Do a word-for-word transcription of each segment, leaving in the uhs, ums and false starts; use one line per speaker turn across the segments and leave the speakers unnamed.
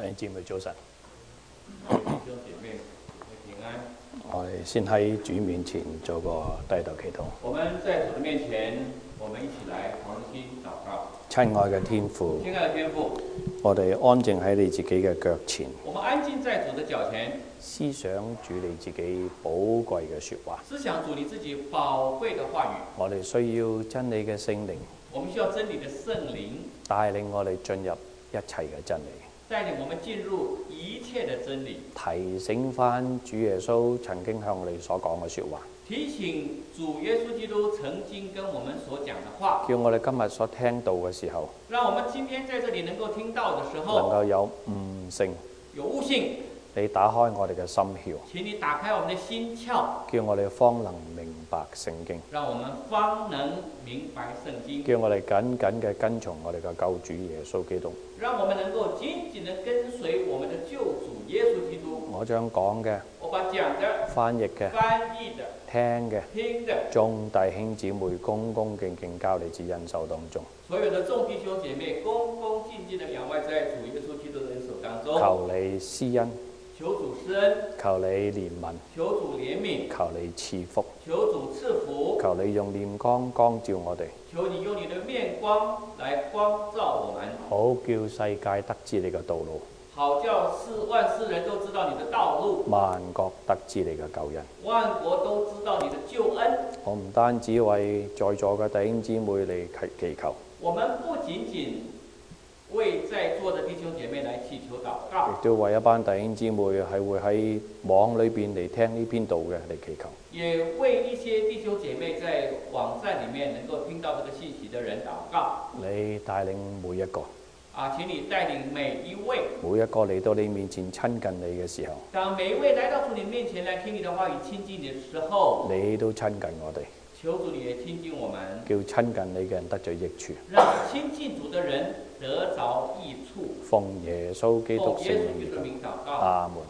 弟兄姊妹早晨，
弟兄姐妹平安。
我哋先喺主面前做個低頭祈禱。
我們在主的面前，我們一起來同心禱告。
親愛嘅天父，
親愛的天父，
我哋安靜喺你自己嘅腳前，
我們安靜在主的腳前，
思想主你自己寶貴嘅説話。
思想主你自己寶貴的話語。
我哋需要真理嘅聖靈，
我們需要真理的聖靈
帶領我哋進入一切嘅真理，
帶領我們進入一切的真理，
提醒翻主耶穌曾經向你所講嘅説話，
提醒主耶穌基督曾經跟我們所講的話，
叫我哋今日所聽到嘅時候，
讓我們今天在這裡能夠聽到的時
能
候，
夠有悟性。
有悟性。
你打開我哋嘅心竅，
請你打開我們的心竅，
叫我哋方能明白聖經，
讓我們方能明白聖經，
叫我哋緊緊嘅跟從我哋嘅救主耶穌基督。
讓我們能夠緊緊地跟隨我們的救主耶穌基督。
我將講嘅、
我把講的、
翻譯嘅、
翻譯的、
聽嘅、
聽的，
眾弟兄姊妹恭恭敬敬交你至恩手當中，
所有的眾弟兄姐妹恭恭敬敬地仰望在主耶穌基督的恩手當中。
求你施恩，
求主施恩，
求你憐憫，
求主憐憫，
求你賜福，
求主賜福，
求你用臉光光照我哋，
求你用你的面光來光照我們，
好叫世界得知你嘅道路，
好叫世萬世人都知道你的道路，
萬國得知你嘅救恩。
萬國都知道你的救恩。
我唔單止為在座嘅弟兄姊妹嚟祈求，
我們不僅僅為在座的弟兄姐妹來祈求禱告，
亦都為一班弟兄姊妹係會喺網裏邊嚟聽呢篇道嘅嚟祈求。
也為一些弟兄姐妹在網站裡面能夠聽到這個信息的人禱告。
你帶領每一個，
啊，請你帶領每一位，
每一個嚟到你面前親近你嘅時候，
當每一位來到主你面前來聽你的話語、親近你的時候，
你都親近我哋，
求主你也親近我們，
叫親近你嘅人得咗益處。
讓親近主的人得着益處。
奉耶穌基督聖
奉耶穌基督名禱告，
阿門。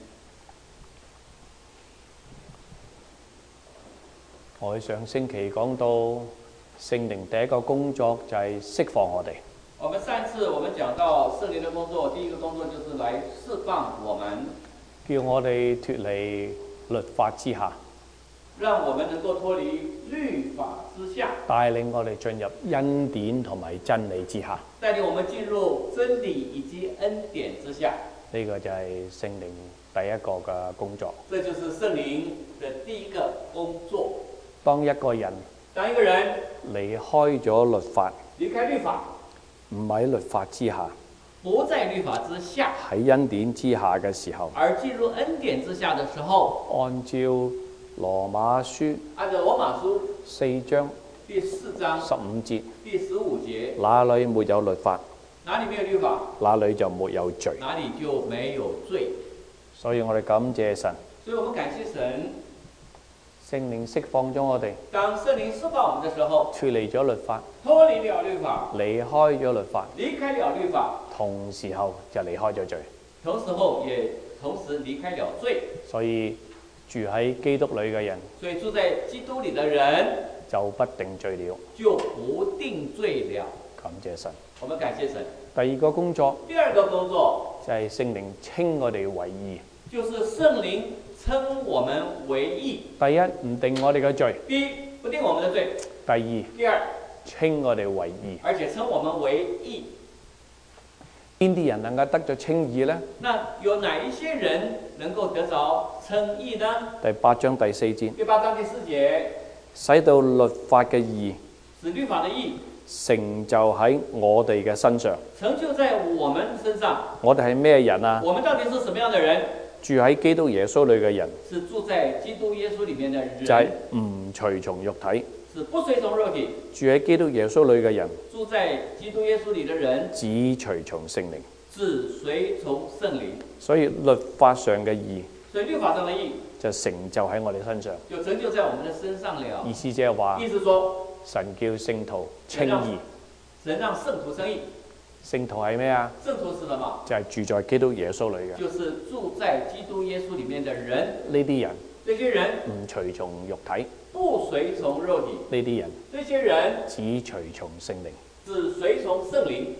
我哋上星期講到聖靈第一個工作就係釋放我哋。
我們上次我們講到聖靈的工作，第一個工作就是來釋放我們，
叫我哋脫離律法之下，
讓我們能夠脫離律法之下，
帶領我哋進入恩典同埋真理之下。
帶領我們進入真理以及恩典之下。
呢個就係聖靈第一個嘅工作。
這就是聖靈的第一個工作。
當一個人
當一個人
離開咗律法，
離開律法，
唔喺律法之下，
不在律法之下，
喺恩典之下嘅時候，
而進入恩典之下的時候，
按照羅馬書
按照羅馬書
四章
第四章
十五節，
第十五節，
那裏沒有律法，
哪裡沒有律法，
那裏就沒有罪。
哪裡就沒有罪。
所以我哋感謝神，
所以我們感謝神，
聖靈釋放咗我哋，
當聖靈釋放我們的時候，
脫離咗律法，
脫離了律法，
離開咗律法，
離開了律法，
同時候就離開咗罪。
同時候也同時離開了罪。
所以住喺基督裏嘅人，
所以住在基督裡的人
就不定罪了，
就不定罪了。
感謝神。
我們感謝神。
第二個工作
第二個工作
就係聖靈稱我哋為義。
就是聖靈稱我們為義。
第一，唔定我哋嘅罪；
第一，不定我們的罪；
第二，
第二，
稱我哋為義。
而且稱我們為義。
邊啲人能夠得咗稱義呢？
那有哪一些人能夠得着稱義呢？
第八章第四節，
第八章第四節，
使到律法嘅義
使律法的義
成就喺我哋嘅身上。
成就在我們身上。
我哋係咩人啊？
我們到底是什麼樣的人？
住喺基督耶穌裏嘅人，
是住在基督耶穌裡面的人，
就係唔隨從肉體；
是不隨從肉體。
住喺基督耶穌裏嘅人，
住在基督耶穌裡的人，
只隨從聖靈。
只隨從聖靈。
所以律法上嘅義，
所以律法上的義
就成就喺我哋身上。
就成就在我們的身上了。
意思即係話，
意思說，
神叫聖徒稱義。
神讓聖徒稱義。
聖徒係咩啊？
聖徒是什麼？
就係住在基督耶穌裏嘅。
就是住在基督耶穌裡面的人。
呢啲人，
這些人
唔隨從肉體；
不隨從肉體。
呢啲人，
這些人
只隨從聖靈。
只隨從聖靈。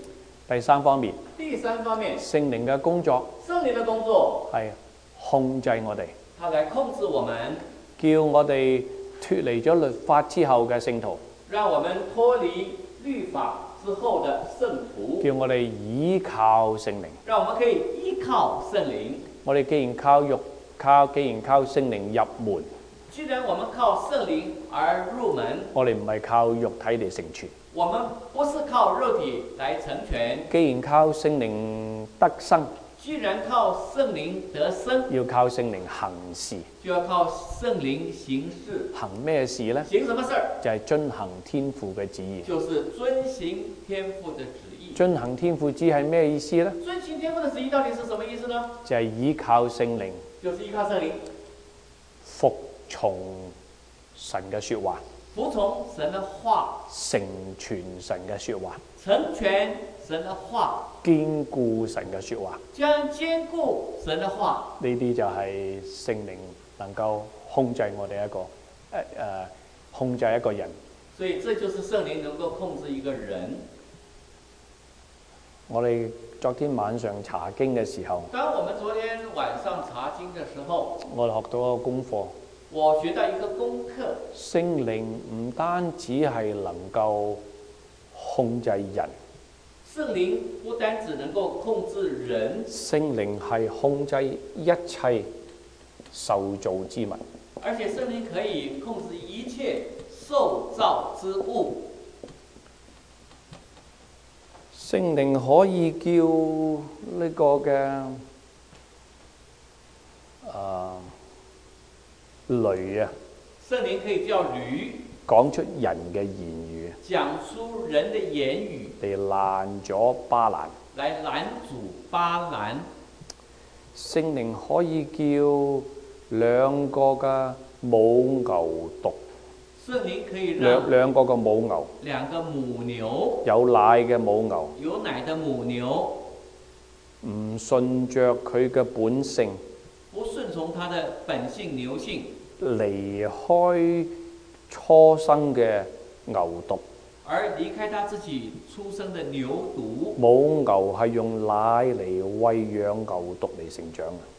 第三方面，
第三方面，
聖靈嘅工作
聖靈的工作，
係控制我哋，
它來控制我們，
叫我哋脫離咗律法之後嘅聖徒，
讓我們脫離律法之後的聖徒，
叫我哋依靠聖靈。
讓我們可以依靠聖靈。
我哋既然靠肉靠，既然靠聖靈入門，
既然我們靠聖靈而入門，
我哋唔係靠肉體嚟成全。
我們不是靠肉體來成全。
既然靠聖靈得生，
既然靠聖靈得生，
要靠聖靈行事。
就要靠聖靈行事。
行咩事呢？
行什麼事？
就係遵行天父嘅旨意。
就是遵行天父的旨意。
遵行天父旨係咩意思呢？
遵行天父的旨意到底是什麼意思呢？
就係依靠聖靈，
就是依靠聖靈，
服從神嘅說話，
服從神的話，
成全神嘅說話，
成全神的話，
堅固神嘅說話。
將堅固神的話。
呢啲就係聖靈能夠控制我哋一個誒誒、呃、控制一個人。
所以這就是聖靈能夠控制一個人。
我哋昨天晚上查經嘅時候，
當我們昨天晚上查經的時候，
我哋學到一個功課。
我學到一個功課，
聖靈唔單止係能夠控制人，
聖靈不單只能夠控制人，
聖靈係控制一切受造之物，
而且聖靈可以控制一切受造之物。
聖靈可以叫呢個嘅啊驢啊，
聖靈可以叫驢
講出人嘅言語，
講出人的言語，
嚟攔咗巴蘭。
來攔阻巴蘭。
聖靈可以叫兩個嘅母牛犢，
聖靈可以
兩
讓
兩個嘅母牛，
兩個母牛，
有奶嘅母牛，
有奶的母牛，
唔順着佢嘅本性，
不順從它的本性牛性，
離開初生嘅牛犢。
而離開他自己出生的牛犢。
母牛係用奶嚟餵養牛犢嚟成長嘅。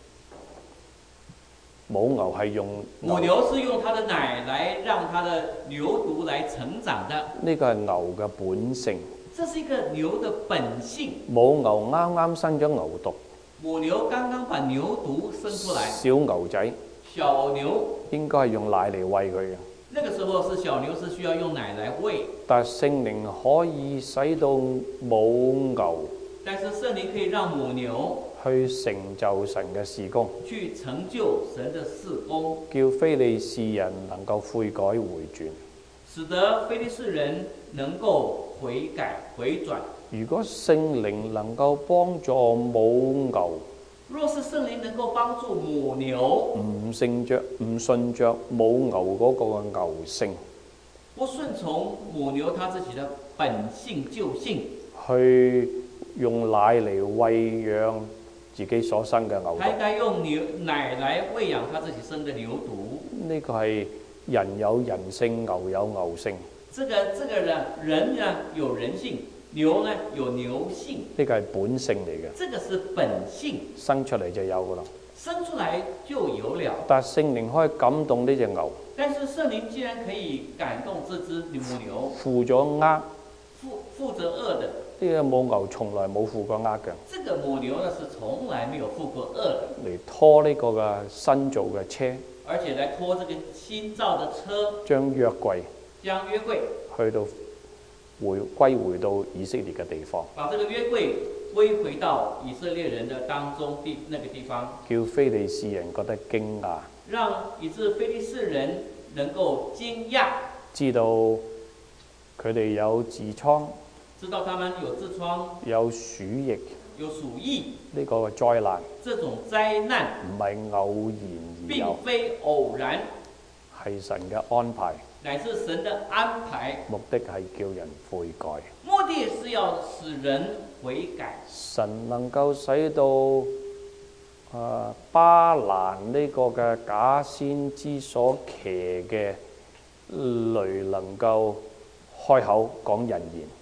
母牛係用
母牛是用它的奶來讓它的牛犢來成長的。
呢個係牛嘅本性。
這是一個牛的本性。
母牛啱啱生咗牛犢。
母牛剛剛把牛犢生出來。
小牛仔。
小牛
應該係用奶嚟餵佢嘅。
那個時候是小牛是需要用奶來餵。
但聖靈可以使到母牛。
但是聖靈可以讓母牛
去成就神嘅事工，
去成就神的事工，
叫非利士人能夠悔改回轉，
使得非利士人能夠悔改回轉。
如果聖靈能夠幫助母牛，
若是聖靈能夠幫助母牛，
唔順着唔順着母牛嗰個嘅牛性，
不順從母牛它自己的本性舊性，
去用奶嚟餵養自己所生嘅牛犢，
還該用牛奶來餵養他自己生的牛犢。
呢個係人有人性，牛有牛性。
這個這個人人呢有人性，牛呢有牛性。
呢個係本性嚟嘅。
這個是本性，
生出嚟就有噶啦。
生出來就有了。
但聖靈可以感動呢隻牛。
但是聖靈既然可以感動這隻母牛，
負咗軛，
負負責軛的。
呢個母牛從來冇負過軛嘅。
這個母牛呢是從來沒有負過軛的。嚟
拖呢個嘅新造嘅車，
而且來拖這個新造的車，
將約櫃，
將約櫃
去到回歸回到以色列嘅地方，
把這個約櫃歸回到以色列人的當中地那個地方，
叫非利士人覺得驚訝，
讓以致非利士人能夠驚訝，
知道佢哋有痔瘡。
知道他們有痔瘡，
有鼠疫，
有鼠疫，
呢個嘅災難，
這種災難
唔係偶然而
並
有，
非偶然，
係神嘅安排，
乃是神的安排，
目的係叫人悔改，
目的是要使人悔改。
神能夠使到誒、呃、巴蘭呢個嘅假先知所騎嘅驢能夠開口講人言。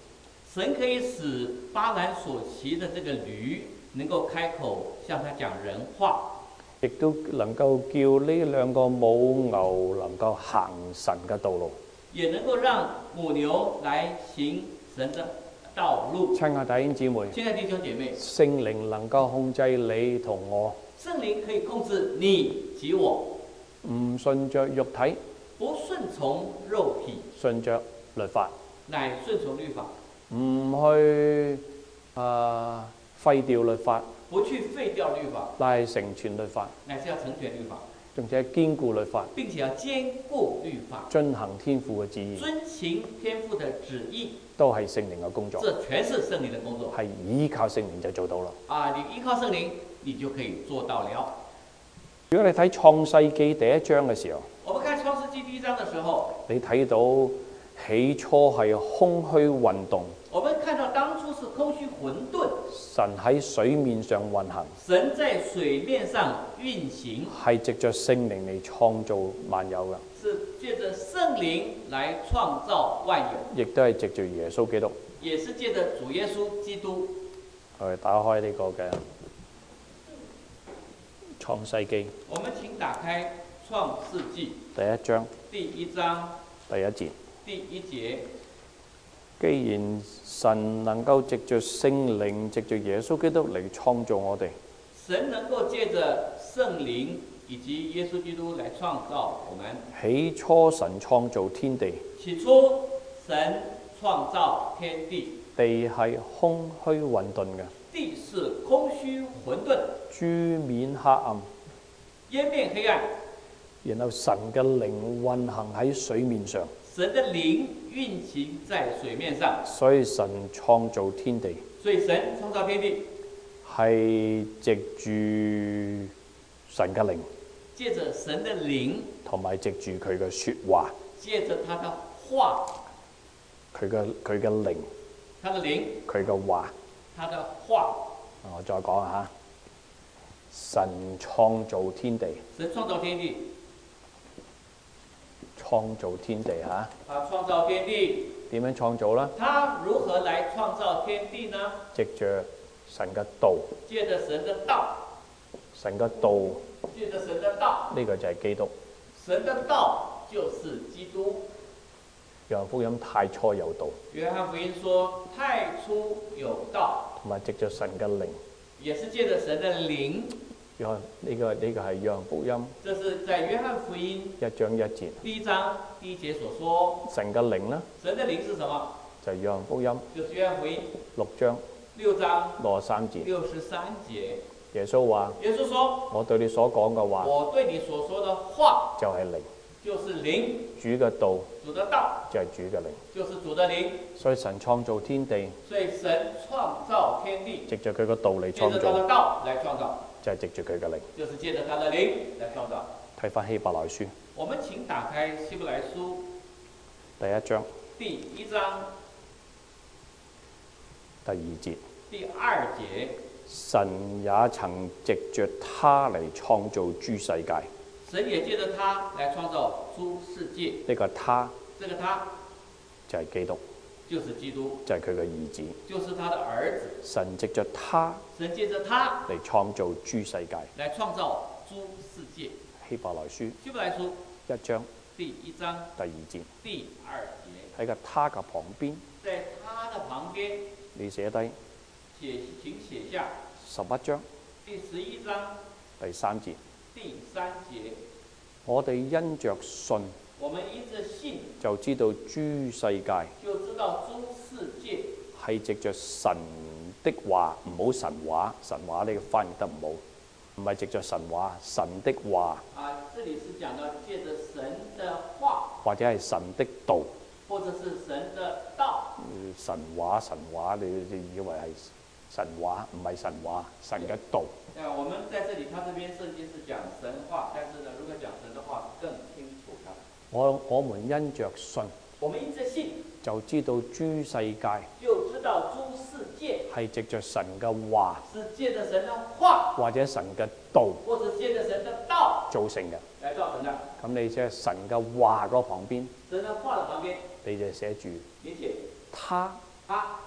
神可以使巴蘭所騎的這個驢能夠開口向他講人話，
亦都能夠叫呢兩個母牛能夠行神嘅道路。
也能夠讓母牛來行神的道路。
親愛弟兄姊妹，
親愛弟兄姐妹，
聖靈能夠控制你同我，
聖靈可以控制你及我，
唔順着肉體，
不順從肉體，
順着律法，
乃順從律法，
唔去啊廢掉律法，
不去廢掉律法，
乃係成全律法，
乃是要成全律法，
並且堅固律法，
並且要堅固律法，
遵行天父嘅旨意，
遵行天父的旨意，
都係聖靈嘅工作。
這全是聖靈的工作。
係依靠聖靈就做到啦。
啊，你依靠聖靈，你就可以做到了。
如果你睇創世記第一章嘅時候，
我們看創世記第一章的時候，
你睇到起初係空虛運動，
我們看到當初是空虛混沌，
神喺水面上運行，
神在水面上運行，
係藉着聖靈嚟創造萬有嘅，
是借着聖靈來創造萬有，
亦都係藉着耶穌基督。
也是借着主耶穌基督。
我哋打開呢個嘅創世記
我們請打開創世記
第一章
第一章
第一節。
第一節。
既然神能夠藉着聖靈、藉着耶穌基督嚟創造我哋，
神能夠借着聖靈以及耶穌基督來創造我們。
起初神創造天地，
起初神創造天地，
地係空虛混沌嘅，
地是空虛混沌，
珠面黑暗，
淵面黑暗。
然後神嘅靈運行喺水面上，
神的靈運行在水面上，
所以神創造天地，
所以神創造天地
係藉住神嘅靈，
借着神的靈，
同埋藉住佢嘅說話，
借着他的話，
佢嘅佢嘅靈，
他的靈，
佢嘅話。
他的話。
我再講下，神創造天地，
神創造天地，
創造天地嚇，
他創造天地，
點樣創造呢？
他如何來創造天地呢？
藉着神嘅道，
借着神的道，
神嘅道
借着神的道，
呢個就係基督。
神的道就是基督。
約翰福音太初有道，
約翰福音說太初有道，
同埋藉着神嘅靈。
也是借着神的靈。
約翰呢個呢個係約翰福音
這是在約翰福音
一章一節。
第一章第一節所說。
神嘅靈呢，
神的靈是什麼？
就係約翰福音
就是約翰福音
六章
六章
六十三節。
六十三節。
耶穌話：
耶穌說：
我對你所講嘅話，
我對你所說的話
就係靈。
就是靈。
主嘅道，
主的道
就係主嘅靈。
就是主的靈。
所以神創造天地，
所以神創造天地，
藉着佢個道嚟創
借着他的
造，
道來創造，
就係藉住佢嘅靈。
就是借着他的靈來創造。
睇翻希伯來書
我們請打開希伯來書
第一章
第一章
第二節。
第二節。
神也曾藉着他嚟創造諸世界。
神也借着他來創造諸世界。
呢個他，
這個他
就係基督，
就是基督，
就係佢嘅兒子。
就是他的兒子。
神藉着他
神借着他
嚟創造諸世界。
來創造諸世界。
希伯來書
希伯來書
一章
第一章
第二節。
第二節。
喺個他嘅旁邊，
在他的旁邊，
你寫低
寫請寫下
十一章
第十一章
第三節。
第三節。
我哋因着信，
我們因着信
就知道諸世界
就知道諸世界
係藉着神的話，唔好神話，神話呢個翻譯得唔好，唔係藉着神話，神的話。
啊，這裡是講到借着神的話，
或者係神的道，
或者是神的道。
嗯、神話神話，你你以為係神話，唔係神話，神嘅道。
啊，我們在這裡，他這邊聖經是講神話，但是呢，如果講神的話更清楚啦。
我我們因着信，
我們因着信，
就知道諸世界
就知道諸世界
係藉着神嘅話，
是借着神的話，
或者神嘅道
或者借着神的道
造成嘅。
來造成的。
咁你即係神嘅話嗰旁邊，
神的話的旁邊，
你就寫住
你寫
他
他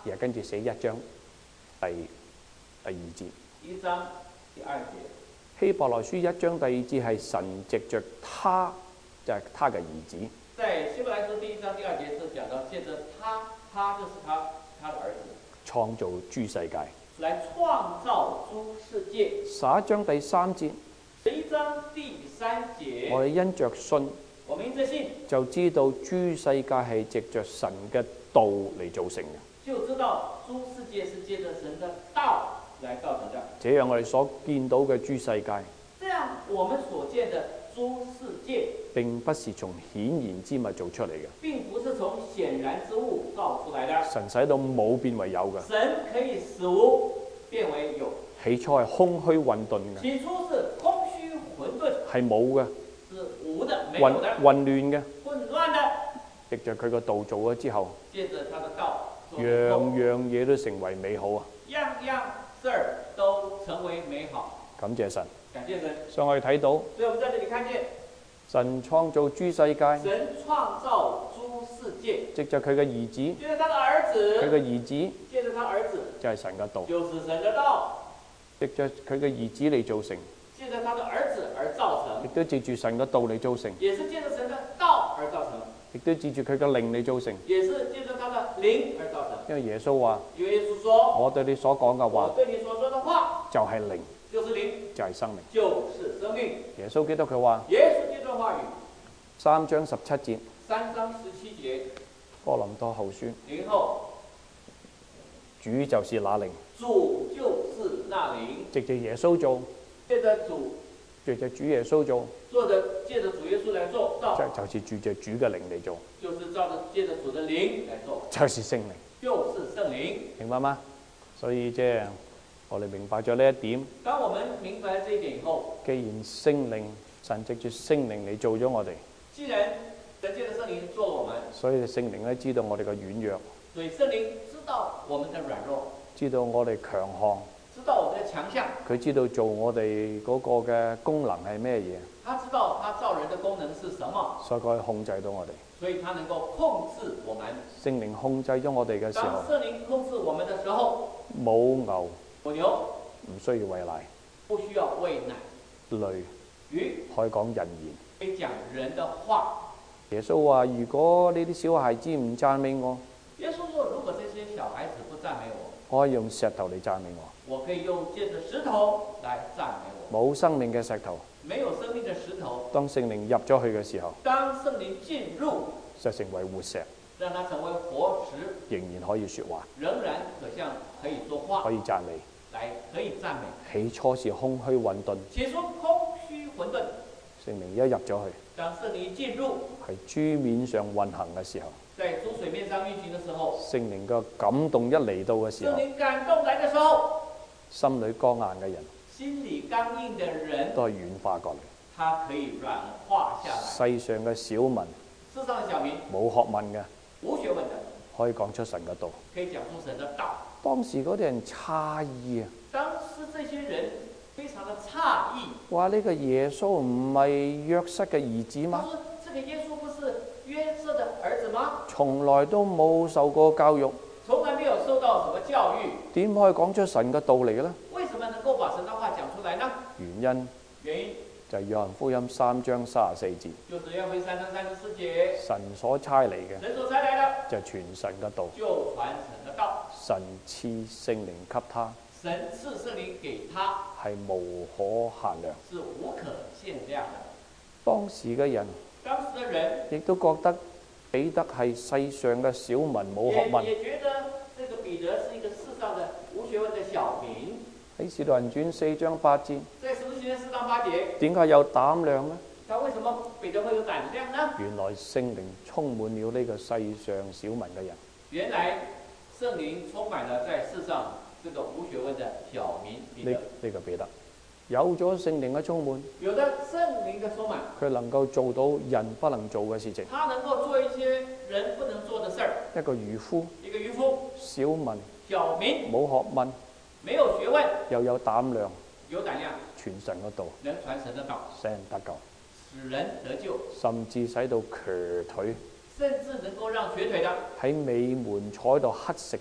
然後跟住寫一章第第二節。
一章第二節。
希伯來書一章第二節係神藉着他，就係、是、他嘅兒子。
在希伯來書第一章第二節是講到借着他，他就是他他的兒子，
創造諸世界。
來創造諸世界。
十一章第三節。
十一章第三節。
我哋因着信，
我們因着信
就知道諸世界係藉着神嘅道嚟造成嘅。
就知道諸世界是借着神的道來造成的。
這樣我哋所見到嘅諸世界，
這樣我們所見的諸世界
並不是從顯然之物做出嚟嘅。
並不是從顯然之物造出來的。
神使到冇變為有嘅。
神可以使無變為有。
起初係空虛混沌嘅。
起初是空虛混沌。
係冇嘅。
是無的，沒有的。
混混亂嘅。
混亂的。
藉着佢個道做咗之後，
借着他的道，
樣樣嘢都成為美好啊！
樣樣事兒都成為美好。
感謝神。
感謝神。
所以我哋睇到，
所以我們在這裡看見，
神創造諸世界。
神創造諸世界。
藉着佢嘅兒子。
借着他的兒子。
佢嘅兒子。
借着他兒子。
就係神嘅道。
就是神的道。
藉着佢嘅兒子嚟造成。
借着他的兒子而造成。
亦都藉住神嘅道嚟造成。
也是借着神的道而造成。
亦都藉住佢嘅靈嚟造成。
也是借着他的靈而造成。
因為耶穌話：
因為耶穌說，
我對你所講嘅話，
我對你所說的話，
就係靈，
就是靈，
就係生命，
就是生命。
耶穌基督佢話：
耶穌基督話語，
三章十七節，
三章十七節，
哥林多後書，
然後
主就是那靈，
主就是那靈，
藉着耶穌做，
借着主，
藉着主耶穌做，
做着借着主耶穌來做，造，
就就是藉着主嘅靈嚟做，
就是照着借着主的靈來做，
就是聖靈，
就是聖靈，
明白嗎？所以即係我哋明白咗呢一點。
當我們明白了這一點以後，
既然聖靈神藉住聖靈嚟做咗我哋，
既然神借着聖靈做了我們，
所以聖靈咧知道我哋嘅軟弱，
所以聖靈知道我們的軟弱，
知道我哋強項，
知道我們的強項，
佢知道做我哋嗰個嘅功能係咩嘢，
他知道他造人的功能是什麼，
所以佢可以控制到我哋。
所以他能夠控制我們。
聖靈控制咗我哋嘅時候，
當聖靈控制我們的時候，
母牛
母牛
唔需要餵奶，
不需要餵奶，
驢
魚
可以講人言。
可以講人的話。
耶穌話：如果呢啲小孩子唔讚美我，
耶穌說：如果這些小孩子不讚美我，
我可以用石頭嚟讚美我。
我可以用借着石頭來讚美我。
冇生命嘅石頭，
沒有生命的石頭，
當聖靈入咗去嘅時候，
當聖靈進入，
就成為活石，
讓它成為活石，
仍然可以說話，
仍然可像可以說話，
可以讚美。
來可以讚美。
起初是空虛混沌，
起初空虛混沌，
聖靈一入咗去，
當聖靈進入，
係珠面上運行嘅時候，
在主水面上運行的時候，
聖靈嘅感動一嚟到嘅時
聖
候，
靈感動來的時候，
心裏剛硬嘅人
心裏剛硬的人
都係軟化過嚟。
他可以軟化下來。
世上嘅小民，
世上的小民，
冇學問嘅，
無學問的，
可以講出神嘅道。
可以講出神的道。
當時嗰啲人詫異啊，
當時這些人非常的詫異，
話呢個耶穌唔係約瑟嘅兒子
他
嗎？
說：這個耶穌不是約瑟的兒子嗎？
從來都冇受過教育，
從來沒有受到什麼教育，
點可以講出神嘅道嚟嘅呢？
為什麼能夠把神的話講出來呢？
原因
原因
就係約翰福音三章三十四節，
就是約翰三章三十四節，
神所差嚟嘅
神所差來的
就係傳神嘅道，
就傳神的道，
神賜聖靈給他，
神賜聖靈給他
係無可限量。
是無可限量的。
當時嘅人
當時的人
亦都覺得彼得係世上嘅小民，冇學問。
也也覺得這個彼得是一個世上的無學問的小民。
喺《使徒行傳》四章八節，
在使徒行傳四章八節，
點解有膽量呢？
他為什麼彼得會有膽量呢？
原來聖靈充滿了呢個世上小民嘅人。
原來聖靈充滿了在世上這個無學問的小民彼
呢
得。
呢個彼得有咗聖靈嘅充滿，
有了聖靈的充滿，
佢能夠做到人不能做嘅事情。
他能夠做一些人不能做的事兒。
一個漁夫，
一個漁夫，
小民，
小民，
冇學問，
沒有學問，
又有膽量，
有膽量，
傳神嗰道，
能傳神的道，
使人得救，
使人得救，
甚至使到瘸腿
甚至能夠讓瘸腿的
喺美門坐喺度乞食嘅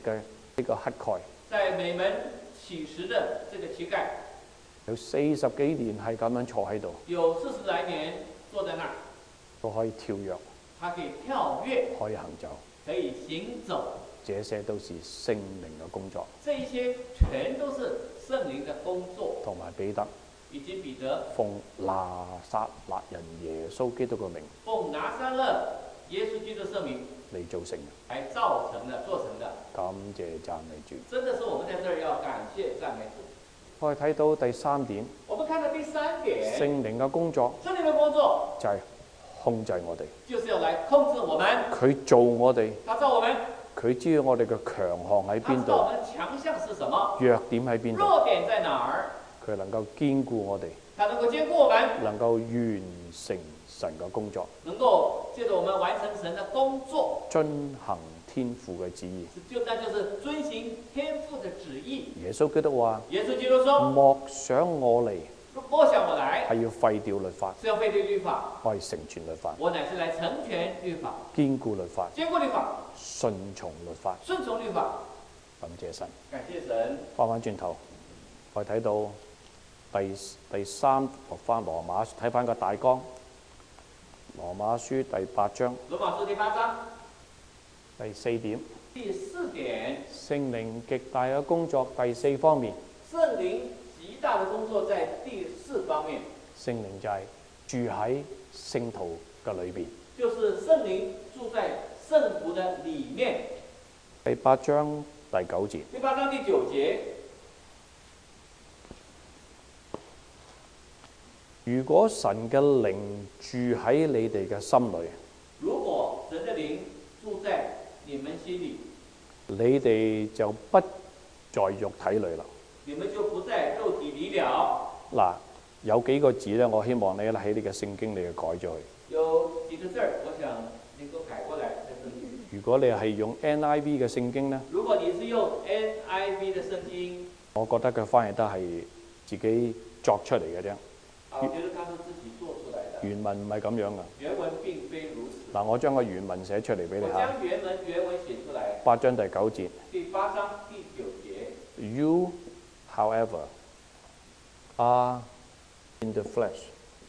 呢個乞丐
在美門乞食的這個乞丐，
有四十幾年係咁樣坐喺度，
有四十來年坐在那兒，
都可以跳躍，
他可以跳躍，
可以行走，
可以行走。
這些都是聖靈嘅工作。
這一些全都是聖靈的工作。
同埋彼得，
以及彼得，
奉拿撒勒人耶穌基督嘅名，
奉拿撒勒耶穌基督聖名
嚟造成嘅，
來造成的、做成的。
感謝讚美主。
真的是我們在這兒要感謝讚美主。
我哋睇到第三點，
我們看到第三點，
聖靈嘅工作
聖靈的工作
就係控制我哋，
就是要來控制我們。
佢做我哋，
他造我們，
佢知道我哋嘅強項喺邊度，
他知道我們強項是什麼，
弱點喺邊度，
弱點在哪兒，
佢能夠堅固我哋，
他能夠堅固我們，
能夠完成神嘅工作，
能夠借着我們完成神的工作，
遵行天父嘅旨意。
就那就是遵行天父的旨意。
耶穌基督話：
耶穌基督說：
莫想我嚟，
莫想我來，
係要廢掉律法，
是要廢掉律法，
我係成全律法，
我乃是來成全律法，
堅固律法，
堅固律法，
順從律法。
順從律法。
感謝神。
感謝神。
翻返轉頭，我哋睇到第第三讀翻羅馬，睇翻個大綱，羅馬書第八章，
羅馬書第八章
第四點，
第四點，
聖靈極大嘅工作，第四方面，
聖靈極大的工作在第四方面，
聖靈就係住喺聖徒嘅裏邊，
就是聖靈住在聖徒的裏面。
第八章第九節，
第八章第九節，
如果神嘅靈住喺你哋嘅心裏，
如果神的靈住在你們心裏，
你哋就不在肉體裏啦。
你們就不在肉體裏了。
嗱，有幾個字咧，我希望你喺你嘅聖經你要改咗佢。
有幾個字兒，我想能夠改過來在聖經。
如果你係用 N I V 嘅聖經咧，
如果你是用 N I V 的聖經，
我覺得佢翻譯得係自己作出嚟嘅啫。
啊，我覺得他是自己做出來的。
原文唔係咁樣噶。
原文並非如此。
嗱，我將個原文寫出嚟俾你
我
嚇。
將原文原文寫出來。
八章第九節。
第八章第九節。
You, however, are in the flesh.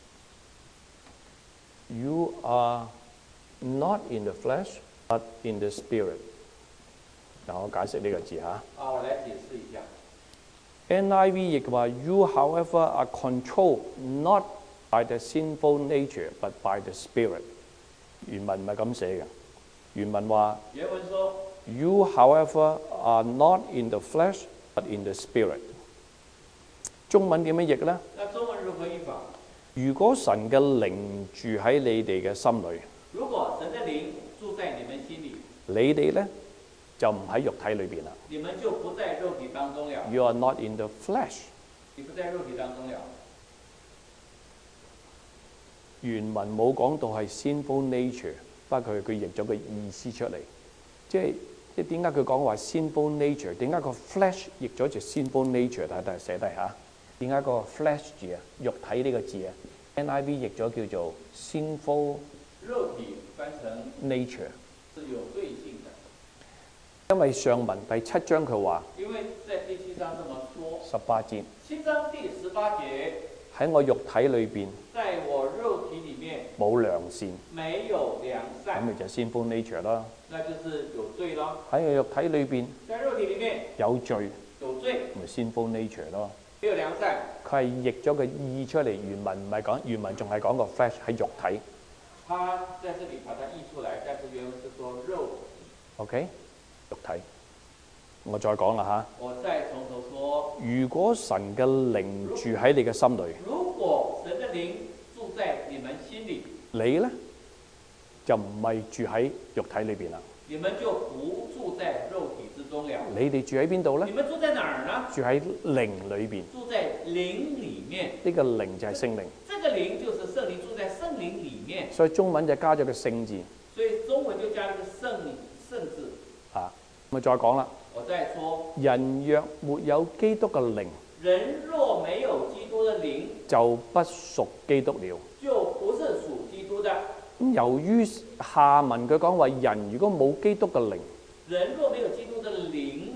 You are not in the flesh, but in the spirit. 嗱，我解釋呢個字嚇。
啊，我來解釋一下。
N I V 亦話：You, however, are controlled not by the sinful nature, but by the spirit。原文唔係咁寫嘅。原文話：
原文說
You, however, are not in the flesh, but in the spirit。中文點樣譯呢？
那中文如何譯法？
如果神嘅靈住喺你哋嘅心裏，
如果神的靈住在你們心裏，
你哋呢就唔喺肉體裏邊啦。
你們就不在肉體當中了。
You are not in the flesh。
你不在肉體當中了。
原文冇講到係 sinful nature，不過佢佢譯咗個意思出嚟，即係即係點解佢講話 sinful nature？點解個 flesh 譯咗就 sinful nature？睇睇寫低嚇。點解個 flesh 字啊，肉體呢個字啊 ，N I V 譯咗叫做 sinful
肉體翻成
nature，
是有對性的。
因為上文第七章佢話，
因為在第七章這麼說，
十八節，
七章第十八節，
喺我肉體裏邊，
在我肉體裡面
冇良善，
沒有良
咁
善，
咪就 sinful nature 啦。
那就是有罪咯。
喺我肉體裏邊
在肉體裡面
有罪，
有罪，
咪 sinful nature 咯。
沒有良善。
佢係譯咗個意出嚟，原文唔係講，原文仲係講個 flesh 係肉體。
他在這裡把它譯出來，但是原文是說肉體。
OK， 肉體。我再講啦嚇。
我再從頭說。
如果神嘅靈住喺你嘅心裏，
如果神的靈住在你們心裡，
你咧就唔係住喺肉體裏邊啦。
你們就不住在肉體之中了。
你哋住喺邊度咧？
你們住在哪兒呢？
住喺靈裏邊。
住在靈裡面。
呢個靈就係聖靈。
這個靈就是聖靈，住在聖靈裡面。
所以中文就加咗個聖字。
所以中文就加了個聖聖字。
啊，咁啊再講啦。
我再說。
人若沒有基督嘅靈，
人若沒有基督的靈，
就不屬基督了。
就不是屬基督的。
咁由於下文佢講話，人如果冇基督嘅靈，
人若沒有基督的靈，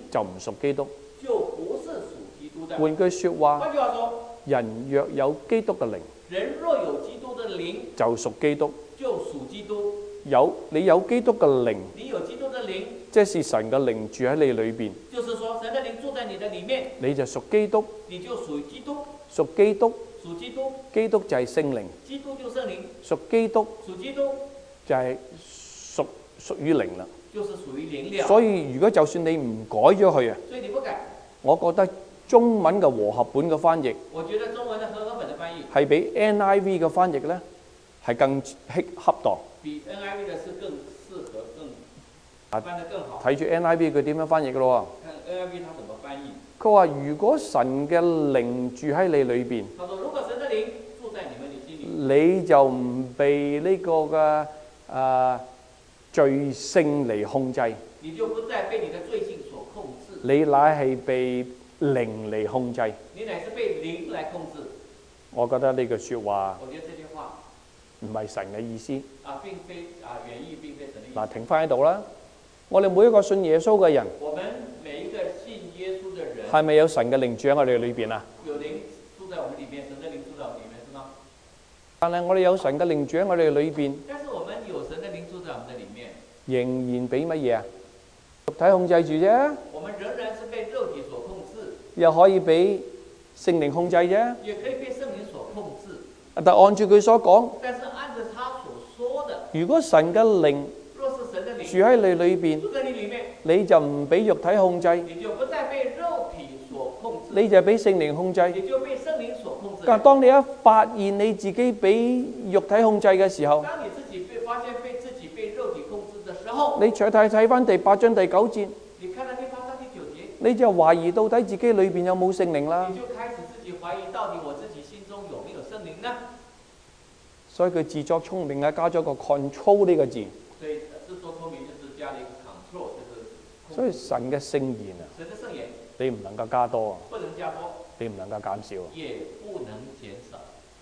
就唔屬基督。
就不是屬基督的。
換句説話，
換句話說，
人若有基督嘅靈，
人若有基督的靈，
就屬基督。
就屬基督。
有你有基督嘅靈，
你有基督的靈，
即是神嘅靈住喺你裏邊，
就是說神的靈住在你的裡面，
你就屬基督。
你就屬基督。
屬基督，
屬基督，
基督就係聖靈。
基督就聖靈。
屬基督，
屬基督
就係屬屬於靈啦。
就是屬於靈了。
所以如果就算你唔改咗佢啊，
所以你不改，
我覺得中文嘅和合本嘅翻譯，
我覺得中文的和合本的翻譯
係比 N I V 嘅翻譯咧係更適恰當。
比 N I V 的是更適合更翻得更好。
睇住 N I V 佢點樣翻譯嘅咯
看 N I V 它怎麼翻譯？
佢話如果神嘅靈住喺你裏邊，
他說如果神的靈住在你們的心裡，
你就唔被呢個嘅誒罪性嚟控制，
你就不再被你的罪性所控制，
你乃係被靈嚟控制。
你乃是被靈來控制。
我覺得呢句説話
我覺得這句話
唔係神嘅意思。
啊，並非啊原意並非神的意思。
嗱，停翻喺度啦。我哋每一個信耶穌嘅人，
我們每一個信耶穌的人，
係咪有神嘅靈住喺我哋裏邊啊？
有靈住在我們裡面，神的靈住在我們裡面，是嗎？
但係我哋有神嘅靈住喺我哋裏邊，
但是我們有神的靈住在我們的裡面，
仍然俾乜嘢啊？肉體控制住啫，
我們仍然是被肉體所控制，
又可以俾聖靈控制啫。
也可以被聖靈所控制。
但按照佢所講，
但是按照他所說的，
如果神嘅靈
若是神的靈
住喺你裏邊，
住在你裡面，
你就唔俾肉體控制，
你就不再被肉體所控制，
你就俾聖靈控制。
你就被聖靈所控制。
但係當你一發現你自己俾肉體控制嘅時候，
當你自己被發現被自己被肉體控制的時候，
你再睇睇翻第八章第九節，
你看到第八章第九節，
你就懷疑到底自己裏邊有冇聖靈啦。
你就開始自己懷疑到底我自己心中有沒有聖靈呢？
所以佢自作聰明啊，加咗個 control 呢個字。
所以自作聰明就是加了一個 control，就是控制。
所以神嘅聖言啊，
神的聖言
你唔能夠加多啊，
不能加多，
你唔能夠減少啊。
也不能減少。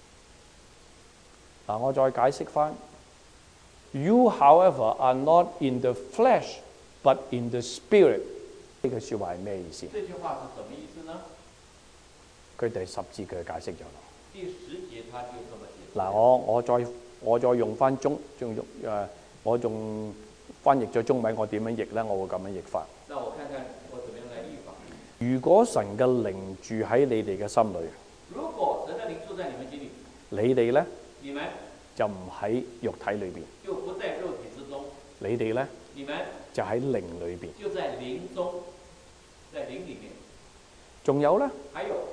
嗱，我再解釋翻。You, however, are not in the flesh, but in the spirit。呢句説話係咩意思？
這句話是什麼意思呢？
佢第十節佢解釋咗啦。
第十節他就這麼解釋。
嗱，我我再我再用翻中仲用誒，我仲翻譯咗中文，我點樣譯咧？我會咁樣譯法。
那我看看我怎麼樣來譯法。
如果神嘅靈住喺你哋嘅心裏，
如果神的靈住在你們心裡，
你哋咧
你們
就唔喺肉體裏邊，
就不在肉體之中，
你哋咧
你們
就喺靈裏邊。
就在靈中，在靈裡面。
仲有咧，
還有，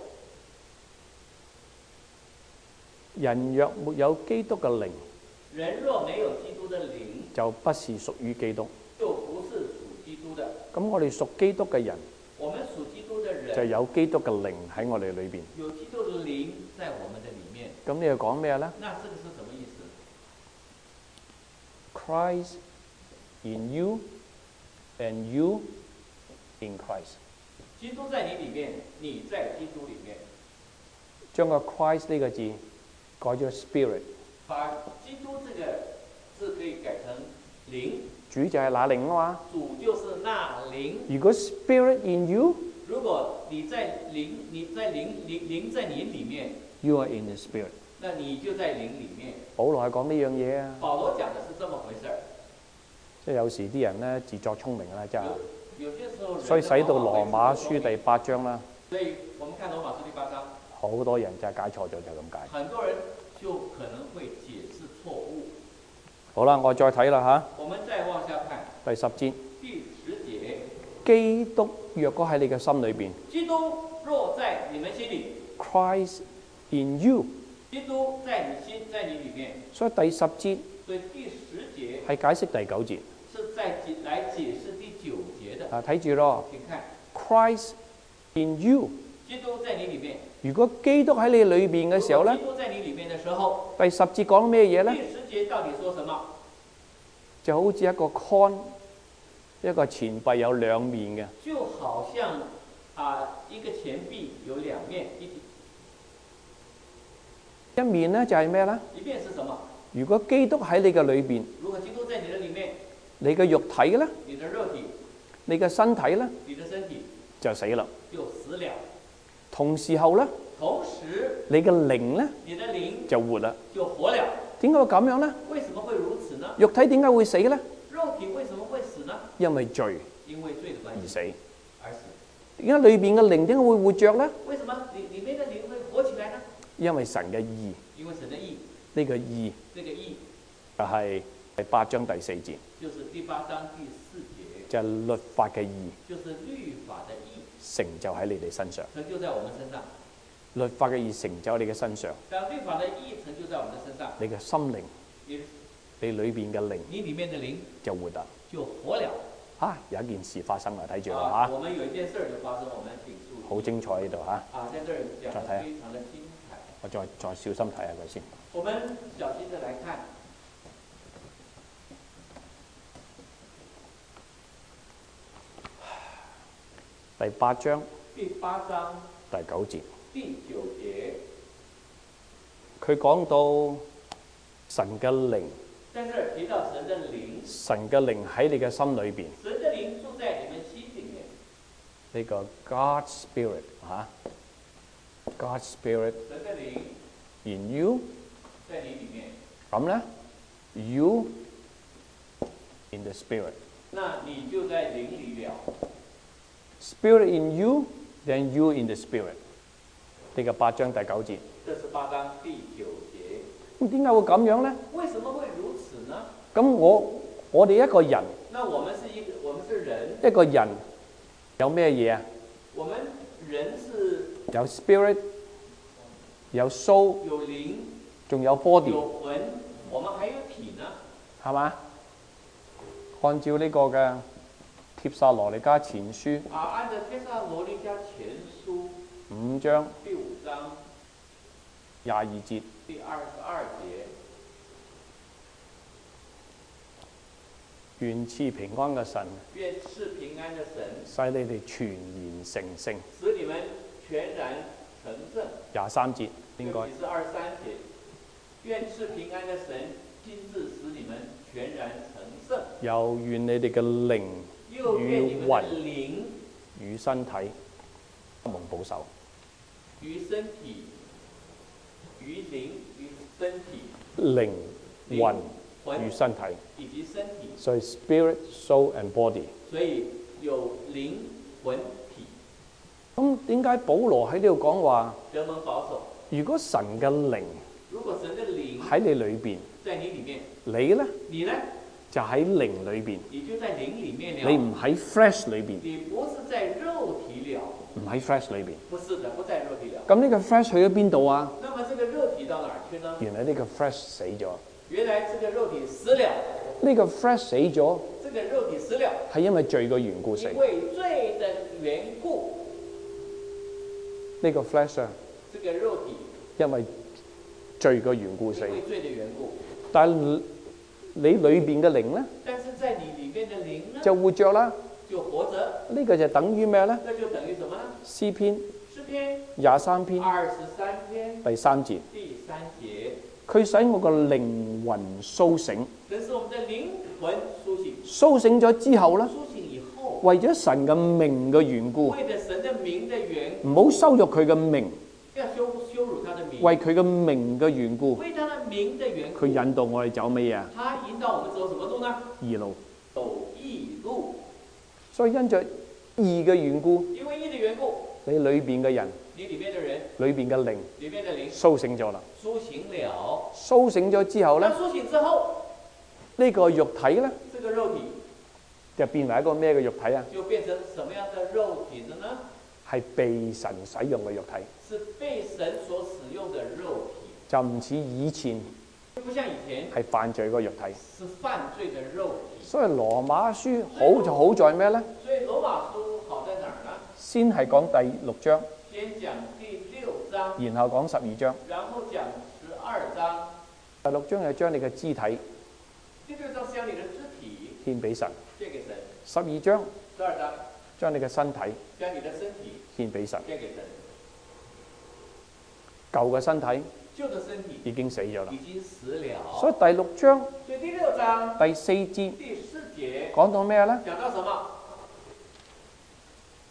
人若沒有基督嘅靈，
人若沒有基督的靈，
就不是屬於基督。
就不是屬基督的。
咁我哋屬基督嘅人，
我們屬基督的人，
就有基督嘅靈喺我哋裏邊。
有基督的靈在我們的裡面。
咁你又講咩咧
那這個是什麼意思？
？Christ in you and you in Christ。
基督在你裡面，你在基督裡面。
將個 Christ 呢個字改咗 Spirit。
把基督這個字可以改成靈。
主就係那靈啊嘛。
主就是那靈。
如果 Spirit in you，
如果你在靈，你在靈靈靈在你裡面
，you are in the Spirit。
那你就在靈裡面。
保羅係講呢樣嘢啊。
保羅講的是這麼回事。
即係有時啲人咧自作聰明啦，真係。
有些時候，
所以使到羅馬書第八章啦。
所以我們看羅馬書第八章，
好多人就係解錯咗，就係咁解。
很多人就可能會解釋錯誤。
好啦，我再睇啦嚇。
我們再往下看
第十節。
第十節。
基督若果喺你嘅心裏邊。
基督若在你們心裡。
Christ in you。
基督在你心，在你裡面。
所以第十節。
所以第十節
係解釋第九節。
是在解來解釋第九節的。
啊，睇住咯。
請看。
Christ in you。
基督在你裡面。
如果基督喺你裏邊嘅時候咧，
基督在你裡面嘅時候，
第十節講咩嘢咧？
第十節到底說什麼？
就好似一個 coin，一個錢幣有兩面嘅。
就好像啊，一個錢幣有兩面，一
一面咧就係咩咧？
一面是什麼？
如果基督喺你嘅裏邊，
如果基督在你的裡面，
你嘅肉體咧，
你的肉體，
你嘅身體咧，
你的身體
就死啦。
就死了。
同時候咧，
同時
你嘅靈咧
你的靈
就活啦。
就活了。
點解會咁樣咧？
為什麼會如此呢？
肉體點解會死咧？
肉體為什麼會死呢？
因為罪
因為罪的關係
而死。
而死。
點解裏邊嘅靈點解會活着咧？
為什麼裡裡面的靈會活起來呢？
因為神嘅義。
因為神的義。
呢個義
這個義
就係第八章第四節，
就是第八章第四節，
就係律法嘅義，
就是律法的義
成就喺你哋身上。
成就在我們身上。
律法嘅義成就喺你嘅身上，
當律法的義成就在我們的身上，
你嘅心靈，
你
你裏邊嘅靈
你裡面的靈
就活啦。
就活了。
啊，有一件事發生啦，睇住啦
啊，
嚇，
我們有一件事就發生，我們請注意。
好精彩呢度嚇，
啊，在這兒講得
再睇下
非常的精彩。
我再再小心睇下佢先。
我們小心的來看。
第八章
第八章
第九節，
第九節，
佢講到神嘅靈，
在這兒提到神的靈，
神嘅靈喺你嘅心裏邊，
神的靈住在你們心裡面。
呢個 God Spirit 嚇，God Spirit
神的靈
in you，
在你裡面，
咁咧 you in the Spirit。
那你就在靈裡了。
Spirit in you, then you in the Spirit。呢個八章第九節。
這是八章第九節。
咁點解會咁樣咧？
為什麼會如此呢？
咁我我哋一個人，
那我們是一個，我們是人，
一個人有咩嘢啊？
我們人是
有 spirit，有 soul，
有靈，
仲有 body，
有魂，我們還有體呢，
係嘛？按照呢個嘅帖撒羅尼迦前書
啊，按照帖撒羅尼迦前書
五章
第五章
廿二節，
第二十二節，
願賜平安嘅神，
願賜平安的神，
使你哋全然成聖。
使你們全然成聖。
廿三節應該
對不起是二十三節，願賜平安的神親自使你們全然成聖。
又願你哋嘅靈
又願你們
魂
的靈
與身體蒙保守。
與身體、與靈、與身體、
靈魂
魂
與身體，
以及身體，
所以 spirit、soul and body。
所以有靈魂體。
咁點解保羅喺呢度講話？
得蒙保守。
如果神嘅靈
如果神的靈
喺你裏邊，
在你裡面，
你咧
你呢
就喺靈裏邊，
你就在靈裡面了。
你唔喺 flesh 裏邊，
你不是在肉體了。
唔喺 flesh 裏邊。
不是的，不在肉體了。
咁呢個 flesh 去咗邊度啊？
那麼這個肉體到哪兒去呢？
原來呢個 flesh 死咗。
原來這個肉體死了。
呢個 flesh 死咗，
這個肉體死了，
係因為罪嘅緣故死。
因為罪的緣故。
呢個 flesh 啊，
這個肉體
因為罪嘅緣故死。
因為罪的緣故。
但係你裏邊嘅靈咧，
但是在你裡面的靈呢，
就活着啦。
就活着。
呢個就等於咩咧？
那就等於什麼呢？
詩篇
詩篇
廿三篇
二十三篇
第三節，
第三節，
佢使我個靈魂甦醒。
這是我們的靈魂甦醒。
甦醒咗之後咧，
甦醒以後，
為咗神嘅名嘅緣故，
為了神的名的緣故，
唔好羞辱佢嘅名。
要羞羞辱他的名。
為佢嘅名嘅緣故，
為他的名的緣故，
佢引導我哋走乜嘢啊？
他引導我們走什麼路呢？
義路。
走義路。
所以因着義嘅緣故，
因為義的緣故，
你裏邊嘅人，
你裡面的人，
裏邊嘅靈，
裡面的靈
甦醒咗啦。
甦醒了。
甦醒咗之後咧，
那甦醒之後，
呢個肉體咧
這個肉體
就變為一個咩嘅肉體啊？
就變成什麼樣的肉體的呢？
係被神使用嘅肉體，
是被神所使用的肉體，
就唔似以前
不像以前
係犯罪嘅肉體。
是犯罪的肉體。
所以羅馬書好就好在咩咧？
所以羅馬書好在哪兒呢？
先係講第六章，
先講第六章，
然後講十二章。
然後講十二章。
第六章係將你嘅肢體
第六章將你的肢體
獻俾神，
獻給神。
十二章
十二章
將你嘅身體
將你的身體
獻俾神。
獻給神。
舊嘅身體
舊的身體
已經死咗啦，
已經死了。
所以第六章
所以第六章
第四節
第四節
講到咩咧？
講到什麼？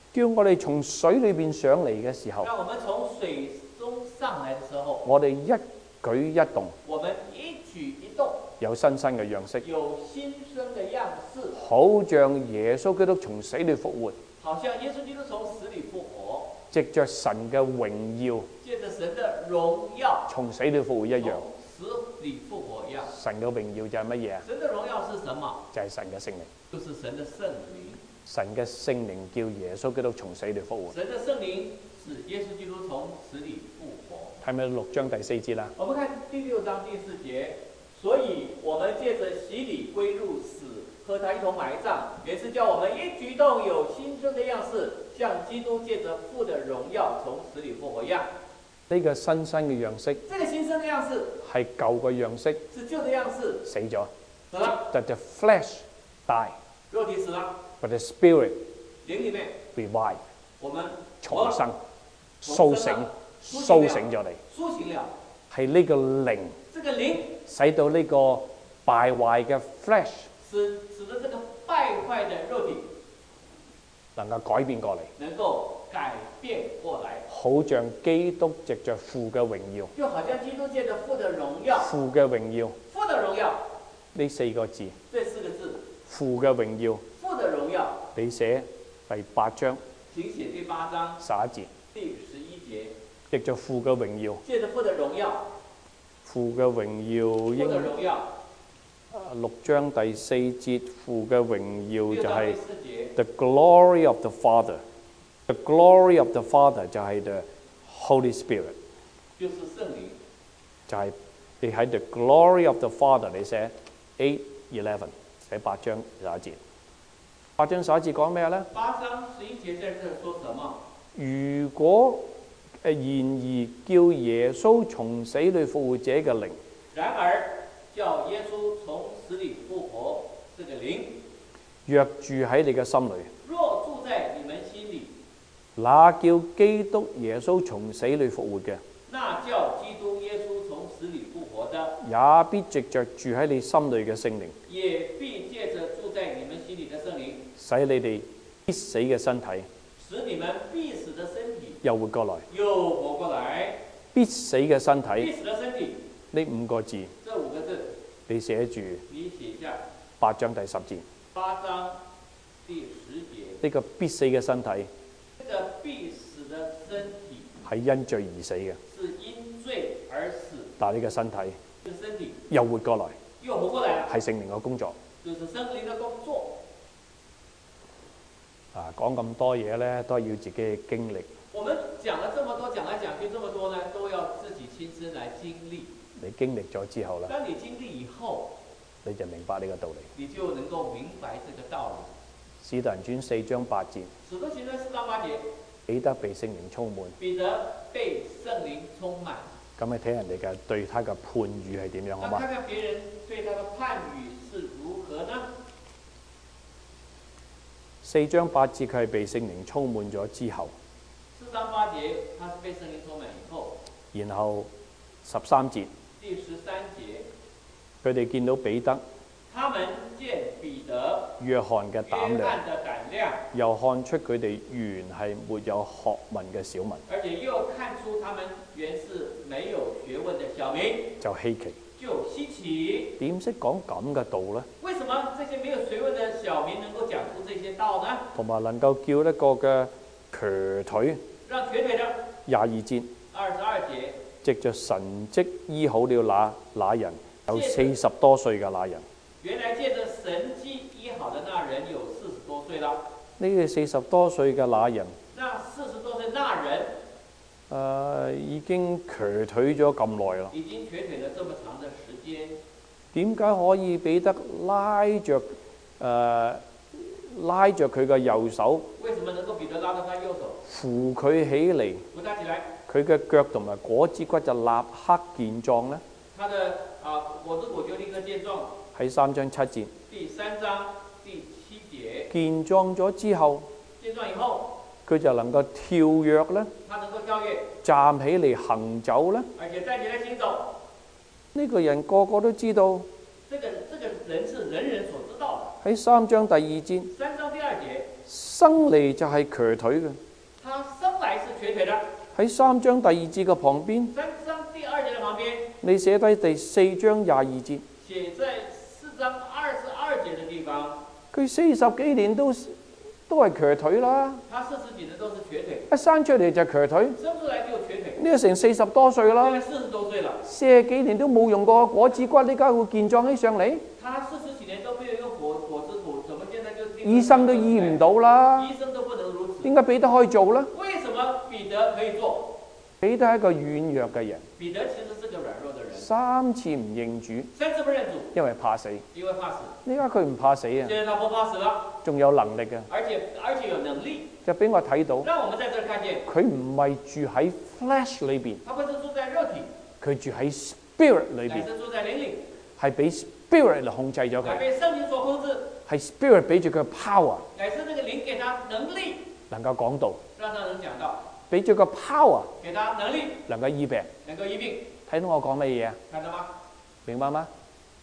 叫我哋從水裏邊上嚟嘅時候，
让我们從水中上來的時候，
我哋一舉一動
我們一舉一動
有新生嘅樣式，
有新生的樣式，
好像耶穌基督從死裏復活，
好像耶穌基督從死裏復活，
藉着神嘅榮耀
借着神的榮耀
從死裏復活一樣。
從死裏復活一樣。
神嘅榮耀就係乜嘢啊？
神的榮耀是什麼？
就係神嘅聖靈。
就是神的聖靈。
神嘅聖靈叫耶穌基督從死裏復活。
神的聖靈使耶穌基督從死裏復活。
睇咪六章第四節啦？
我們看第六章第四節，所以我們借着洗禮歸入死，和他一同埋葬，原是叫我們一舉一動有新生的樣式，像基督借着父的榮耀從死裏復活一樣。
呢個新生嘅樣式，
這個新生的樣式
係舊嘅樣式，
是舊的樣式，
死咗。
死了，
That the flesh die,
肉體死了，
but the spirit
靈裡面
revive，
我們
重生、甦
重生
醒、
甦醒了
甦醒咗你。
甦醒了。
係呢個靈
這個靈
使到呢個敗壞嘅 flesh
使使得這個敗壞的肉體
能夠改變過嚟，
能夠改變過來，
好像基督藉着父嘅榮耀，
就好像基督借着父的榮耀，
父嘅榮耀
父的榮耀
呢四個字，
這四個字，
父嘅榮耀，
父的榮耀，
你寫第八章
請寫第八章
十一節，
第十一節，
藉着父嘅榮耀，
借着父的榮耀，
父嘅榮耀
父的
應
榮耀，
六章第四節，父嘅榮耀就係
六章第四節，
the glory of the Father。The glory of the Father 就係 the Holy Spirit，
就是聖靈，
就係你喺 the glory of the Father 你寫 eight eleven 寫八章十一節。八章十一節講咩咧？
八章十一節在這說什麼？
如果誒然而叫耶穌從死裏復活者嘅靈，
然而叫耶穌從死裏復活，這個靈
若住喺你嘅心裏，
若住在你們心裏，
那叫基督耶穌從死裏復活嘅，
那叫基督耶穌從死裏復活的，
也必藉着住喺你心裏嘅聖靈，
也必借着住在你們心裏的聖靈，
使你哋必死嘅身體
使你們必死的身體
又活過來。
又活過來。
必死嘅身
必
體
死的身體，
呢五個字，
這五個字，
你寫住
你寫一下。
八章第十節。
八章第十節，
呢個必死嘅身體
這個必死的身體
係因罪而死嘅，
是因罪而死，
但係呢個身體
這身體
又活過來，
又活過來了，
係聖靈嘅工作。
就是聖靈的工作。
啊，講咁多嘢呢，都係要自己嘅經歷。
我們講了這麼多，講來講去這麼多呢，都要自己親身來經歷。
你經歷咗之後呢，
當你經歷以後，
你就明白呢個道理。
你就能夠明白這個道理。
使徒行傳四章八節，
使徒行傳四章八節，
彼得被聖靈充滿。
彼得被聖靈充滿。
咁你睇人哋嘅對他嘅判語係點樣，好
那
嗎？
看看別人對他的判語是如何呢？
四章八節佢係被聖靈充滿咗之後，
四章八節，他是被聖靈充滿以後，
然後十三節
第十三節，
佢哋見到彼得、
他們見彼得、
約翰嘅膽量，
約翰的膽量，
又看出佢哋原係沒有學問嘅小民，
而且又看出他們原是沒有學問的小民，
就稀奇。
就稀奇。
點識講咁嘅道呢？
為什麼這些沒有學問的小民能夠講出這些道呢？
同埋能夠叫一個嘅瘸腿，
讓瘸腿的
廿二節，
二十二節，
藉着神蹟醫好了那那人，有四十多歲嘅那人。
原來借着神蹟醫好的那人有四十多歲了。
呢個四十多歲嘅那人，
那四十多歲那人，
誒、呃、已經瘸腿咗咁耐啦。
已經瘸腿了這麼長的時間，
點解可以彼得拉着誒、呃、拉着佢嘅右手，
為什麼能夠彼得拉到他右手，
扶佢起嚟？
扶他起來？
佢嘅腳同埋果子骨就立刻健壯呢？
他的啊果子骨就立刻健壯。
喺三章七節，
第三章第七節，
健壯咗之後，
健壯以後，
佢就能夠跳躍呢，
他能夠跳躍，
站起嚟行走呢。
而且站起來行走。
呢、這個人個個都知道。
這個這個人是人人所知道的。
喺三章第二節，
三章第二節，
生嚟就係瘸腿嘅。
他生來是瘸腿的。
喺三章第二節嘅旁邊，
三章第二節嘅旁邊，
你寫低第四章廿二節，
寫在四章二十二節嘅地方。
佢四十幾年都都係瘸腿啦。
他四十幾年都是瘸腿，
一生出嚟就瘸腿，
生出來就瘸腿。
呢個成四十多歲啦，
現在四十多歲了，
四十幾年都冇用過果子骨，呢家會健壯起上嚟。
他四十幾年都沒有用果果子土，怎麼現在就
醫生都醫唔到啦，
醫生都不能如此。
點解彼得可以做呢？
為什麼彼得可以做？
彼得係一個軟弱嘅人，
彼得其實是個軟弱的人，
三次唔認主，
三次不認主，
因為怕死。
因為怕死。
呢家佢唔怕死啊，
現在他不怕死了，
仲有能力嘅，
而且而且有能力，
就俾我睇到，
讓我們在這看見，
佢唔係住喺 flesh 裏邊，
他不是住在肉體，
佢住喺 spirit 裏邊，
乃是住在靈裏，
係俾 spirit 嚟控制咗
乃
佢，
被聖靈所控制，
係 spirit 俾住佢 power，
乃是這個靈給他能力，
能夠講道，
讓他能講道，
俾住個 power，
給他能力，
能夠醫病。
能夠醫病。
睇到我講乜嘢啊？
看到嗎？
明白嗎？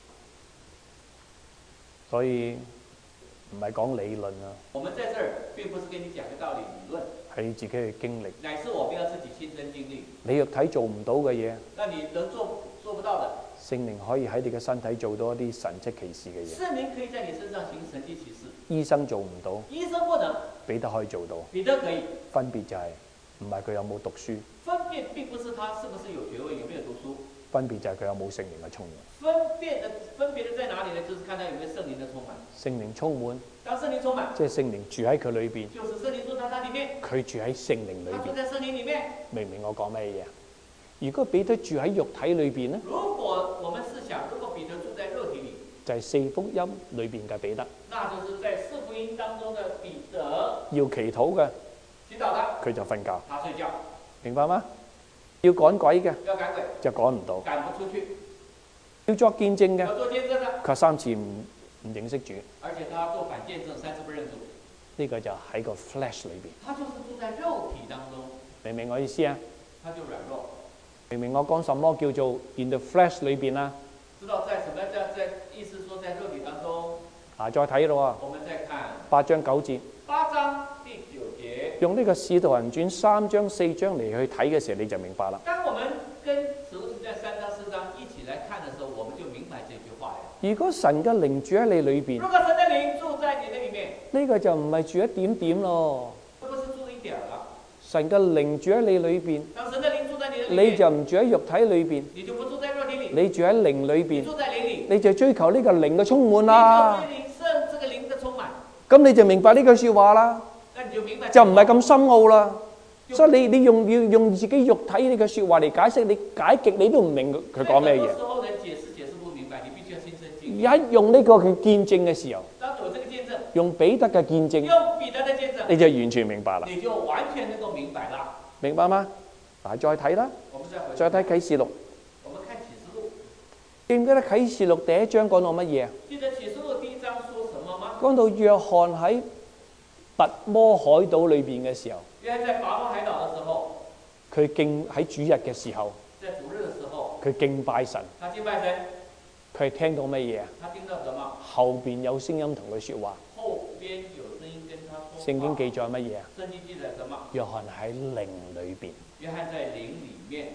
所以唔係講理論啊，
我們在這兒並不是跟你講個道理理論，
係你自己去經歷。
乃是我們要自己親身經歷。
你肉體做唔到嘅嘢，
那你能做做不到的，
聖靈可以喺你嘅身體做到一啲神蹟奇事嘅嘢。
聖靈可以在你身上行神蹟奇事，
醫生做唔到，
醫生不能，
彼得可以做到。
彼得可以。
分別就係唔係佢有冇讀書，
分辨並不是他是不是有學問，有沒有讀書，
分別就係佢有冇聖靈嘅充滿。
分辨的分別的在哪裡呢？就是看他有沒有聖靈的充滿。
聖靈充滿，
當聖靈充滿，
即係聖靈住喺佢裏邊，
就是聖靈住在他裡面，
佢住喺聖靈裏邊。
他住在聖靈裡面。
明唔明我講咩嘢？如果彼得住喺肉體裏邊呢，
如果我們試想，如果彼得住在肉體裡，
就係四福音裏邊嘅彼得，
那就是在四福音當中的彼得
要祈禱嘅，
祈禱的，
佢就瞓覺，
他睡覺，
明白嗎？要趕鬼嘅
要趕鬼，
就趕唔到，
趕不出去，
要作見證嘅，
要做見證的，
佢三次唔唔認識主，
而且他做反見證，三次不認主，
呢個就喺個 flesh 裏邊，
他就是住在肉體當中，
明唔明我意思啊？
他就軟弱。
明唔明我講什麼叫做 in the flesh 裏邊啊？
知道在什麼在在意思說在肉體當中，
啊，再睇咯
我們再看
八章九節，
八章第九節。
用呢個使徒行傳三章四章嚟去睇嘅時候，你就明白啦。
當我們跟使徒行傳三章四章一起來看的時候，我們就明白這句話了。
如果神嘅靈住喺你裏邊，
如果神的靈住在你的裡面，
呢個就唔係住一點點咯。
這不是住一點了。
神嘅靈住喺你裏邊，
當神的靈住在你的裡面，
你就唔住喺肉體裏邊，
你就不住在肉體裡，
你住喺靈裏
你
邊，
住在靈裡，
你就追求呢個靈嘅充滿
你
啦。
就追靈聖這個靈的充滿，
咁你就明白呢句説話啦，
那你就明白
就唔係咁深奧啦。所以你你用要用自己肉體呢句説話嚟解釋，你解極你都唔明佢講咩嘢。
很多時候人解釋解釋不明白，你必須要親身經歷。
一用呢個嘅見證嘅時候，
當有這個見證，
用彼得嘅見證，
用彼得的見證，
你就完全明白啦。
你就完全能夠明白了。
明白嗎？嗱，再睇啦，
我們再回
再睇啟示錄。
我們看啟示錄，
記唔記得啟示錄第一章講到乜嘢啊？
記得啟示錄第一章說什麼嗎？
講到約翰喺拔摩海島裏邊嘅時候，
約翰在拔摩海島的時候，
佢敬喺主日嘅時候，
在主日的時候，
佢敬拜神，
他敬拜神，
佢係聽到乜嘢啊？
他聽到什麼？
後邊有聲音同佢説話。
後邊有聲音跟他說話。
聖經記載乜嘢啊？
聖經記載什麼？
約翰喺靈裏邊。
約翰在靈裡面。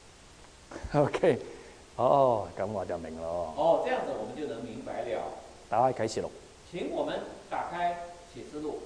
OK，哦，咁我就明咯。
哦，這樣子我們就能明白了。
打開啟示錄，
請我們打開啟示錄。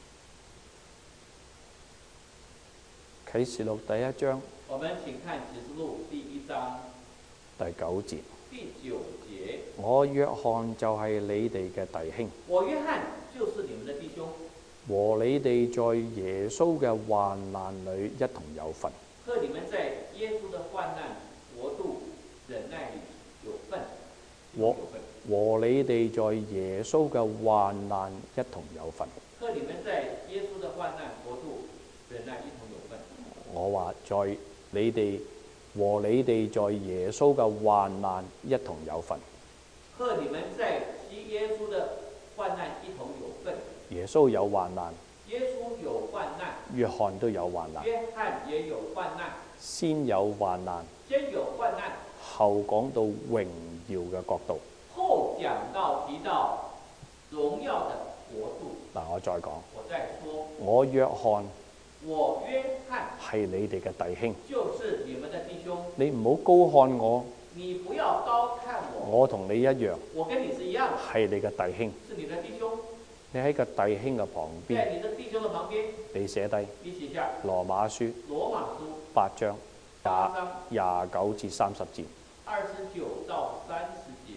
啟示錄第一章
我們請看啟示錄第一章
第九節。
第九節。
我約翰就係你哋嘅弟兄，
我約翰就是你們的弟兄，
和你哋在耶穌嘅患難裏一同有份。
和你們在耶穌的患難國度忍耐裡有份。
和和你哋在耶穌嘅患難一同有份。
和你們在耶穌的患難國度忍耐一同有份。
我話在你哋和你哋在耶穌嘅患難一同有份。
和你們在耶穌的患難一同有份。
耶穌有患難，
耶穌有患難，
約翰都有患難。
約翰也有患難。
先有患難，
先有患難，
後講到榮耀嘅國度。
後講到提到榮耀的國度。
嗱，我再講。
我再說，
我約翰
我約翰
係你哋嘅弟兄，
就是你們的弟兄，
你唔好高看我，
你不要高看我，
我同你一樣，
我跟你是一樣，
係你嘅弟兄。
是你的弟兄。
你喺個弟兄嘅旁邊，
在你的弟兄的旁邊，
你寫低
你寫下
羅馬書
羅馬書
八章
八章
廿九至三十節。
二十九到三十節，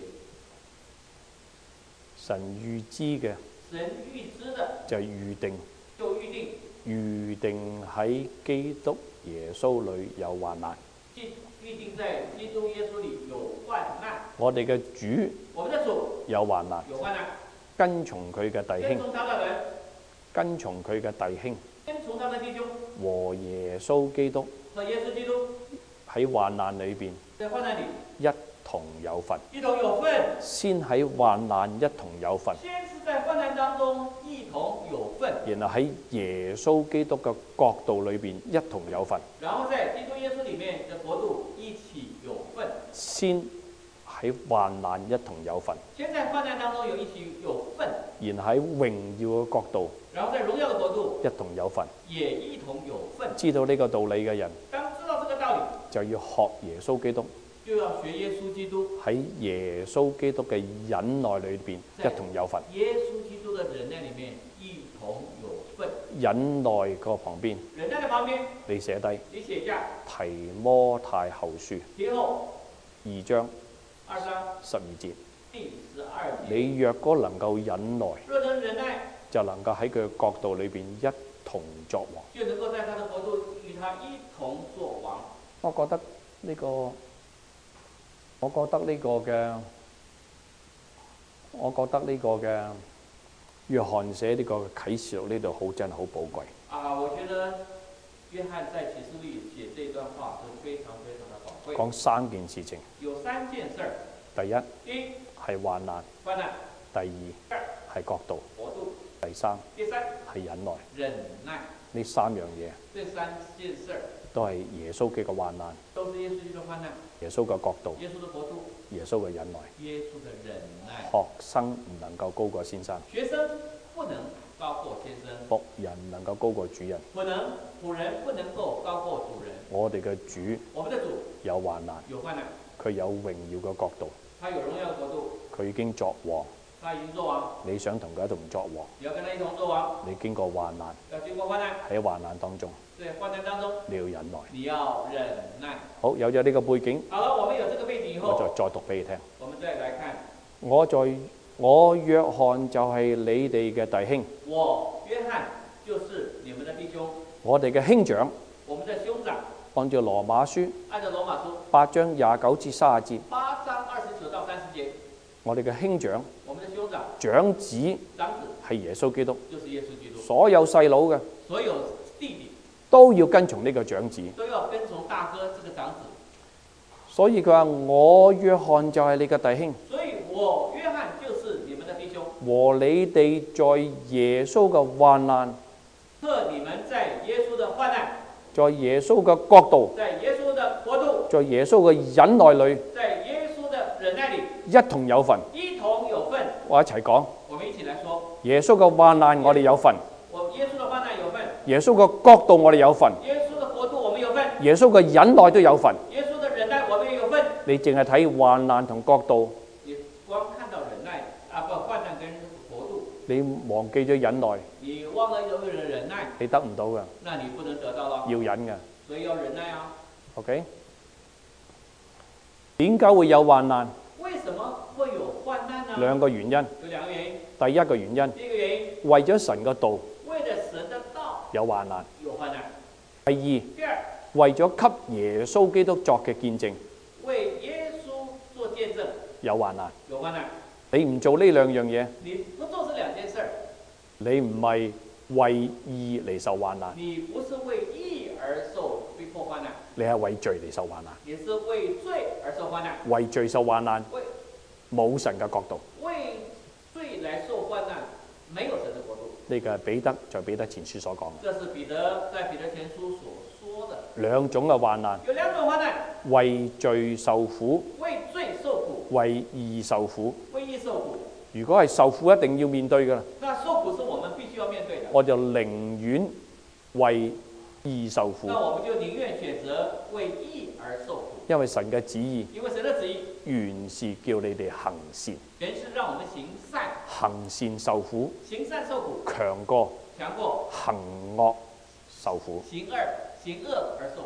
神預知嘅
神預知的
就係預定，
就預定，
預定喺基督耶穌裏有患難。
即預定在基督耶穌裏有患難。
我哋嘅主
我們的主
有患難，
有患難，
跟從佢嘅弟
跟
兄，
從他的人，
跟從佢嘅弟兄
跟從他的弟兄
和耶穌基督
和耶穌基督
喺患難裏邊
在患難裏
一同有份，
一同有份。
先喺患難一同有份，
先是在患難當中一同有份，
然後喺耶穌基督嘅國度裏邊一同有份，
然後在基督耶穌裏面的國度一起有份。
先喺患難一同有份，
先在患難當中有一起有份，
然後喺榮耀嘅國度
然後在榮耀的國度
一同有份。
也一同有份。
知道呢個道理嘅人，
當知道這個道理，
就要學耶穌基督
就要學耶穌基督，
喺耶穌基督嘅忍耐裏邊一同有份。
耶穌基督的忍耐裏面一同有份。
忍耐個旁邊，
忍耐的旁邊，
你寫低
你寫下
提摩太後書
提後
二章
二章
十二節。
第十二節。
你若果能夠忍耐，
若能忍耐，
就能夠喺佢嘅國度裏邊一同作王。
就能夠在他的國度與他一同作王。
我覺得呢個，我覺得呢個嘅，我覺得呢個嘅約翰寫呢個啟示錄呢度好真係好寶貴。
啊，我覺得約翰在啟示錄寫這段話是非常非常的寶貴。
講三件事情，
有三件事兒。
第一
一
係患難，
患難，
第二
二
係國度，
國度，
第三
第三
係忍耐。
忍耐。
呢三樣嘢
這三件事兒
都係耶穌基督嘅患難，
都是耶穌基督的患難，
耶穌嘅國度，
耶穌的國度，
耶穌嘅忍耐。
耶穌的忍耐。
學生唔能夠高過先生，
學生不能高過先生，
僕人唔能夠高過主人。
不能僕人不能夠高過主人。
我哋嘅主
我們的主
有患難，
有患難，
佢有榮耀嘅國度，
他有榮耀的國度，
佢已經作王。
他已經作王。
你想同佢一同作王，
你要跟他一同作王，
你經過患難，
要經過患難，
喺患難當中
在患難當中
你要忍耐。
你要忍耐。
好，有咗呢個背景，
好了，我們有這個背景以後，
我就再讀俾你聽。
我們再來看，
我在我約翰就係你哋嘅弟兄，
我約翰就是你們的弟兄，
我哋嘅兄長，
我們的兄長，
按照羅馬書
按照羅馬書
八章廿九至三十節，
八章二十九到三十節，
我哋嘅兄長
我們的兄長
長子
長子
係耶穌基督，
就是耶穌基督，
所有細佬嘅
所有弟弟
都要跟從呢個長子。
都要跟從大哥這個長子。
所以佢話我約翰就係你嘅弟兄，
所以我約翰就是你們的弟兄，
和你哋在耶穌嘅患難，
和你們在耶穌的患難，
在耶穌嘅國度，
在耶穌的國度，
在耶穌嘅忍耐裏
在耶穌的忍耐裏
一同有份。
一同有份。
我一齊講，
我們一起來說，
耶穌嘅患難我哋有份，
我耶穌的患難有份，
耶穌嘅國度我哋有份，
耶穌的國度我們有份，
耶穌嘅忍耐都有份。
耶穌的忍耐我們也有份。
你淨係睇患難同國度，
你光看到忍耐啊，不患難跟國度，
你忘記咗忍耐，
你忘了有人忍耐，
你得唔到嘅，
那你不能得到了，
要忍嘅。
所以要忍耐啊。
OK？點解會有患難？
為什麼會有患難呢？
兩個原因。
有兩個原因。
第一個原因，
第一個原因，
為咗神嘅道
為了神的道
有患難。
有患難。
第二，
第二，
為咗給耶穌基督作嘅見證
為耶穌做見證
有患難。
有患難。
你唔做呢兩樣嘢，
你不做這兩件事，
你唔係為義嚟受患難，
你不是為義而受逼迫患難，
你係為罪嚟受患難。
你是為罪而受患難。
為罪受患難，
為
冇神嘅國度。
為罪來受患難，沒有神的國度。
呢個係彼得在彼得前書所講嘅。
這是彼得在彼得前書所說的。
兩種嘅患難，
有兩種患難：
為罪受苦，
為罪受苦，
為義受苦。
為義受苦。
如果係受苦，一定要面對㗎啦。
那受苦是我們必須要面對的。
我就寧願為義受苦，
那我們就寧願選擇為義而受苦，
因為神嘅旨意
因為神的旨意
原是叫你哋行善，
原是讓我們行善，
行善受苦，
行善受苦，
強過
強過
行惡受苦。
行惡行惡而受苦。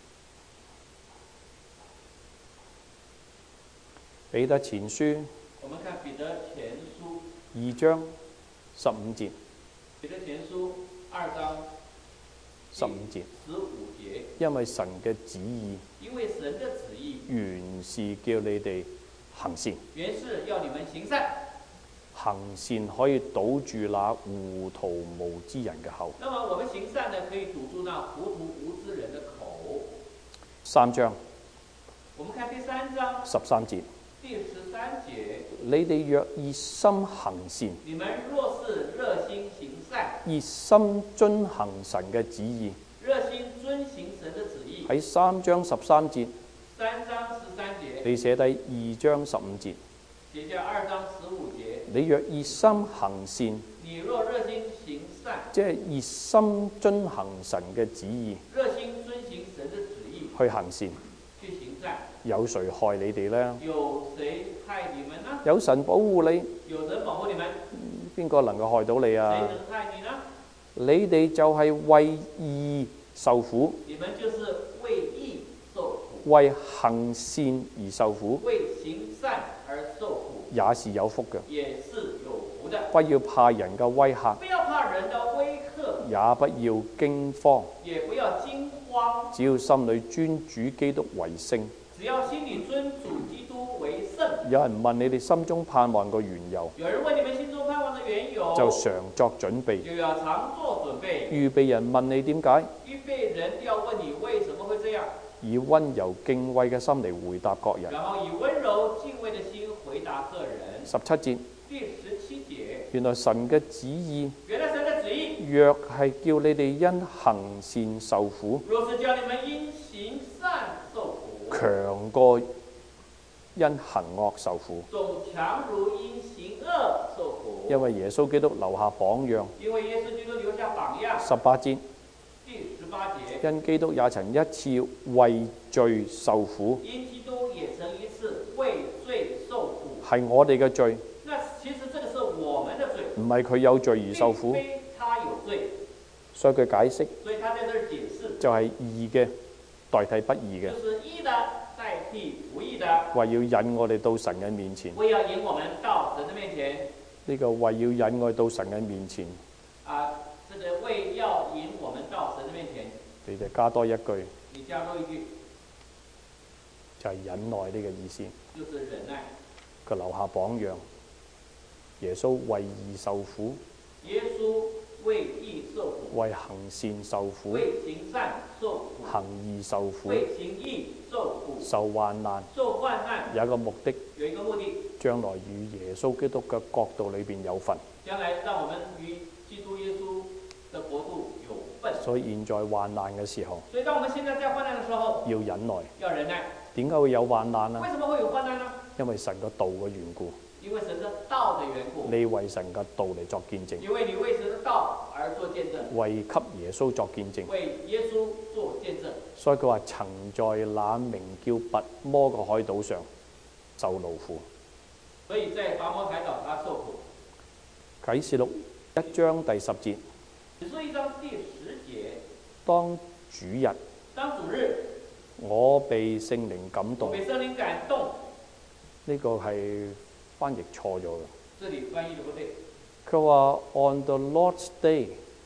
彼得前書
我們看彼得前書
二章十五節，
彼得前書二章
十五節，
十五節，
因為神嘅旨意
因為神的旨意
原是叫你哋行善，
原是要你們行善，
行善可以堵住那糊塗無知人嘅口。
那麼我們行善呢，可以堵住那糊塗無知人的口。
三章
我們看第三章
十三節，
第十三節，
你哋若熱心行善，
你們若是熱心行善，
熱心遵行神嘅旨意。
熱心遵行神的旨意。
喺三章十三節，
三章十三節，
你寫低二章十五節。
寫下二章十五節。
你若熱心行善，
你若熱心行善，
即係熱心遵行神嘅旨意，
熱心遵行神的旨意
去行善，
去行善，
有誰害你哋呢？
有誰害你們呢？
有神保護你，
有人保護你們，
邊個能夠害到你
誰
啊？
能害你呢？
你哋就係為義受苦，
你們就是為義受苦，
為行善而受苦，
為行善而受苦，
也是有福嘅。
也是有福的。
不要怕人嘅威嚇，
不要怕人的威嚇，
也不要驚慌，
也不要驚慌，
只要心裏尊主基督為聖。
只要心裏尊主基督為聖。
有人問你哋心中盼望個緣由，
有人問你們心中盼望的緣由，
就常作準備。
就要常做準備。
預備人問你點解，
預備人要問你為什麼會這樣，
以温柔敬畏嘅心嚟回答各人。
然後以温柔敬畏的心回答個人。
十七節，
第十七節，
原來神嘅旨意，
原來神的旨意，
若係叫你哋因行善受苦，
若是叫你們因行善受苦，
強過因行惡受苦。
總強如因行惡受苦。
因為耶穌基督留下榜樣。
因為耶穌基督留下榜樣。
十八節，
第十八節，
因基督也曾一次為罪受苦，
因基督也曾一次為罪受苦。
係我哋嘅罪，
那其實這個是我們的罪，
唔係佢有罪而受苦。
並非他有罪，
所以佢解釋
所以他在這兒解釋，
就係義嘅代替不義嘅，
就是義的代替不義的，
為要引我哋到神嘅面前。
為要引我們到神的面前。
呢個為要引我哋到神嘅面前，
啊，這個為要引我們到神的面前，
你哋加多一句，
你加多一句，
就係忍耐呢個意思。
就是忍耐。
佢留下榜樣，耶穌為義受苦，
耶穌為義受苦，
為行善受苦，
為行善受苦，
行義受苦，
為行義受苦，
受患難，
受患難，
有一個目的，
有一個目的，
將來與耶穌基督嘅國度裏邊有份。
將來讓我們與基督耶穌的國度有份。
所以現在患難嘅時候，
所以當我們現在在患難的時候，
要忍耐。
要忍耐。
點解會有患難啊？
為什麼會有患難呢？
因為神個道嘅緣故。
因為神的道的緣故。
你為神嘅道嚟作見證。
因為你為神的道而做見證。
為給耶穌作見證。
為耶穌做見證。
所以佢話曾在那名叫拔摩嘅海島上受勞苦。
所以在拔摩海島他受苦。
啟示錄一章第十節。
啟示錄一章第十節。
當主日。
當主日。
我被聖靈感動。
我被聖靈感動。
呢個係翻譯錯咗嘅。
這裡翻譯得不對。
佢話 On the Lord's day,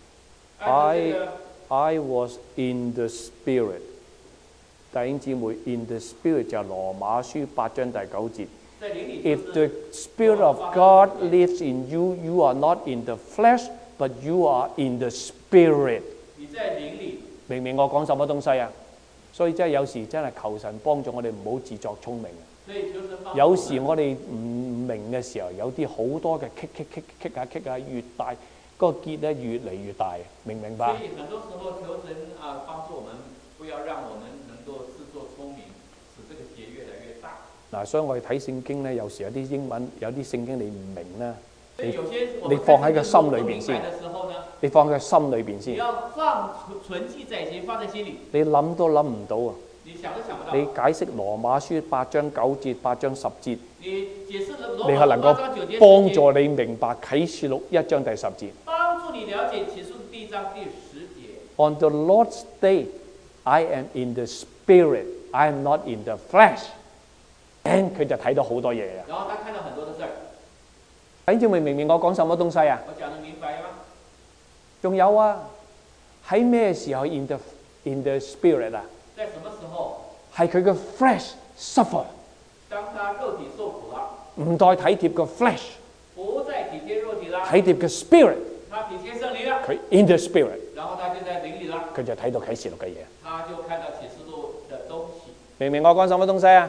I I was in the Spirit。弟兄姊妹 ，in the Spirit 就係羅馬書八章第九節。If the Spirit of God lives in you, you are not in the flesh, but you are in the Spirit。
你在靈裡。
明唔明我講什麼東西啊？所以真係有時真係求神幫助我哋唔好自作聰明。有時我哋唔明嘅時候，有啲好多嘅棘棘棘棘下棘下，越大嗰、那個結咧越嚟越大，明唔明白？
所以很多時候求神啊幫助我們，不要讓我們能夠自作聰明，使這個結越來越大。
嗱，所以我哋睇聖經咧，有時有啲英文，有啲聖經你唔明咧，你
有些
你放喺個心裏邊先， 你放喺心裏邊
你
先。
要放存存記在心，放在心裏。
你諗都諗唔到啊！
你想都想不到。
你解釋羅馬書八章九節、八章十節，
你解釋了羅
你係能
馬八章九節，
夠幫助你明白啟示錄一章第十節。
幫助你了解啟示錄第一章第十節。
On the Lord's day, I am in the spirit, I am not in the flesh。佢就睇到好多嘢啊！
然後他看到很多的事兒。
弟兄姊妹明唔明我講什麼東西啊？
我講得明白嗎？
仲有啊，喺咩時候 in the in the spirit 啊？
在什麼時候？
係佢嘅 flesh suffer。
當他肉體受苦啦，
唔再體貼個 flesh，
不再體貼肉體啦，
體貼個 spirit。
他體貼聖靈啦，
佢 in the spirit，
然後他就在靈裏啦，
佢就睇到啟示錄嘅嘢。
他就看到啟示錄的東西。
明唔明我講什麼東西啊？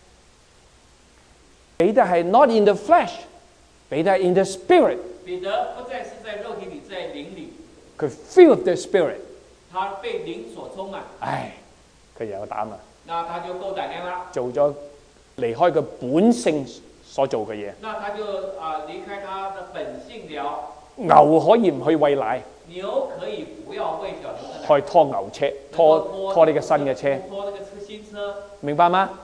彼得係 not in the flesh，彼得係 in the spirit。
彼得不再是在肉體裏，在靈裏，
佢 feel the spirit，
他被靈所充滿。
唉，佢有膽啊！
那他就夠膽量啦。
做咗離開佢本性所做嘅嘢。
那他就啊離開他的本性了。
牛可以唔去餵奶，
牛可以不要餵小牛的奶，
可以拖牛車，拖拖呢個新嘅車，
拖那個車新車，
明白嗎？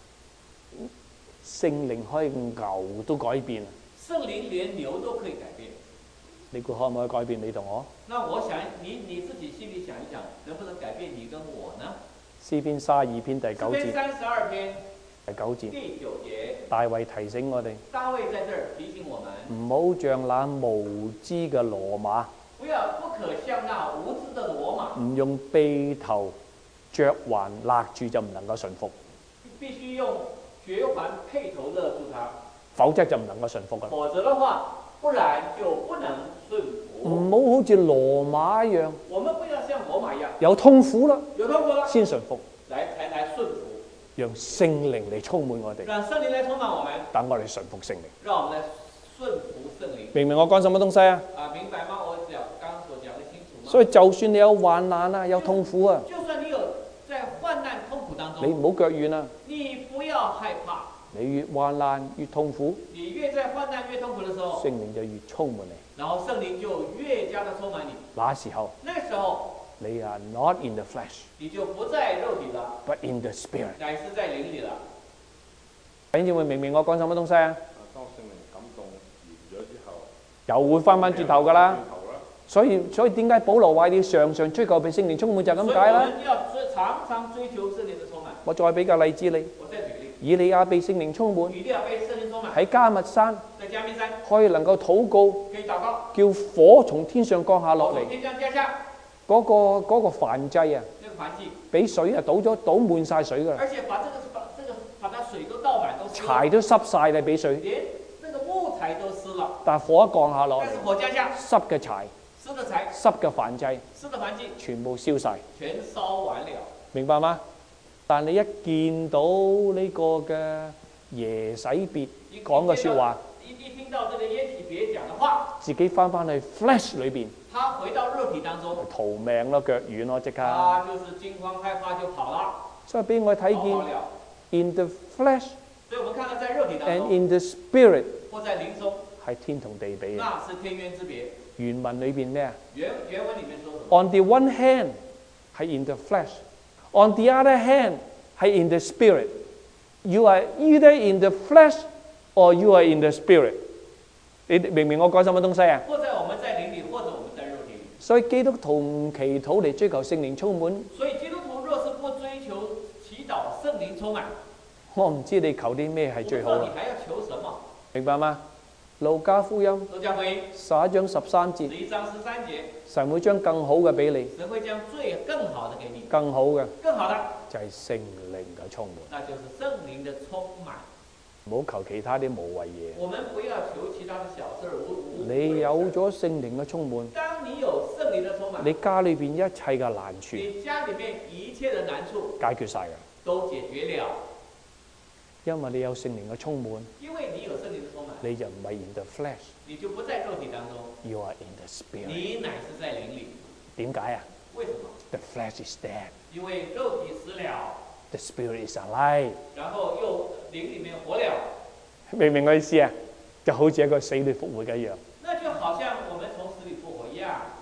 聖靈可以牛都改變，
聖靈連牛都可以改變。
你估可唔可以改變你同我？
那我想你你自己心裡想一想，能不能改變你跟我呢？
詩篇三十二篇第九
詩篇
節，
三十二篇
第九節，
第九節，
大衛提醒我哋
大衛在這兒提醒我們，
唔好像那無知嘅羅馬，
不要不可像那無知的羅馬，
唔用鼻頭嚼環勒住就唔能夠順服，
必須用嚼環配頭勒住它，
否則就唔能夠順服㗎。
否則的話，不然就不能順服。
唔好好似羅馬一樣，
我們不要像羅馬一樣，
有痛苦啦，
有痛苦了
先順服，
來才來順服，
讓聖靈嚟充滿我哋，
讓聖靈來充滿我們，
等我哋順服聖靈。
讓我們來順服聖靈。
明唔明我講什麼東西啊？
啊，明白嗎？我講剛剛所講得清楚嗎？
所以就算你有患難啊，有痛苦啊，
就算你有在患難痛苦當中，
你唔好腳軟啊！
你不要害怕。
你越患難越痛苦，
你越在患難越痛苦的時候，
聖靈就越充滿你。
然後聖靈就越加的充滿你。
那時候
那個時候，
你係 not in the flesh，
你就不在肉體了，
but in the spirit。
乃是在靈裏了。
弟兄姊妹明唔明我講什麼東西啊？
當聖靈感動完咗之後，
又會翻翻轉頭噶啦。
轉頭啦。
所以所以點解保羅話你要常常追求被聖靈充滿就係咁解啦。
所以我們要追常常追求聖靈的充滿。
我再俾個例子你，
我再舉例，
以利亞被聖靈充滿
以利亞被聖靈充滿，
喺迦密山，
在迦密山
可以能夠禱告，
可以禱告，
叫火從天上降下落嚟
從。天上降下，
嗰、個嗰、個燔祭啊，
那個燔祭，
俾水啊倒咗倒滿晒水噶啦，
而且把這個把這個把它水都倒滿都濕了，
柴都濕晒啦，俾水。
連那個木材都濕了。
但係火一降下落嚟
但是，火降下，
濕嘅柴、
濕的柴、
濕嘅燔祭
濕的燔祭
全部燒晒，
全燒完了。
明白嗎？但你一見到呢個嘅耶洗別講嘅説話，
一一聽到這個耶洗別講的話，
自己翻翻去 flesh 裏邊，
他回到肉體當中，
逃命咯，腳軟咯，即刻。
他就是驚慌害怕就跑了，
所以俾我睇見
逃跑了。
in the flesh
所以我們看到在肉體當
and
中，
in the spirit
或在靈中，
係天同地比嘅。
那是天淵之別。
原文裏邊咩啊
原原文裡面說什麼？
？On the one hand 係 in the flesh，on the other hand 係 in the spirit。You are either in the flesh or you are in the spirit。你明唔明我講什麼東西啊？
或者我們在靈裡，或者我們在肉體裡。
所以基督徒唔祈禱嚟追求聖靈充滿，
所以基督徒若是不追求祈禱聖靈充滿，
我唔知你求啲咩係
我不
最好啦。
知道你還要求什麼？
明白嗎？路加福音
路加福音
十一章十三節，
十一章十三節，
神會將更好嘅俾你，
神會將最更好的給你，
更好嘅
更好的，
就係聖靈嘅充滿。
那就是聖靈的充滿。
唔好求其他啲無謂嘢。
我們不要求其他的小事，無無。
你有咗聖靈嘅充滿，
當你有聖靈的充滿，
你家裏邊一切嘅難處
你家裡面一切的難處
解決晒㗎，
都解決了，
因為你有聖靈嘅充滿，
因為你有聖靈的充滿，
你就唔係 in the flesh，
你就不在肉體當中，
you are in the spirit。
你乃是在靈裡。
點解啊
為什麼？
？The flesh is dead，the
因為肉體死了，
spirit is alive。
然後又靈裡面活了，
明唔明我意思啊？就好似一個死裏復活嘅一樣。
那就好像我們從死裡復活一樣。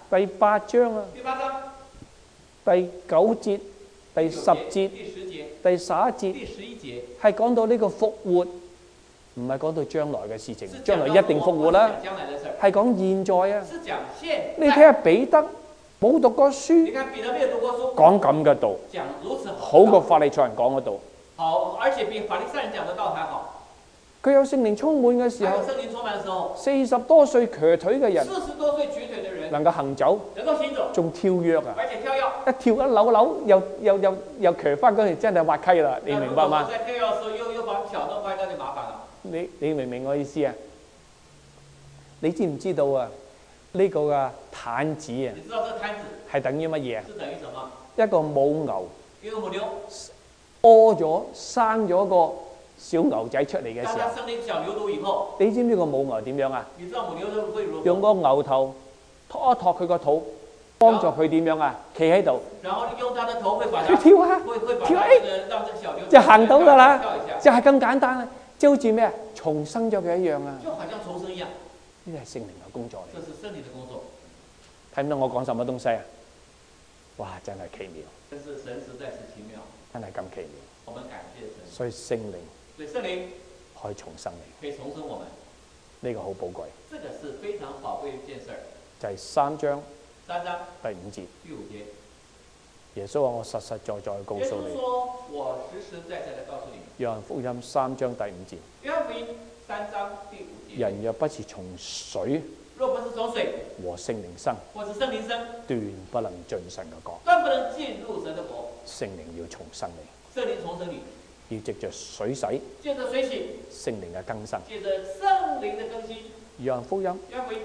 第八章啊，
第八章
第九節、第十節、
第十節、
第十一節，
第十一節
係講到呢個復活，唔係講到將來嘅事情
是，
將來一定復活啦，
是講將來的事，
係講現在啊。
是講現
你睇
在。
下彼得冇讀過書，
你看彼得沒有讀過書，
講咁嘅道，
講如此
好過法利賽人講嘅道。
好，而且比法利賽人講的道還好。
佢有聖靈充滿嘅時候
還有，聖靈充滿的時候，
四十多歲瘸腿嘅人
四十多歲瘸腿的人
能夠行走，
能夠行走，
仲跳躍啊！
而且跳躍。
一跳一扭扭，又又又又瘸翻嗰陣，真係滑稽啦！你明白嗎？
在跳躍的時候又又把腳弄壞，那就麻煩了。
你你明唔明我意思啊？你知唔知道啊？呢、個嘅癱子啊，
你知道這個癱子
係等於乜嘢啊？
是等於什麼？
一個母牛
一個母牛
屙咗生咗個小牛仔出嚟嘅時候
當它，生了一個小牛犢以後，
你知唔知個母牛點樣啊？
你知道母牛會會如何？
用個牛頭托一托佢個肚，幫助佢點樣啊？企喺度，
然後用它的頭會把它
佢跳下，
會會把
跳
它這個讓這個小牛
就行到㗎啦
跳一下，
就係咁簡單啊！即係好似咩啊？重生咗佢一樣啊！
就好像重生一樣。
呢啲係聖靈嘅工作嚟
這。是聖靈的工作，
睇唔到我講什麼東西啊？哇！真係奇妙，
真是神實在是奇妙，
真係咁奇妙。
我們感謝神。
所以聖靈
所以聖靈
可以重生你，
可以重生我們，
呢、個好寶貴。
這個是非常寶貴的一件事兒。
就係、三章
三章
第五節，
第五節，
耶穌話：我實實在在告
耶穌
訴你，
說：我實實在在的告訴你，
約翰福音三章第五節，
約翰福音三章第五節，
人若不是從水
若不是從水
和聖靈生，
或是聖靈生，
斷不能進神嘅國。
斷不能進入神的國。
聖靈要重生你，
聖靈重生你，
要藉着水洗，
借着水洗，
聖靈嘅更新。
借着聖靈的更新。
約翰福音
約翰福音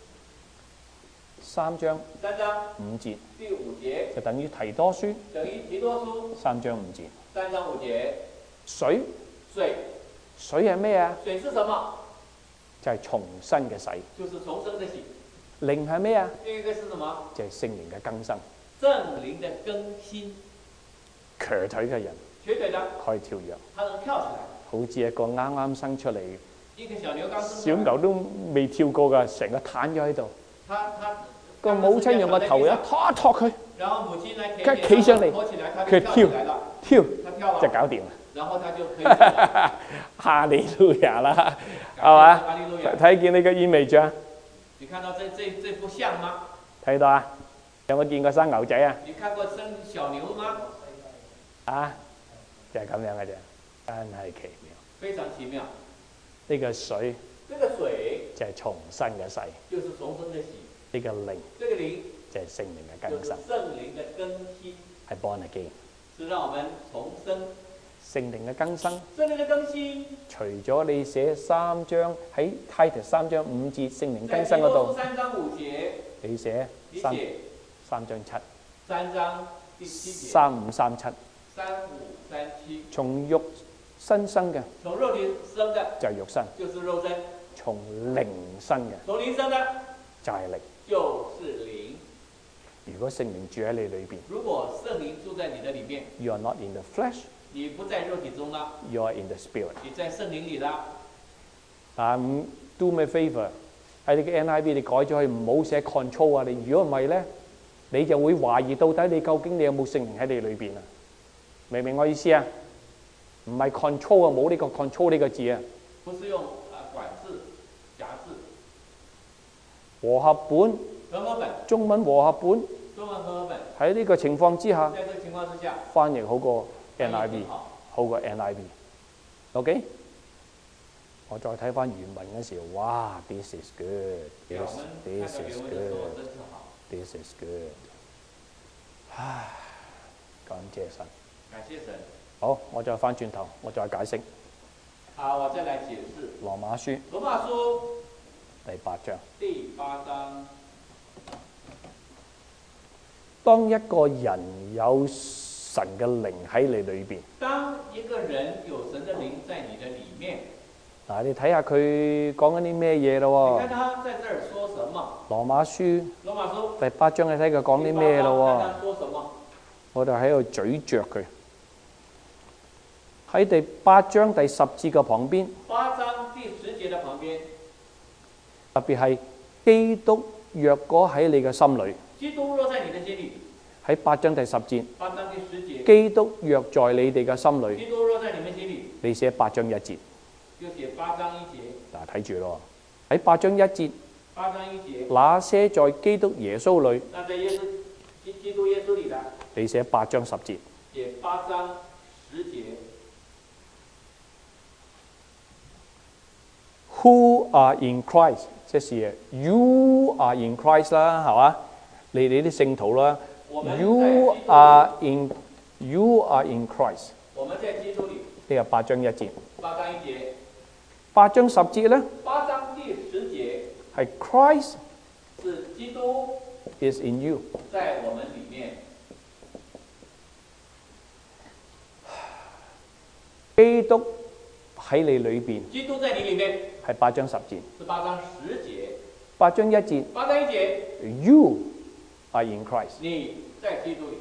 三章
三章
五節，
第五節
就等於提多書
等於提多書
三章五節。
三章五節。
水
水
水係咩啊？
水是什麼？
就係、重生嘅洗。
就是重生的洗。
靈係咩啊？
另一個是什麼？
就係、聖靈嘅更新。
聖靈的更新。
瘸腿嘅人
瘸腿的，
可以跳躍，
他能跳起來。
好似一個啱啱生出嚟
一個小牛剛生出來，
小牛都未跳過㗎，成個攤咗喺度。
他他
個母親用個頭一拖一拖佢，
然後母親來
佢企上嚟，
拖起來，他
佢
就跳起來了，
跳
他跳了，
就搞掂啦。
然後他就可以跳了。
哈利路亞啦，係嘛？
哈利路亞。
睇見你個意味象，
你看到這這這幅像嗎？
睇到啊？有冇見過生牛仔啊？
你看過生小牛嗎？
啊，就係、是、咁樣嘅啫，真係奇妙。
非常奇妙。
呢、這個水
這個水
就係重生嘅洗，
就是重生的洗。
呢、這個靈
這個靈
就係聖靈嘅更
就是
新，
聖靈的更新，
係 born again。
是讓我們重生。
聖靈嘅更新，
聖靈的更新，
除咗你寫三章喺 Titus 三章五節聖靈更新嗰
在提多書
度，
三章五節，
你寫三
你寫
三章七
三章第七節，
三五三七，
三五三七，
從肉身生嘅
從肉體生的
就係肉身，
就是肉身，
從靈生嘅
從靈生的
就係靈。
就是靈。
如果聖靈住喺你裏邊
如果聖靈住在你的裏面，
，you are not in the flesh，
你不在肉體中啦，
you are in the spirit。
你在聖靈裏啦。
啊，唔 do me favor，喺你嘅 N I V 你改咗佢，唔好寫 control 啊！你如果唔係咧，你就會懷疑到底你究竟你有冇聖靈喺你裏邊啊？明唔明我意思啊？唔係 control 啊，冇呢個 control 呢個字啊。
不是用啊管字、夾字。
和合本
和合本，
中文和合本
中文和合本，
喺呢個情況之下，
在這個情況之下，
翻譯好過 N I
翻譯
V，
很好
好過 N I V。OK， 我再睇翻原文嗰時候，哇 ！This is good。
對，我們
This
看到
is
原文的時候
good。
真是好，
This is good。唉，感謝神。
感謝神。
好，我再翻轉頭，我再解釋
好，我再來解釋
羅馬書
羅馬書
第八章。
第八章。
當一個人有神嘅靈喺你裏邊，
當一個人有神的靈在你的裡面，
嗱，你睇下佢講緊啲咩嘢咯喎？
你看他在這兒說什麼？
羅馬書
羅馬書
第八章，你睇佢講啲咩咯
看他說什麼？
我哋喺度咀嚼佢。喺第八章第十節嘅旁邊，
八章第十節的旁邊，
特別係基督若果喺你嘅心裏，
基督若在你的心裏，
喺八章第十節，
八章第十節，
基督若在你哋嘅心裏，
基督若在你們心裏，
你寫八章一節，
就寫八章一節，
嗱睇住咯，喺八章一節，
八章一節，
那些在基督耶穌裏，
那在耶穌基基督耶穌裏的，
你寫八章十節，
寫八章十節。
Who are in Christ， 即是 You are in Christ 啦，係嘛？你哋啲聖徒啦，You are in You are in Christ。
我們在基督裏。
呢個八章一節。
八章一節。
八章十節咧？
八章第十節。
係 Christ
是基督
is in you，
在我們裡面。
基督喺你裏邊。
基督在你裡面。
係八章十節。
是八章十節。
八章一節。
八章一節。
You are in Christ。
你在基督裡。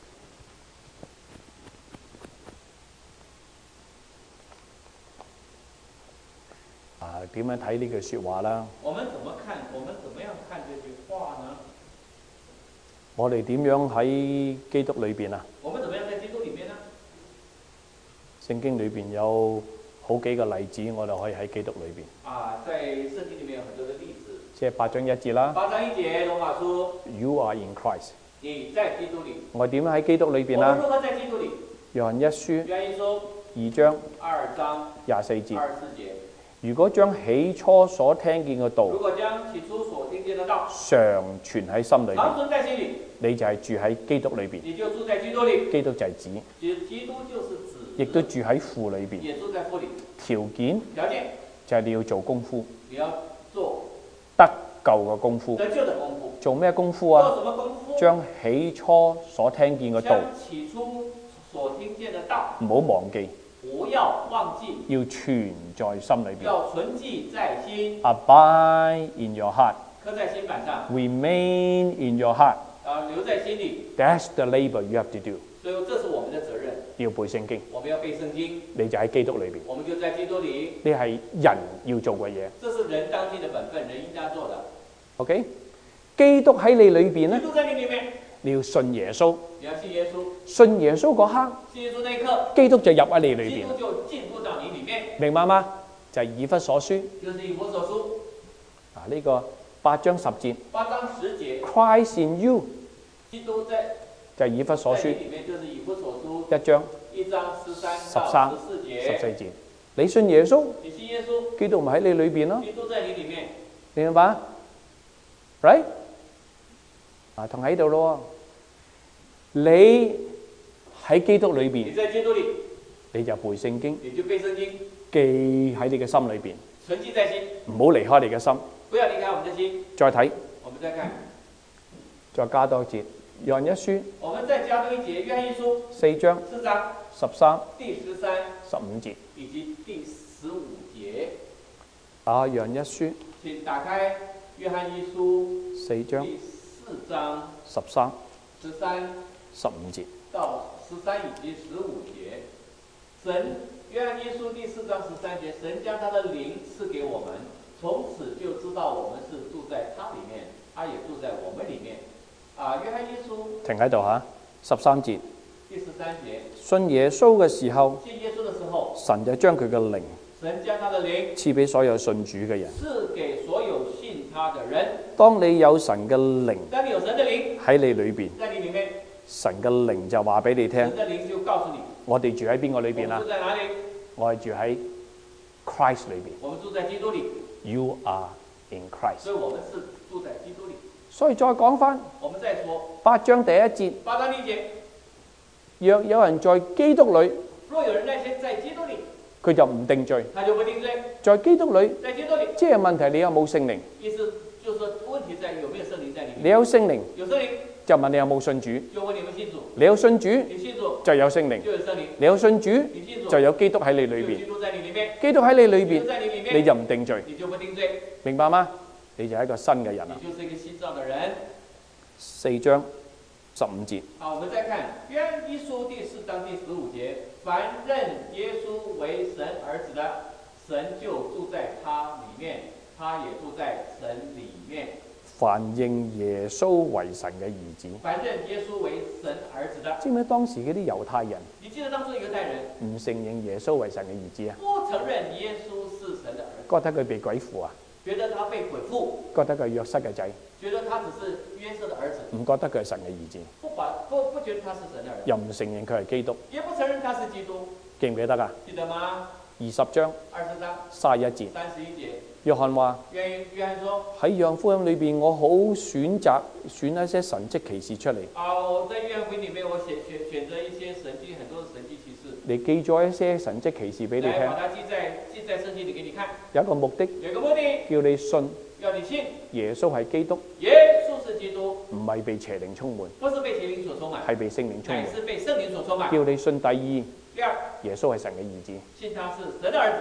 啊，點樣睇呢句説話啦？
我們怎麼看？我們怎麼樣看這句話呢？
我哋點樣喺基督裏邊啊？
我們怎麼樣在基督裡面呢？
聖經裏邊有好幾個例子，我哋可以喺基督裏邊。
啊，在聖經裡面有很多的例子。
即係八章一節啦。
八章一節，羅馬書。
You are in Christ。
你在基督裡。
我點樣喺基督裏邊啊？
我們如何在基督裡？
約翰一書。
約翰一書。
二章。
二章。
廿四節。
二十四節。
如果將起初所聽見嘅道，
如果將起初所聽見嘅道
常存喺心裏
常
邊，
存在心裡，
你就係住喺基督裏邊。
你就住在基督裡。
基督就係子。
基督就是子。
亦都住喺父裏邊。
也住在父裡。
條件。
條件。
就係你要做功夫。
你要做
得救嘅功夫。
得救嘅功夫。
做咩功夫啊？
做什麼功夫？
將起初所聽見嘅道。
將起初所聽見嘅道。
唔好忘記。
不要忘記，
要存在心裏邊。
要存記在心。
Abide in your heart。
刻在心板上。
Remain in your heart。
啊，留在心裡。
That's the labor you have to do。
所以這是我們的責任。
要背聖經。
我們要背聖經。
你就喺基督裏邊。
我們就在基督裡。
呢係人要做嘅嘢。
這是人當盡的本分，人應當做的。
OK， 基督喺你裏邊咧。
基督在你裡面。
你要信耶穌。
你要信耶穌。
信耶穌嗰刻。
信耶穌那一刻。
基督就入喺你裏邊。
基督就進入到你裡面。
明白嗎？就係以弗所書。
就是以弗所書。
啊，呢個八章十節。
八章十節。
Christ in you。
基督在。
就係以弗所書。
裡面就是以弗所書。
一章。
一章十三
十三
十四節。
十四節。你信耶穌。
你信耶穌。
基督咪喺你裏邊咯。
基督在你裡面。
你明白 ？Right？ 啊，同喺度咯。你喺基督裏邊，
你在基督裡，
你就背聖經，
你就背聖經，
記喺你嘅心裏邊，
存記在心，
唔好離開你嘅心。
不要離開我們的心。
再睇，
我們再看，
再加多一節，約翰一書。
我們再加多一節，約翰一書
四章，
四章
十三，
第十三、
十五節，
以及第十五節。
啊，約翰一書。
請打開約翰一書
四章，
第四章
十三，
十三
十五節。
到十三以及十五節，神約翰一書第四章十三節，神將他的靈賜給我們，從此就知道我們是住在他裡面，他也住在我們裡面。啊，約翰一書
停喺度嚇，十三節。
第十三節，
信耶穌嘅時候，
信耶穌嘅時候，
神就將佢嘅靈
神將他的靈
賜俾所有信主嘅人。
賜給所有信他的人。
當你有神嘅靈
當你有神的靈
喺你裏邊，
在你裡面，
神嘅靈就話俾你聽，
神的靈就告訴你，
我哋住喺邊個裏邊啊
我們住？在哪裡？
我係住喺 Christ 裏邊。
我們住在基督裡。
You are in Christ。
所以我們是住在基督裡。
所以再講翻
我們再說
八章第一節，
八章第一節，
若有人在基督裏，
若有人那些在基督裡，
佢就唔定罪。
他就不定罪。
在基督裏，
在基督裡，
即係問題你有冇聖靈？
意思就是說，問題在有沒有聖靈在裡面。
你有聖靈，
有聖靈，
就問你有冇信主。
就問你們信主。
你有信主，
你信主
就有聖靈。
就有聖靈。
你有信主，
你信主
就有基督喺你裏邊。
就有基督在你裡面。
基督喺你裏
基督
邊，
在你裡面，
你就唔定罪，
你就不定罪。
明白嗎？你就係一個新嘅人啦。
你就是一個新造的人。
四章十五節。
好，我們再看約翰一書第四章第十五節，凡認耶穌為神兒子的，神就住在他裡面，他也住在神裡面。
凡認耶穌為神嘅兒子，
凡認耶穌為神兒子的。
知唔知當時嗰啲猶太人
你記得當初猶太人
唔承認耶穌為神嘅兒子啊？
不承認耶穌是神的兒子，
覺得佢被鬼附啊？
覺得他被鬼附，
覺得佢係約瑟嘅仔，
覺得他只是約瑟的兒子，
唔覺得佢係神嘅兒子，
不把不不覺得他是神的兒子，
又唔承認佢係基督，
也不承認他是基督。
記唔記得啊？
記得嗎？
二十章
二十章
三十一節，
三十一節，
約翰話
約約翰說：
喺約翰福音裏邊，我好選擇選一些神蹟奇事出嚟，
啊，我在約翰福音裡面，我選選選擇一些神蹟，很多的神蹟奇事，
嚟記咗一些神蹟奇事俾你聽，
來把它記在記在聖經裡給你看。
有一個目的，
有一個目的，
叫你信
要你信
耶穌係基督，
耶穌是基督，
唔係被邪靈充滿，
不是被邪靈所充滿，
係被聖靈充滿。
乃是被聖靈所充滿。
叫你信第二，
第二，
耶穌係神嘅兒子，
信他是神的兒子，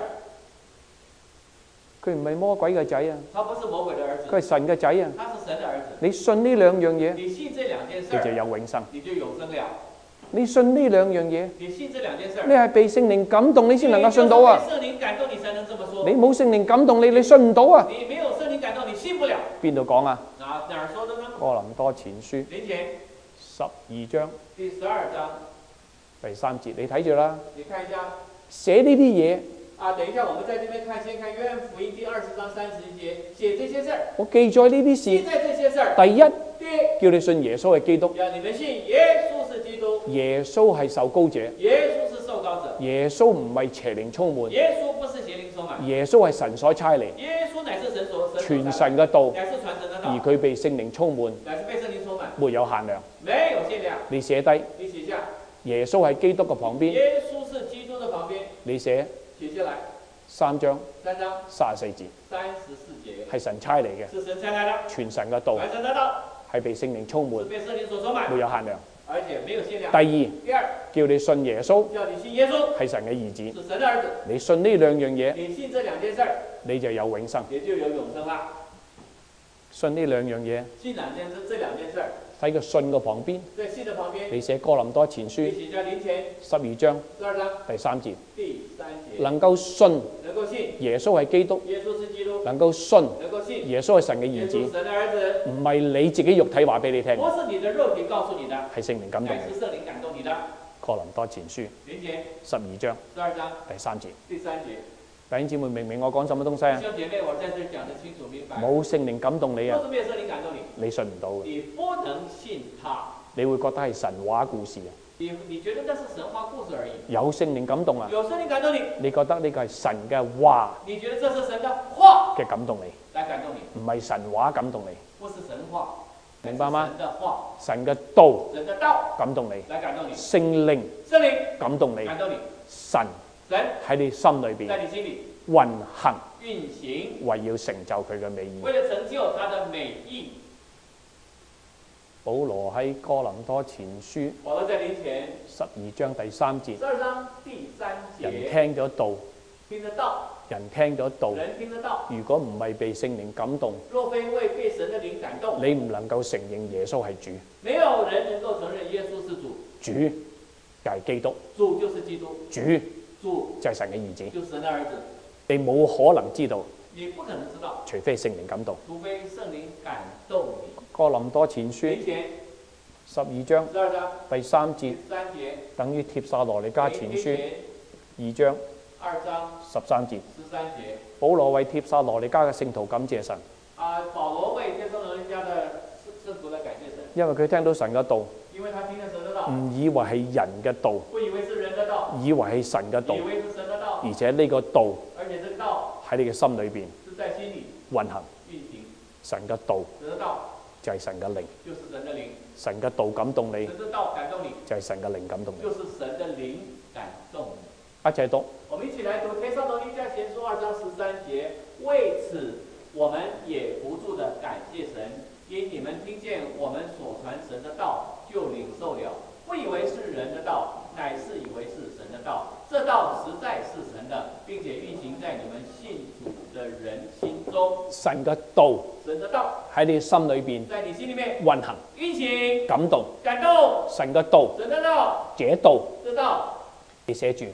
佢唔係魔鬼嘅仔啊，
他不是魔鬼的兒子，
佢係神嘅仔啊！
他是神的兒子。
你信呢兩樣嘢，
你信這兩件事，
你就有永生。
你就永生了。
你信呢兩樣嘢，
你信這兩件事，
你係被聖靈感動，你先能夠信到啊！
聖靈感動你才能這麼說。
你冇聖靈感動你，你信唔到啊！
你沒有聖靈感動，你信不了。
邊度講啊？
哪哪兒說的呢？
哥林多前書
林前
十二章
第十二章
第三節，你睇住啦。
你看一下
寫呢啲嘢，
啊。等一下，我們在這邊看，先看約翰福音第二十章三十一節，寫這些事兒。
我記載呢啲事。
記在這些事兒。
第一，
第一，
叫你信耶穌係基督。
要你們信耶穌是基督。
耶穌係受膏者。
耶穌是受膏者。
耶穌唔係邪靈充滿。
耶穌不是邪靈充滿。
耶穌係神所差嚟。
耶穌乃是神所神
傳神嘅道，
乃是傳神的道。
而佢被聖靈充滿，
乃是被聖靈充滿，
沒有限量。
沒有限量。
你寫低
你寫下
耶穌喺基督嘅旁邊，
耶穌是基督的旁邊，
你寫
寫下來
三章
三章
三十四節，
三十四節，
係神差嚟嘅，
是神差來的，
傳神嘅道
傳神的道，
係被聖靈充滿
是，被聖靈所充滿，
沒有限量。
而且沒有限量。
第二，
第二，
叫你信耶穌
叫你信耶穌
係神嘅兒子，
是神的兒子，
你信呢兩樣嘢，
你信這兩件事兒，
你就有永生。
也就有永生啦。
信呢兩樣嘢，
信兩件事，這兩件事兒，
喺個信嘅旁邊，
在信的旁邊，
你寫哥林多前書
你寫下林前
十二章
十二章
第三節，
第三節，
能夠信
能夠信
耶穌係基督，
耶穌是基督，
能夠信
能夠信
耶穌係神嘅兒子，
耶穌神的兒子，
唔係你自己肉體話俾你聽，
不是你的肉體告訴你的，
係聖靈感動你。
乃是聖靈感動你的。
哥林多前書
林前
十二章
十二章
第三節，
第三節，
弟兄姊妹明唔明我講什麼東西啊
弟？兄姐妹，我在這講得清楚明白。
冇聖靈感動你啊
不，是沒有聖靈感動你，
你信唔到嘅，
你不能信他，
你會覺得係神話故事啊。
你你覺得那是神話故事而已。
有聖靈感動啊，
有聖靈感動你，
你覺得呢個係神嘅話
你覺得這是神的話
嘅感動你，
來感動你，
唔係神話感動你，
不是神話，
明白嗎
乃是神的話，
神嘅道
神的道
感動你，
來感動你，
聖靈
聖靈
感動你，
感動你，
神
神
喺你心裏邊
在你心裡
運行，
運行，
為要成就佢嘅美意。
為了成就他的美意。
保羅喺哥林多前書
保羅在林前
十二章第三節，
十二章第三
人
節，
聽咗道，
聽得到，
人聽咗道，
人聽得到。
如果唔係被聖靈感動，
若非為被神的靈感動，
你唔能夠承認耶穌係主，
沒有人能夠承認耶穌是主。
主就係基督，
主就是基督，
主
主
就係神嘅兒子，
就是神的兒子。
你冇可能知道，
你不可能知道，
除非聖靈感動。
除非聖靈感動你。
哥林多前書
林前
十二章
十二章
第三節
第，三節，
等於帖撒羅尼迦前書
林前
二章
二章
十三節，
十三節。
保羅為帖撒羅尼迦嘅聖徒感謝神，
啊，保羅為帖撒羅尼迦的聖徒來感謝神，
因為佢聽到神嘅道，
因為他聽了神的道，
唔以為係人嘅道，
不以為是人的道，
以為係神嘅道
以，為是神的道，
而且呢個道
而且這個道
喺你嘅心裏邊
是在心裡
運行。
運行。
神嘅道
神的道
就係神嘅靈，
就是神的靈，
神嘅道感動你，
神的道感動你，
就係神嘅靈感動你。
就是神的靈感動你。
一齊讀。
我們一起來讀《帖撒羅尼迦前書》二章十三節。為此，我們也不住的感謝神，因你們聽見我們所傳神的道，就領受了，不以為是人的道，乃是以為是神的道。這道實在是神的，並且運行在你們信主的人心中。
神嘅道
神的道
喺你心裏邊
在你心裡面
運行、
運行、
感動。
感動。
神嘅道，
神的道，
這道
這道
你寫住，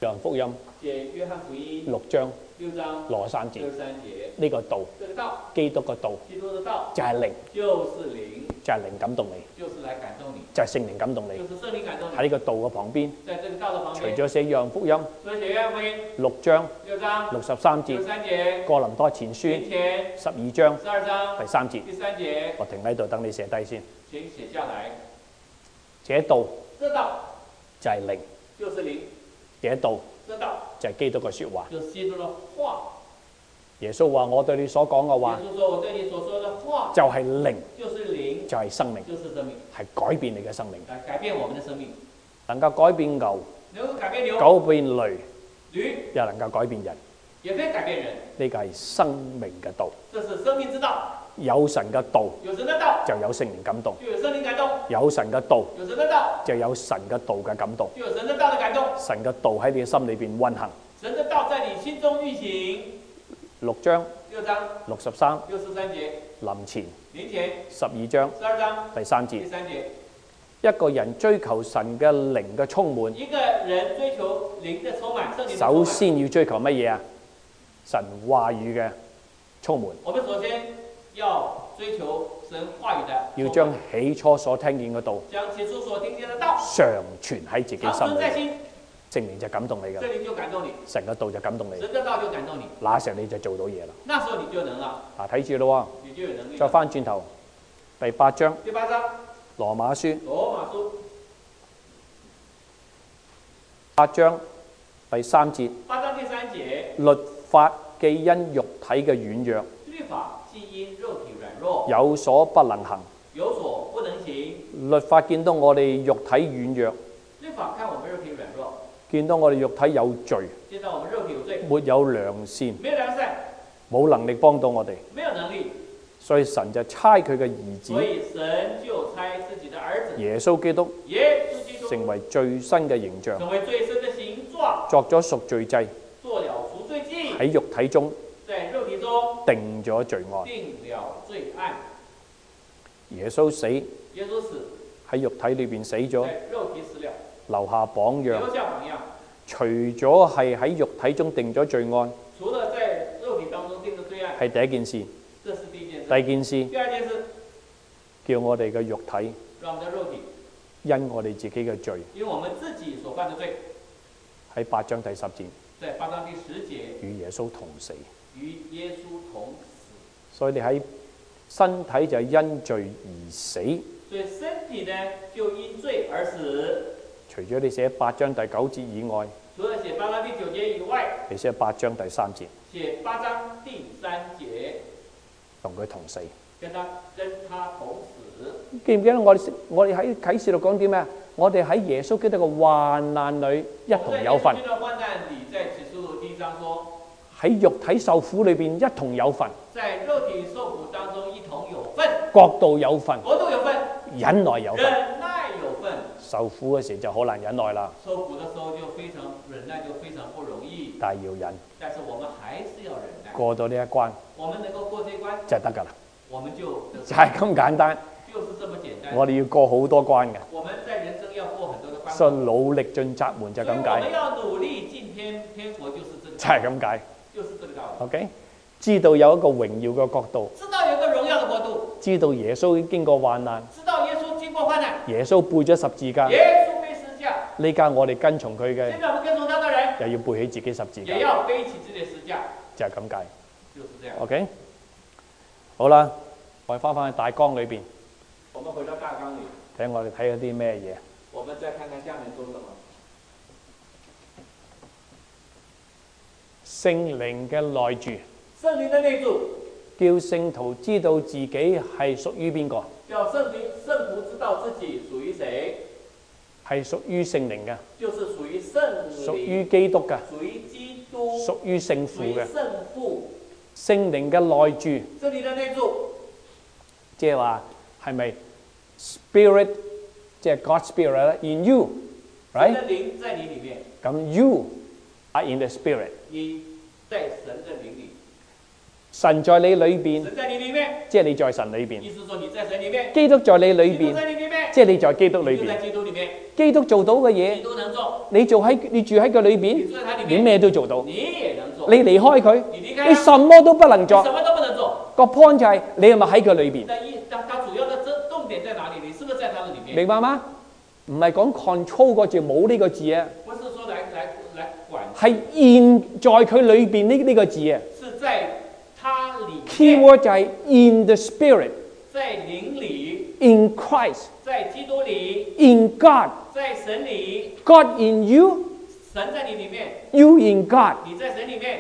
約翰福音
寫約翰福音
六章
六章
六十三節，
六十三節，
呢個道，
這個道，
基督個道
基督的道
就係靈，
就是靈，
就係靈感動你，
就是來感動你，
就係聖靈感動你。
就是聖靈感動你。
喺呢個道嘅旁邊，
在這個道的旁邊，
除咗寫約翰福音
除了寫約翰福音
六章
六章
六十三節，
六十三節，
哥林多前書
前前
十二章
十二章
第三節，
第三節，
我停喺度等你寫低先。
請寫下來。
這道
這道
就係靈，
就是靈，
這道
這道
就係基督嘅説話。
就是基督的話。
耶穌話：我對你所講嘅話
耶穌說：我對你所說的話
就係靈，
就是靈，
就係生命，
就是生命，
係改變你嘅生命，
來改變我們的生命，
能夠改變牛，
能夠改變牛，
改變驢，
驢
又能夠改變人。
也可以改變人。
呢個係生命嘅道。
這是生命之道。
有神嘅道，
有神的道，
就有聖靈感動；
就有聖靈感動。
有神嘅道，
有神的道，
就有神嘅道嘅感動。
就有神的道的感動。
神嘅道喺你嘅心裏邊運行。
神的道在你心中運行。
六章
六章
六十三
六十三節，
臨前
臨前
十二章
十二章
第三節，
第三節，
一個人追求神嘅靈嘅充滿，
一個人追求靈的充滿，聖靈的充滿。
首先要追求乜嘢啊？神話語嘅充滿。
我們首先要追求神話語的，
要將起初所聽見嘅道，
將起初所聽見的道
常存喺自己心裏。
常存在心，
聖靈就感動你㗎，
聖靈就感動你，
神嘅道就感動你，
神的道就感動你，
那時候你就做到嘢啦。
那時候你就能了，
嗱，睇住咯
你就有能力
喎，再
了。
翻轉頭第八章
第八章
羅馬書
羅馬書
八章第三節，
八章第三節，
律法既因肉體嘅軟弱
律法既因肉體軟弱，
有所不能行，
有所不能行。
律法見到我哋肉體軟弱，
律法看我們肉體軟弱，
見到我哋肉體有罪，
見到我們肉體有罪，
沒有良善，
沒有良善，
冇能力幫到我哋，
沒有能力，
所以神就差佢嘅兒子
所以神就差自己的兒子
耶穌基督
耶穌基督
成為最新嘅形象，
成為最深的形狀，
作咗贖罪祭，
做了贖罪祭，
喺肉體中
在肉體中
定咗罪案。
定了罪案。
耶穌死
耶穌死
喺肉體裏邊死咗，
在肉體死了，
留下榜樣。
留下榜樣。
除咗係喺肉體中定咗罪案，
除了在肉體當中定的罪案，
係第一件事。
這是第一件事。
第二件事，
第二件事，
叫我哋嘅肉體
讓我們的肉體
因我哋自己嘅罪，
因我們自己所犯的罪，
喺八章第十節
在八章第十節
與耶穌同死。
與耶穌同死。
所以你喺身體就因罪而死。
所以身體呢就因罪而死。
除咗你寫八章第九節以外，
除了寫八章第九節以外，
你寫八章第三節，
寫八章第三節，
同佢同死。
跟他跟他同死。
記唔記得我哋我哋喺啟示錄講啲咩啊？我哋喺耶穌基督嘅患難裏一同有份。
在耶穌基督的患難裏，在啟示錄第一章說，
喺肉體受苦裏邊一同有份，
在肉體受苦當中一同有份，
國度有份，
國度有份，
忍耐有份。
忍耐有份。
受苦嘅時就好難忍耐啦，
受苦的時候就非常忍耐，就非常不容易。
但係要忍，
但是我們還是要忍耐。
過到呢一關
我們能夠過這一關，
就得㗎啦，
我們就
就係咁簡單。
就是這麼簡單。
我哋要過好多關嘅，
我們在人生要過很多的關口。
所以努力進窄門就咁
所以我們
解，
要努力進天天國，就是這個，
就係咁解。
就是這個道理。
OK，知道有一個榮耀嘅國度，
知道有個榮耀的國度，
知道耶穌經過患難，
知道耶穌經過患難，
耶穌背咗十字架，
耶穌背十字架。
呢家我哋跟從佢嘅
現在我們跟從他的人，
又要背起自己十字
也
架，
要背起自己的十字架，
就係咁解。
就是這樣。
OK，好啦，我哋翻返去大綱裏邊，
我們回到大綱裏，
睇我哋睇咗啲咩嘢。
我們再看看下面說什麼。
聖靈嘅內住，
聖靈的內住，
叫聖徒知道自己係屬於邊個，
叫聖靈聖徒知道自己屬於誰，
係屬於聖靈嘅，
就是屬於聖
屬於
靈，
基督嘅，
屬於基督，
屬於聖父嘅。
屬於聖父。
聖靈嘅內住，
聖靈的內住，
即係話係咪 Spirit，即係 God Spirit 咧 in
神
you，right？
的靈在你裏面，
咁 you are in the Spirit，
你在神的靈裏。
神在你裏邊，
神在你里面，
即係你在神裏邊；
意思說你在神里面，
基督在你裏
基督
邊，
在你里面，
即係你在基督裏邊
你就在。基督里面，
基督做到嘅嘢
基，督能做，
你做喺你住喺佢裏邊
你，住在他里
你
面，
咩都做到。
你也能做。
你離開佢，
你離開他
你什麼都不能
你
做。
什麼都不能做。
個 point 就係你係咪喺佢裏邊？
但一，但它主要的這重點在哪裡？你是不是在它的裡面？
明白嗎？唔係講 control 個字，冇呢個字啊，
不是說來來來管，
係現在佢裏邊呢呢個字啊。
是在它裡面，
keyword 就係 in the spirit，in
在靈裡，
Christ，in
在基督裡，
God，God
在神裡，
in you，you
神在你裡面，
in God，Christ
你在神裡面，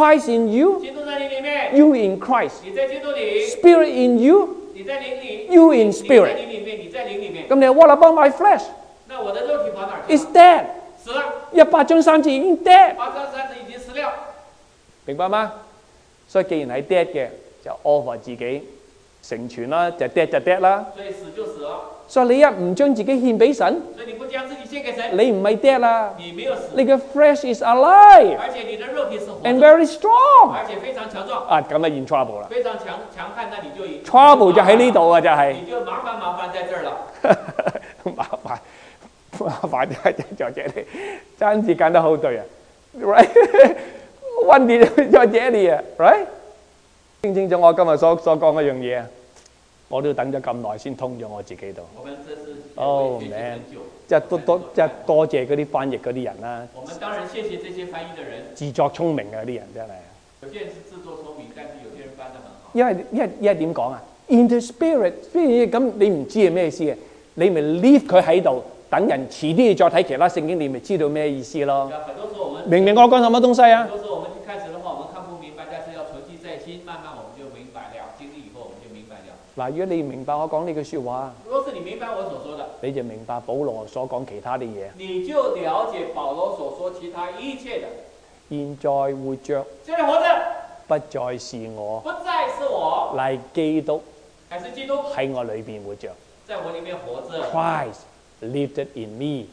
in you，you
基督在你裡面，
in Christ，Spirit
你在基督裡，
in you，you
你在靈裡，
in
你在
spirit。
你裡面，你在靈裡面。
咁你話 what about my flesh？
那我的肉體跑哪兒去
is
了？
dead，
死了，
一百章三字已經 dead，
八章三十已經死了。
明白嗎？所以既然係 dead 嘅，就 offer 自己成全啦，就 dead 就 dead 啦。
所以死就死了。
所以你一唔將自己獻俾神，
所以你不將自己獻給神，
你唔係 dead 啦，
你沒有死，
你嘅 flesh is alive
而且你的肉體是活
and
着，
very strong。
而且非常強壯，
啊，咁啊 in trouble 啦
非常強強悍，那你就已
，trouble 就喺呢度啊，就係、
你就麻煩麻煩在這兒了。
麻煩麻煩就在這裡，真是講得好對啊 ，right？問題就在這裡啊 ，right？正正就我今日所所講嗰樣嘢啊，我都等咗咁耐先通咗我自己度。
我們這是
Oh
學習
man！
很久，
即係多多即係多謝嗰啲翻譯嗰啲人啦，
我們當然謝謝這些翻譯的人，
自作聰明嘅啲人真係。
有些人是自作聰明，但是有些人翻得很好。
因為因為因為點講啊？In the spirit，咁你唔知係咩意思嘅，你咪 leave 佢喺度，等人遲啲再睇其他聖經，你咪知道咩意思咯。
很多時候我們
明唔明我講什麼東西啊？
很多時候我們一開始的話，我們看不明白，但是要熟記在心，慢慢我們就明白了。經歷以後，我們就明白了。
嗱，如果你明白我講呢句説話，
如果是你明白我所說的，
你就明白保羅所講其他啲嘢。
你就了解保羅所說其他一切的。
現在活着，
現在活着，
不再是我，
不再是我，
乃基督
還是基督
喺我裏邊活着。
在我裡面活着。
Christ lived in me,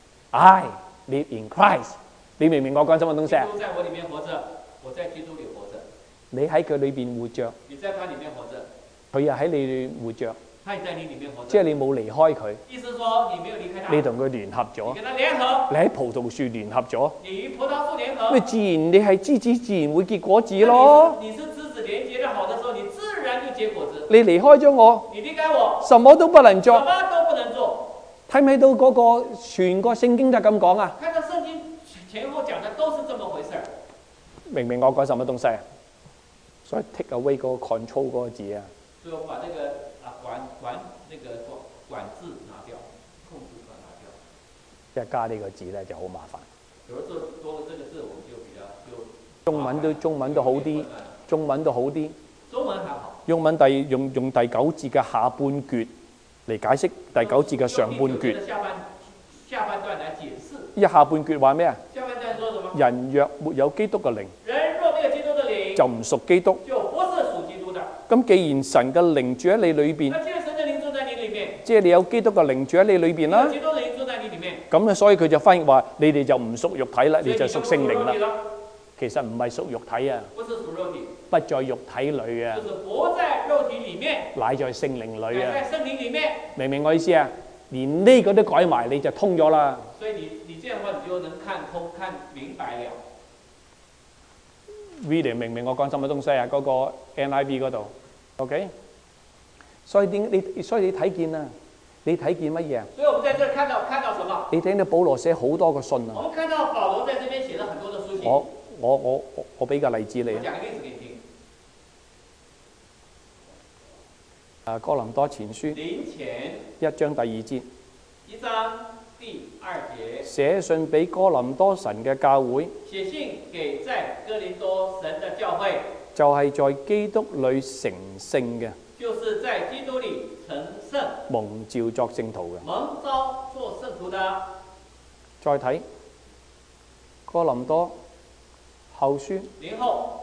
I live in Christ。你明唔明我講什麼東西啊？
基督在我裡面活着，我在基督裡活着。
你喺佢裏邊活着，
你在他裡面活着，
佢又喺你裏活着，
他也在你裡面活着。
即係你冇離開佢，
意思說你沒有離開他，
你同佢聯合咗
你，跟他聯合，
你喺葡萄樹聯合咗，
你與葡萄樹聯合。
咁自然你係枝子，自然會結果子咯。
你是你是枝子連接得好的時候，你自然就結果子。
你離開咗我，
你離開我，
什麼都不能
什
做。
麼都不能做。
睇唔睇到嗰個全個聖經都係咁講啊？
看到聖經前後講的都是這麼回事兒。
明唔明我講什麼東西啊？所以 take away 嗰個 control 嗰個字啊，
所以我把那個啊管管那個管管字拿掉，控制管拿掉。
一加呢個字咧就好麻煩。
有的時候多了這個字，我們就比較就
中文都中文都好啲，中文都好啲。
中文還好。
用文第用用第九節嘅下半橛嚟解釋第九節嘅上半
用第九節
橛。
的下半下半段來解釋。
一下半橛話咩啊？
下半段說什麼？
人若沒有基督嘅靈，
人若沒有基督的靈，
就唔屬基督。
就不是屬基督的。
咁既然神嘅靈住喺你裏邊，
那既然神的靈住在你裡面，
即係你有基督嘅靈住喺你裏邊啦
有。基督的靈住在你裡面，
咁啊，所以佢就翻譯話：你哋就唔屬肉體啦，你就屬聖靈啦
所以你就不屬肉體。了，
其實唔係屬肉體啊，
不是屬肉體，
不在肉體裏啊
就，是不在肉體裡面，
乃在聖靈裏啊。
乃在聖靈裡面。
明唔明我意思啊？連呢個都改埋，你就通咗啦。
所以你你這樣的話，你就能看通、看明白了。
William 明唔明我講什麼東西啊？嗰、個 N I V 嗰度，OK。所以點你所以你睇見啊？你睇見乜嘢啊？
所以我們在這看到看到什麼？
你睇到保羅寫好多個信啊！
我們看到保羅在這邊寫了很多的書信。
我我我我我俾個例子你啊！
我講個例子給你聽。
啊，哥林多前書
林前
一章第二節，
一章第二節，
寫信俾哥林多神嘅教會，
寫信給在哥林多神的教會，
就係、在基督裏成聖嘅，
就是在基督裡成聖，
蒙召作聖徒嘅。
蒙召做聖徒的。
再睇哥林多後書
零後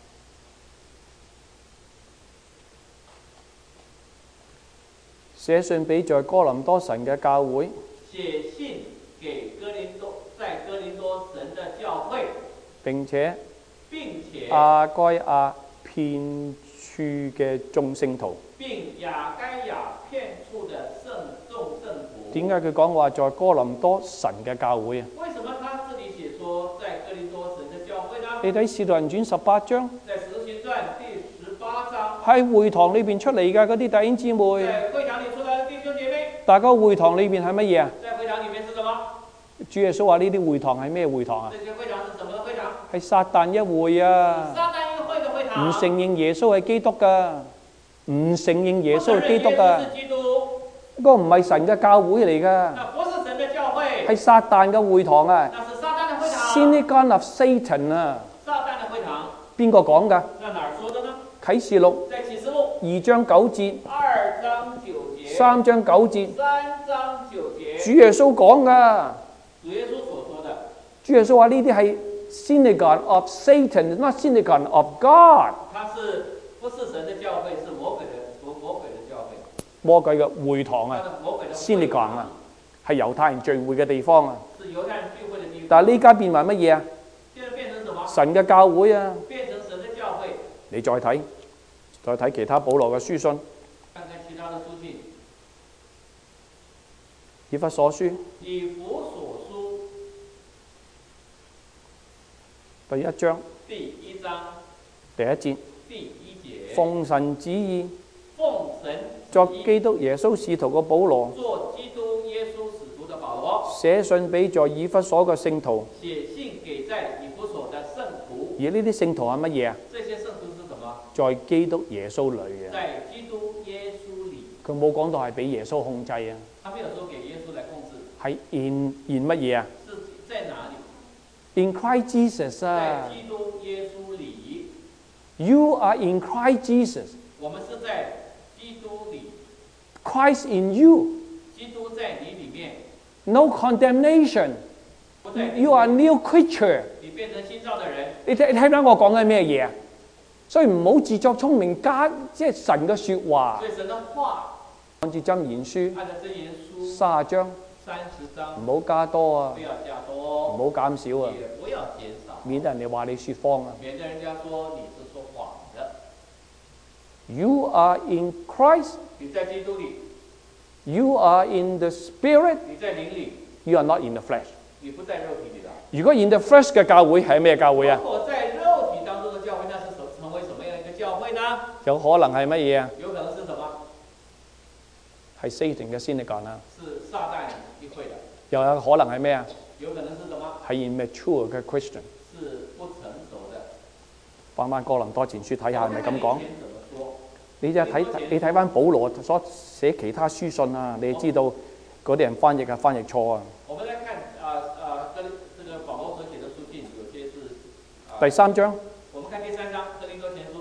寫信俾在哥林多神嘅教會，
寫信給哥林多在哥林多神的教會，
並且
並且
亞該亞騙處嘅眾聖徒。
並亞該亞騙處的聖眾聖徒。
點解佢講話在哥林多神嘅教會啊？
為什麼他這裡寫說在哥林多神的教會呢？
你睇《使徒行傳》十八章，
在《使徒行傳》第十八章，
喺會堂裏邊出嚟嘅嗰啲弟兄姊妹，
在會堂裡出來的弟兄姐妹，
大家會堂裏邊係乜嘢啊？
在會堂裡面是什麼？
主耶穌話呢啲會堂係咩會堂啊？
這些會堂是什麼會堂？
係撒旦一會啊！
撒旦一會的會堂。
唔承認耶穌係基督噶，唔承認耶穌係基督噶，嗰個唔係神嘅教會嚟噶，係撒旦嘅會堂啊 ！Synagogue of Satan 啊！邊個講噶？啟示錄二章九節，三章九節，主耶穌講噶。主耶穌話呢啲係 Synagogue of Satan，not Synagogue of God。
它是不是神的教會，是魔鬼的魔鬼的教會。
魔鬼嘅會堂啊 ，Synagogue 啊，係猶太人聚會嘅地方啊。
是猶太人聚會的地方。
但係呢家變為乜嘢啊？
現在變成什麼？
神嘅教會啊。
變成神的教會。
你再睇，再睇其他保羅嘅書信。
看看其他的書信。
以弗所書。
以弗所書。
第一章。
第一章。
第一節。
第一節。
奉神旨意。
奉神。
作基督耶穌使徒嘅保羅。
做基督耶穌使徒的保羅。
寫信俾在以弗所嘅聖徒。
寫信給在以弗所的聖徒。
而呢啲聖徒係乜嘢啊？
這些聖徒是什麼？
在基督耶穌裏嘅。
在基督耶穌裏。
佢冇講到係俾耶穌控制啊。
他沒有說給耶穌來控制。
係 in in 乜嘢啊？
是在哪裏
？In Christ Jesus 啊。
在基督耶穌裏。
You are in Christ Jesus。
我們是在基督裏。
Christ in you。
基督在你裏面。
No condemnation。You are a new creature。
你變成新造的人。
你睇你睇唔睇我講緊咩嘢啊？所以唔好自作聰明加即係神嘅説話。
所以神的話。
按照箴言書。
按照箴言書。
三十章。
三十章。
唔好加多啊。
不要加多。
唔好減少啊。
也不要減少。
免得人哋話你説謊啊。
免得人家說你是說謊的。
You are in Christ。
你在基督裏。
You are in the Spirit。
你在靈裏。
You are not in the flesh。
你不在肉體裏的。
如果 in the flesh 嘅教會係咩教會啊？
如果在肉體當中的教會，那是成為什麼樣一個教會呢？
有可能係乜嘢啊？
有可能是什麼？
係 Satan 嘅 synagogue 啊。
是撒旦一會的。
又有可能係咩啊？
有可能是什麼？
係 immature 嘅 Christian。
是不成熟的。
翻翻哥林多前書睇下係咪咁講？你就睇你睇翻保羅所寫其他書信啊，你就知道嗰啲人翻譯啊翻譯錯啊。
我們來看啊啊，跟這個保羅所寫的書信，有些是。
第三章。
我們看第三章《哥林多前書》。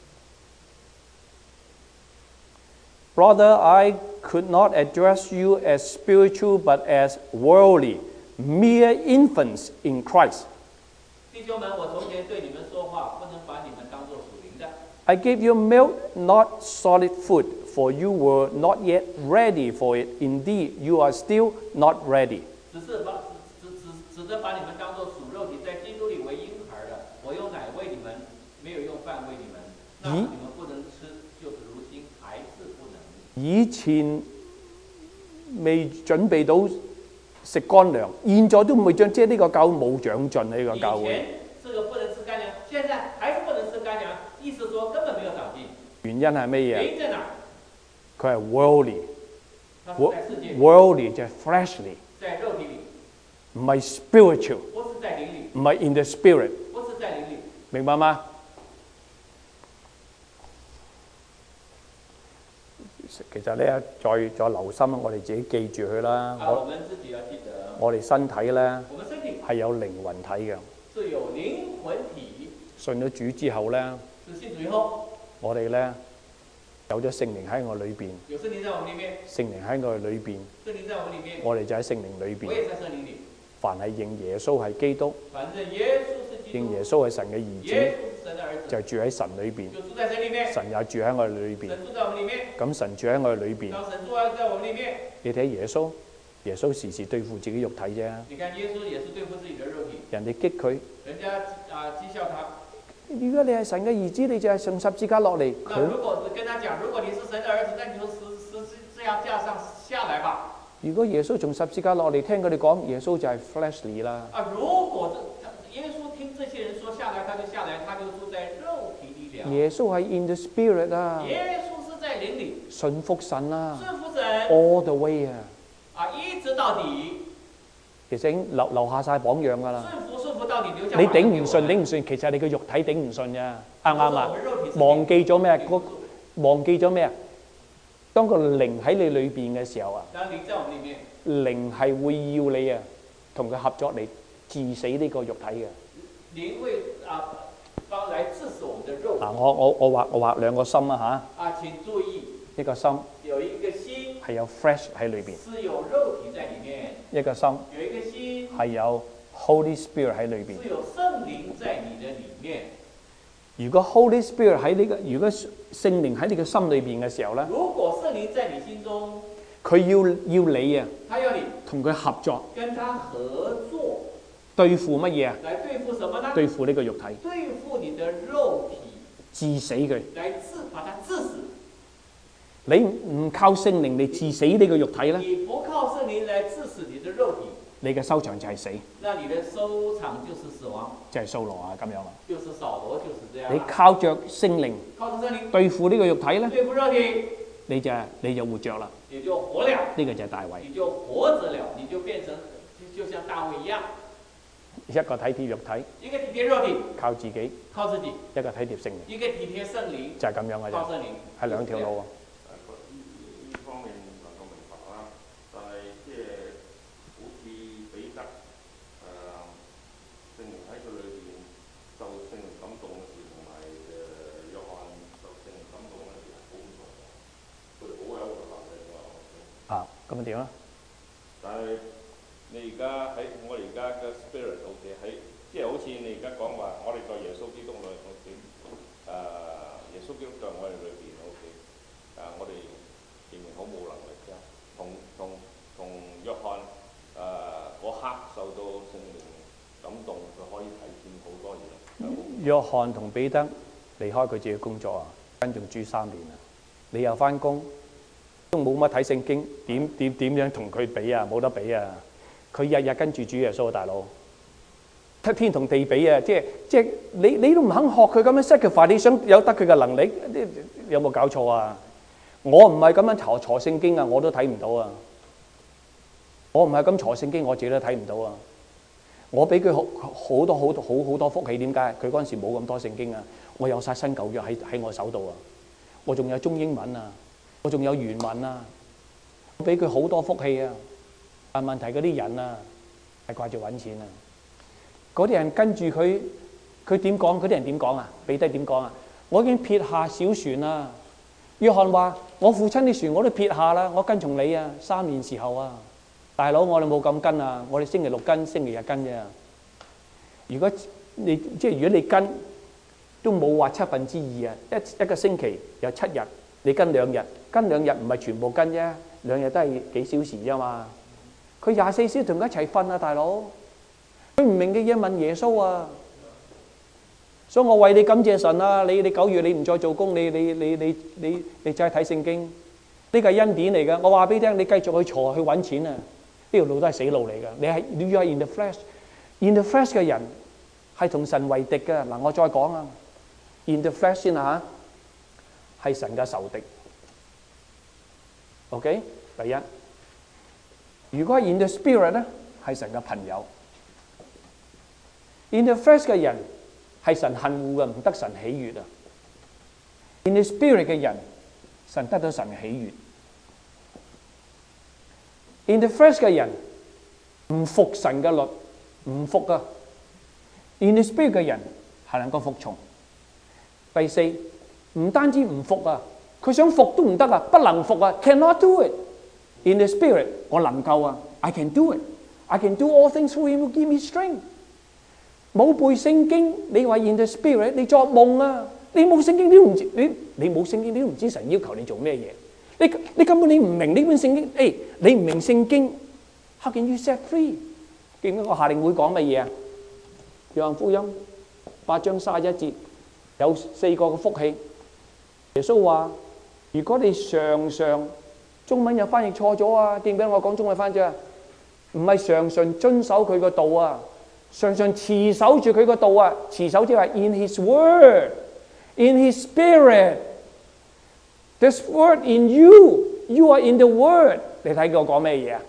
Brother, I could not address you as spiritual, but as worldly, mere infants in Christ.
弟兄們，我從前對你們說話，不能把你們當作屬靈的。
I gave you milk, not solid food, for you were not yet ready for it. Indeed, you are still not ready.
只是把只只只得把你們當作屬肉體，在基督裏為嬰孩的。我用奶餵你們，沒有用飯餵你們。那你們不能吃，就是如今還是不能。
以前未準備到食乾糧，現在都未將，即係呢個教會冇長進呢個教會。
以前這個不能吃乾糧，現在還是不能吃乾糧，意思說根本沒有長進。
原因係乜嘢？
原因在哪？
佢係 worldly，worldly 就係 fleshly，
在肉體裏，
唔係 spiritual，
不是在靈裏，
唔係 in the spirit，
不是在靈裏，
明白嗎？其實咧，再再留心，我哋自己記住佢啦。
啊，我們自己要記得。
我哋身體咧，
我們身體
係有靈魂體嘅。
是有靈魂體。
信咗主之後咧，
是信主以後，
我哋咧有咗聖靈喺我裏邊。
有聖靈在我們裏面。
聖靈喺我哋裏邊。
聖靈在我們裏面。
我哋就喺聖靈裏邊。
我也在聖靈裏。
凡係認耶穌係基督，
反正耶穌是基督，
認耶穌係神嘅兒子，
耶穌是神的兒子，
就住喺神裏邊。
就住在神裏面。
神也住喺我哋裏邊。
神住在我們裏面。
咁神住喺我哋裏邊。
當神住在我們裏面。
你睇耶穌，耶穌時時對付自己肉體啫。
你看耶穌也是對付自己的肉體。
人哋激佢，
人家啊譏笑他。
如果你係神嘅兒子，你就係上十字架落嚟。
那如果跟他講，如果你是神的兒子，那你就十十字架架上下來吧。
如果耶穌從十字架落嚟，聽佢哋講，耶穌就係 fleshly 啦。
啊，如果這耶穌聽這些人說下來，他就下來，他就住在肉體裏了。
耶穌係 in the spirit 啊，
耶穌是在靈裏，
順服神啊
順服神
，all the way 啊。
啊，一直到底。
其實已經留留下晒榜樣㗎啦。
順服順服到底留下。
你頂唔順，頂唔順，其實你個肉體頂唔順啫，啱唔啱啊？
忘
忘記咗咩？嗰忘記咗咩啊？當個靈喺你裏邊嘅時候啊，
當靈在我們裏面，
靈係會要你啊，同佢合作嚟治死呢個肉體嘅。
靈會啊，幫來治死我們的肉。
嗱，我我我畫我畫兩個心啊嚇。
啊，請注意。
一個心。
有一個心。
係有 flesh 喺裏邊。
是有肉體在裡面。
一個心。
有一個心。
係有 Holy Spirit 喺裏邊。
是有聖靈在你的裡面。
如果 Holy Spirit 喺呢個，如果聖靈喺你嘅心裏邊嘅時候咧，
如果聖靈在你心中，
佢要要你啊，
他要你
同佢合作，
跟他合作，
對付乜嘢啊？
來對付什麼呢？
對付呢個肉體，
對付你的肉體，
治死佢，
來治把它治死。
你唔靠聖靈嚟治死呢個肉體咧，
你不靠聖靈來治死你的肉體，
你嘅收場就係死，
那你的收場就是死亡，
就係掃羅啊咁樣啊。
就是掃羅，就是這樣。
你靠着聖靈，
靠着聖靈
對付呢個肉體咧，
對付肉體，
你就你就活着啦。
你就活了。
呢個就係大衛，
你就活着了，你就變成就像大衛一樣。
一個體貼肉體，
一個體貼肉體，
靠自己，
靠自己；
一個體貼聖靈，
一個體貼聖靈，
就係咁樣嘅啫。
靠聖靈
係兩條路啊。
呢方面能夠明白啦，但係即係好似彼得誒聖靈喺佢裏邊受聖靈感動嘅事，同埋誒約翰受聖靈感動嘅事係好唔同嘅，佢哋好有個能力㗎。
啊，咁點啊？
但係你而家喺我哋而家嘅 spirit 好似喺，即係好似你而家講話，我哋在耶穌基督裏好似誒耶穌基督在我哋裏邊好似誒我哋仍然好冇能力啫。同同同約翰誒嗰刻受到聖靈感動，佢可以睇見好多嘢。
約翰同彼得離開佢自己工作啊，跟住住三年啊，你又翻工都冇乜睇聖經，點點點樣同佢比啊？冇得比啊！佢日日跟住主耶穌，大佬，天同地比啊！即係即係你你都唔肯學佢咁樣 sacrifice，你想有得佢嘅能力，有冇搞錯啊？我唔係咁樣查查聖經啊，我都睇唔到啊！我唔係咁查聖經，我自己都睇唔到啊！我俾佢好好多好多好好多福氣，點解？佢嗰陣時冇咁多聖經啊！我有晒新舊約喺喺我手度啊！我仲有中英文啊！我仲有原文啊！我俾佢好多福氣啊！但問題嗰啲人啊，係掛住揾錢啊！嗰啲人跟住佢，佢點講？嗰啲人點講啊？彼得點講啊？我已經撇下小船啦。約翰話：我父親啲船我都撇下啦，我跟從你啊！三年時候啊，大佬我哋冇咁跟啊，我哋星期六跟，星期日跟啫。如果你即係如果你跟，都冇話七分之二啊！一一個星期有七日，你跟兩日，跟兩日唔係全部跟啫，兩日都係幾小時啫嘛。佢廿四小時同佢一齊瞓啊，大佬！佢唔明嘅嘢問耶穌啊，所以我為你感謝神啊！你你九月你唔再做工，你你你你你你再睇聖經，呢個係恩典嚟㗎。我話俾你聽，你繼續去坐去揾錢啊！呢條路都係死路嚟㗎。你係你要係 in the flesh，in the flesh 嘅人係同神為敵㗎。嗱，我再講啊 ，in the flesh 先啊嚇，係神嘅仇敵。OK， 第一。如果係 in the spirit 咧，係神嘅朋友。in the flesh 嘅人係神恨惡嘅，唔得神喜悅啊。in the spirit 嘅人，神得到神嘅喜悅。in the flesh 嘅人唔服神嘅律，唔服啊。in the spirit 嘅人係能夠服從。第四，唔單止唔服啊，佢想服都唔得啊，不能服啊 ，cannot do it。In the spirit， 我能夠啊 ，I can do it，I can do all things through Him who give me strength。冇背聖經，你話 in the spirit， 你作夢啊！你冇聖經你都唔知，你你冇聖經你都唔知神要求你做咩嘢。你你根本你唔明呢本聖經，誒，你唔明聖經 ，how can you set free？ 記唔記得我下令會講乜嘢啊？約翰福音八章三十一節， 有四個嘅福氣。耶穌話：如果你常常中文又翻譯錯咗啊，點解我講中文翻咗啊？唔係常常遵守佢個道啊，常常持守住佢個道啊，持守即係 in His word, in His spirit, this word in you, you are in the word。你睇佢講咩嘢啊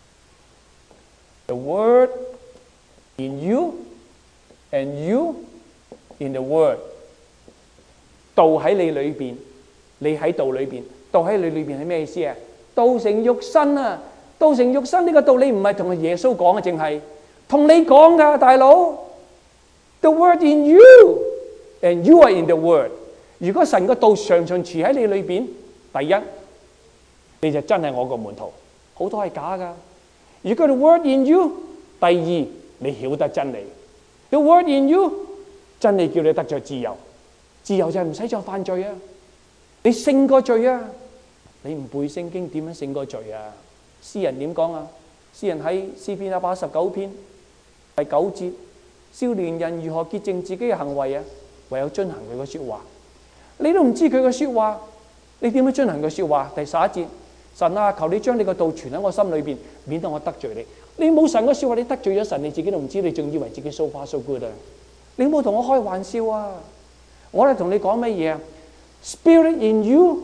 ？The word in you and you in the word。道喺你裏邊，你喺道裏邊，道喺你裏邊係咩意思啊？道成肉身啊！道成肉身呢個道理唔係同耶穌講嘅，淨係同你講噶，大佬。The word in you and you are in the word。如果神個道常常持喺你裏邊，第一你就真係我個門徒，好多係假噶。如果 the word in you，第二你曉得真理。The word in you， 真理叫你得着自由，自由就係唔使再犯罪啊！你勝過罪啊！你唔背聖經點樣勝過罪啊？詩人點講啊？詩人喺詩篇一百一十九篇第九節：少年人如何潔淨自己嘅行為啊？唯有遵行佢嘅說話。你都唔知佢嘅說話，你點樣遵行佢說話？第十一節：神啊，求你將你個道存喺我心裏邊，免得我得罪你。你冇神嘅說話，你得罪咗神，你自己都唔知，你仲以為自己 so far so good 啊？你冇同我開玩笑啊！我嚟同你講乜嘢啊 ？Spirit in you,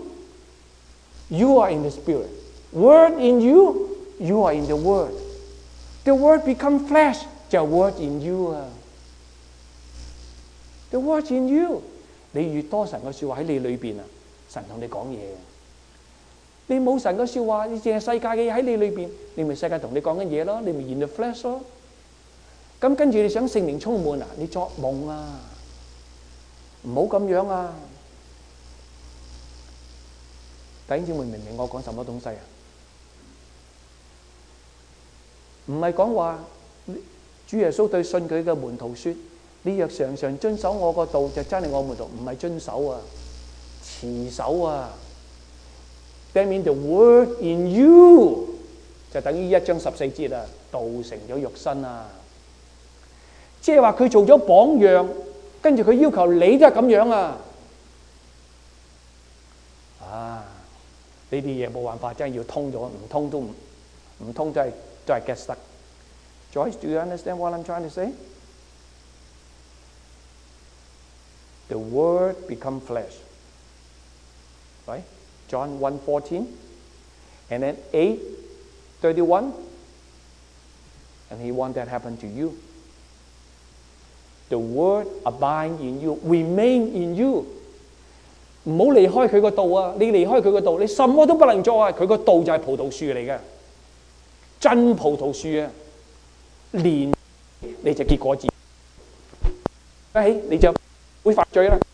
you are in the Spirit. Word in you, you are in the Word. The Word become flesh， 就係 Word in you 啊。The Word in you， 你越多神嘅說話喺你裏邊啊，神同你講嘢。你冇神嘅說話，你淨係世界嘅嘢喺你裏邊，你咪世界同你講緊嘢咯，你咪 in the flesh 咯。咁跟住你想聖靈充滿啊，你作夢啊，唔好咁樣啊！弟兄姊妹明唔明我講什麼東西啊？唔係講話主耶穌對信佢嘅門徒說：你若常常遵守我個道，就真係我門徒。唔係遵守啊，持守啊。That means the word in you 就等於一章十四節啊，道成咗肉身啊。即係話佢做咗榜樣，跟住佢要求你都係咁樣啊！啊，呢啲嘢冇辦法，真係要通咗，唔通都唔唔通都係都係 get stuck。Joyce, do you understand what I'm trying to say? The word become flesh, right? John one fourteen, and then eight thirty-one, and he want that happen to you.The word abide in you, remain in you。唔好離開佢個道啊！你離開佢個道，你什麼都不能做啊！佢個道就係葡萄樹嚟嘅，真葡萄樹啊！連你就結果子，一起你就會犯罪啦。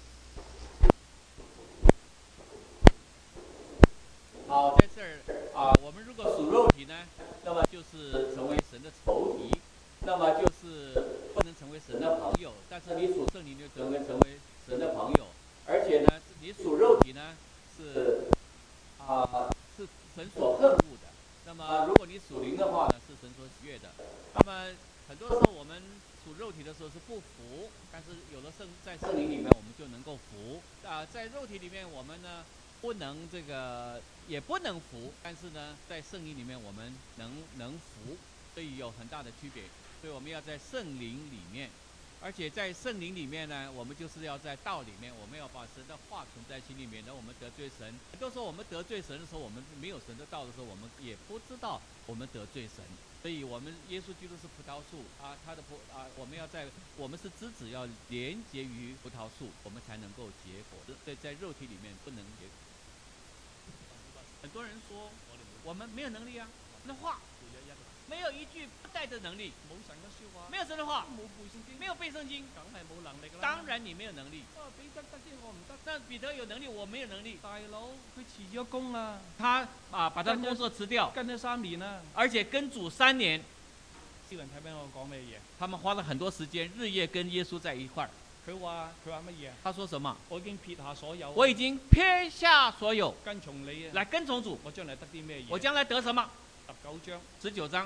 好，在這兒啊，我們如果屬肉體呢，那麼就是成為神的仇敵，那麼就是不能成為神的朋友。但是你屬聖靈就成為成為神的朋友，而且呢，你屬肉體呢是啊是神所恨惡的。那麼如果你屬靈的話呢，是神所喜悅的。那麼很多時候我們屬肉體的時候是不服，但是有了聖在聖靈裏面，我們就能夠服。啊，在肉體裏面我們呢不能這個也不能服，但是呢在聖靈裏面我們能能服，所以有很大的區別。所以我們要在聖靈裏面，而且在聖靈裏面呢，我們就是要在道裏面，我們要把神的話存在心裏面，然後我們得罪神。很多時候我們得罪神的時候，我們沒有神的道的時候，我們也不知道我們得罪神。所以我們耶穌基督是葡萄樹啊，他的葡啊，我們要在我們是枝子，要連結於葡萄樹，我們才能夠結果。在在肉體裏面不能結果。很多人說我們沒有能力啊，那話沒有一句不帶着能力，冇神嘅說話，沒有神的話，冇背聖經，沒有背聖經，梗係冇能力啦。當然你沒有能力。啊，彼得得啫，我唔得。但彼得有能力，我沒有能力。大佬佢辭咗工啊，他啊把他工作辭掉，跟咗三年啦，而且跟主三年。啲人睇俾我講咩嘢？他們花了很多時間，日夜跟耶穌在一塊兒。佢話佢話乜嘢啊？他說什麼？我已經撇下所有，我已經撇下所有，跟從你啊，來跟從主。我將來得啲咩嘢？我將來得什麼？十九章，十九章。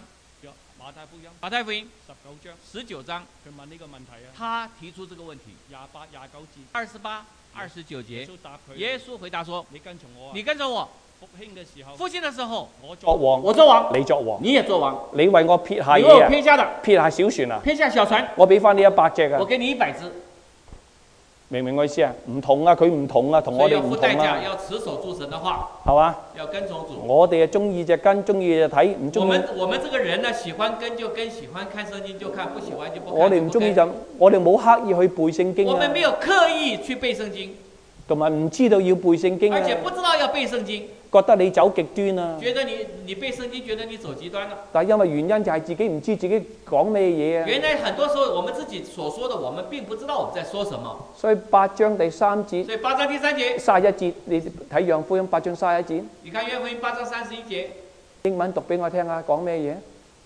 咗馬太福音
馬太福音
十九章，
十九章，
佢問呢個問題啊，
他提出這個問題，
廿八廿九節，
二十八、二十九節，
耶穌答佢，
耶穌回答說：
你跟從我啊，
你跟着我，
復興嘅時候，
復興的時候，
我作
作王，
我做王，
你作王，
你也做王，
你為我撇下
你為我
嘢啊，
撇下的，
撇下小船啊，
撇下小船，
我俾翻你一百隻啊
我，給你一百隻，
明唔明我意思啊？唔同啊，佢唔同啊，同
所以要
我哋唔同
付代價，
啊，
要持守住神的話，
係嘛？
要跟從主。
我哋啊中意就跟，中意就睇，唔
我
中意
們我們這個人呢，喜歡跟就跟，喜歡看聖經就看，不喜歡就不看。
我哋唔中意就，我哋冇刻意去背聖經啊
我們，沒有刻意去背聖經，
同埋唔知道要背聖經啊
而，且不知道要背聖經，
覺得你走極端啊。
覺得你你背聖經，覺得你走極端了。
但係因為原因就係自己唔知自己講咩嘢啊，
原來很多時候我們自己所說的，我們並不知道我們在說什麼。
所以八章第三節、
所以八章第三節，
三十一節，你睇約翰福音八章三十一節，
你看約翰福音八章三十一節，
英文讀俾我聽下，講咩嘢？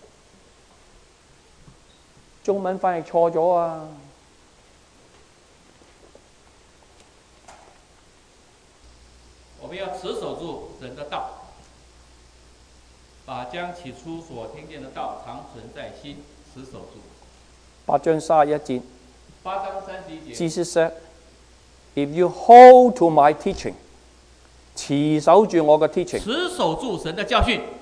中文翻譯錯咗啊！
我們要持守住神的道，把將起初所聽見的道常存在心，持守住。
八章三十一節
八章三十一節，
，Jesus said, "If you hold to my teaching，持守住我嘅 teaching。
持守住神的教訓。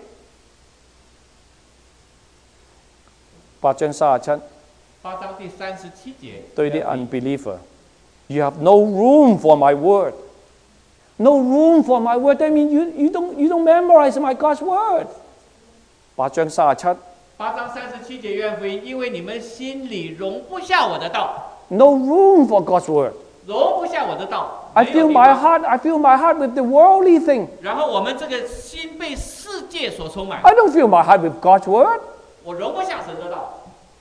八章三十七，
八章第三十七節，
對啲 unbeliever，You have no room for my word。No room for my word. That means you you don't you don't memorize my God's word. 八章三十七。
八章三十七節約翰福音，因為你們心裡容不下我的道。
No room for God's word.
容不下我的道。
I
沒有
fill
地
my
方
heart. I fill my heart with the worldly thing.
然後我們這個心被世界所充滿，
I don't fill my heart with God's word.
我容不下神的道。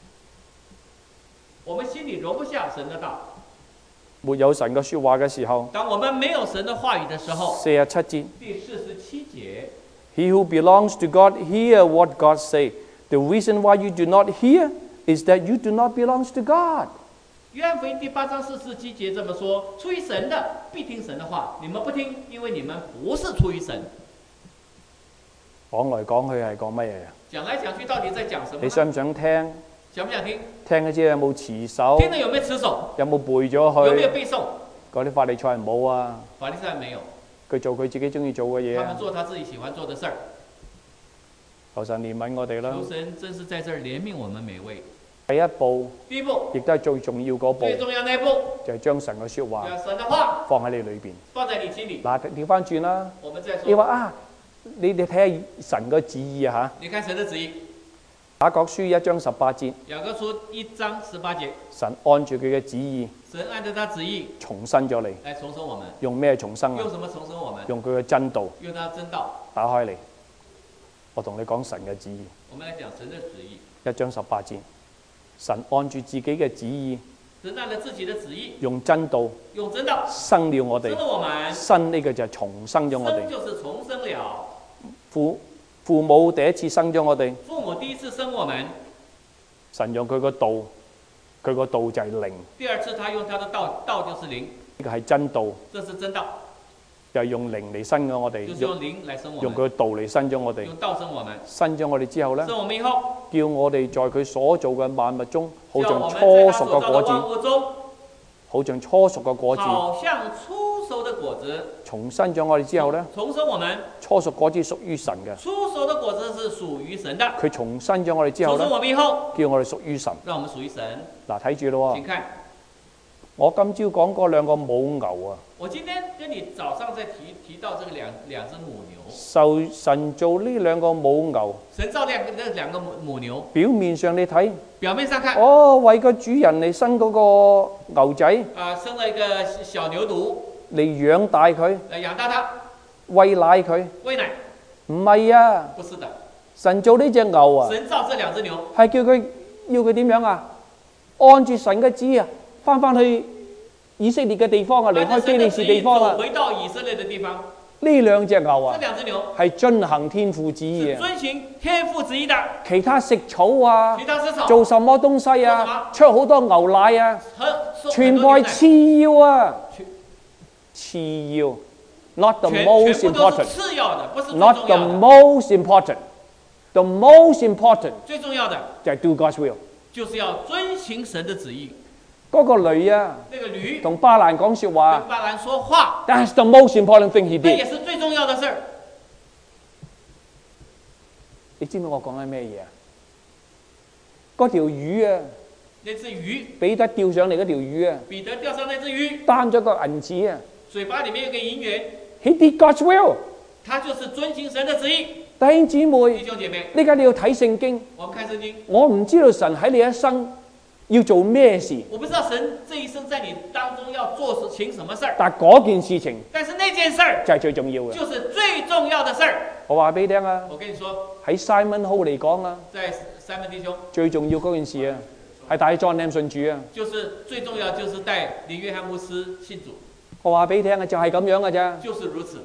我們心裡容不下神的道。
沒有神嘅說話嘅時候，
當我們沒有神的話語的時候，
四十七節。
第四十七節，
He who belongs to God hear what God say. The reason why you do not hear is that you do not belong to God.
約翰福音第八章四十七節這麼說：出於神的必聽神的話，你們不聽，因為你們不是出於神。
講來講去係講乜嘢啊？
講來講去，到底在講什麼呢？
你想唔想聽？
想不想聽？
聽咗之後有冇持守？
聽了有沒有持守？
有冇背咗
有沒有
去？
背誦？
嗰啲法利賽人冇啊，
法利賽人沒有，
佢做佢自己中意做嘅嘢啊
他們。做他自己喜歡做的事兒。
求神憐憫我哋啦。
求神真是在這兒憐憫我們每位。
第一步，
第一步，
亦都係最重要嗰步，
最重要那一步，
就係將神嘅説話
將神的話
放喺你裏邊。
放在你心裡。
嗱，調翻轉啦，
我們再說，
你話啊，你你睇下神嘅旨意啊嚇，
你看神的旨意，
雅各書一章十八節，
雅各書一章十八節，
神按住佢嘅旨意
神按照他旨意
重生咗你，
來重生我們。
用咩重生啊
用？什麼重生我們？
用佢嘅真道
用他真道。
打開嚟，我同你講神嘅旨意，
我們來講神的旨意。
一章十八節，神按住自己嘅旨意，
神按照自己的旨意，
用真道
用真道
生了我哋
生。了我們。
生呢個就係重生咗我哋
生。就是重生了。
父父母第一次生咗我哋，
父母第一次生我們，
神用佢個道，佢個道就係靈，
第二次他用他的道，道就是靈，
呢個係真道，
這是真道，
就係用靈嚟生咗我哋，
就是
用
用靈來生我們，
用佢個道嚟生咗我哋。
用道生我們。
生咗我哋之後呢，
生我們以後，
叫我哋在佢所做嘅萬物中，好
叫我
像初
們在他
熟嘅果
所造的萬
子，
物中，
好像初熟嘅果子。
好像初熟的果子。
重生咗我哋之後呢，
重生我們，
初熟果子屬於神嘅。
初熟的果子是屬於神的。
佢重生咗我哋之後
重生
呢，
我們以後，
叫我哋屬於神。
讓我們屬於神。
嗱，睇住咯喎，
請看，
我今朝講過兩個母牛啊，
我今天跟你早上在提提到這個兩兩隻母牛，
受神做呢兩個母牛，
神造兩個那兩個母母牛，
表面上你睇，
表面上看，
哦，為個主人嚟生嗰個牛仔
啊、生了一個小牛犢
嚟養大佢，
來養大它，
餵奶佢，
餵奶，
唔係啊！
不是的，
神做呢只牛啊，
神造這兩隻牛，
係叫佢要佢點樣啊？按住神嘅旨意啊，翻翻去以色列嘅地方啊，離開非利士地方啊。
回到以色列的地方，
呢兩隻牛
這
啊，
兩隻牛
係遵行天父旨意啊。
是遵循天父旨意的，
其他食草啊
其，他吃草，
做什麼東西啊，出好多牛奶啊，
和
全部係次要啊，次要，not the
全
most
全部都是
important，
次要的，不是最
not
重
the
要的，
most important。 The most important
最重要的
就係 do God's will。
就是要遵行神的旨意。
嗰個女啊，
那個驴
同巴蘭講説話
跟巴蘭說話，
，That's the most important thing he
這也
did。
是最重要的事兒。
你知唔知我講緊咩嘢啊？嗰條魚啊，
那隻魚，
彼得釣上嚟嗰條魚啊，
彼得釣上那隻魚，
擔咗個銀紙啊
嘴巴裡面有個銀元，
，He did God's will。
他就是遵行神的旨意。
弟兄姊妹
弟，兄姐妹，
呢家你要睇聖經，
我們看聖經，
我唔知道神喺你一生要做咩事，
我不知道神這一生在你當中要做事情什麼事兒，
但嗰件事情
但是那件事兒
就係最重要嘅。
就是最重要的事兒。
我話俾你聽啊，
我跟你說，
喺 Simon Ho 嚟講啊，
在三門弟兄，
最重要嗰件事啊，係帶 John Lam 信主啊。
就是最重要就是帶林約翰牧師信主，
我話俾你聽啊，就係咁樣嘅啫。
就是如此。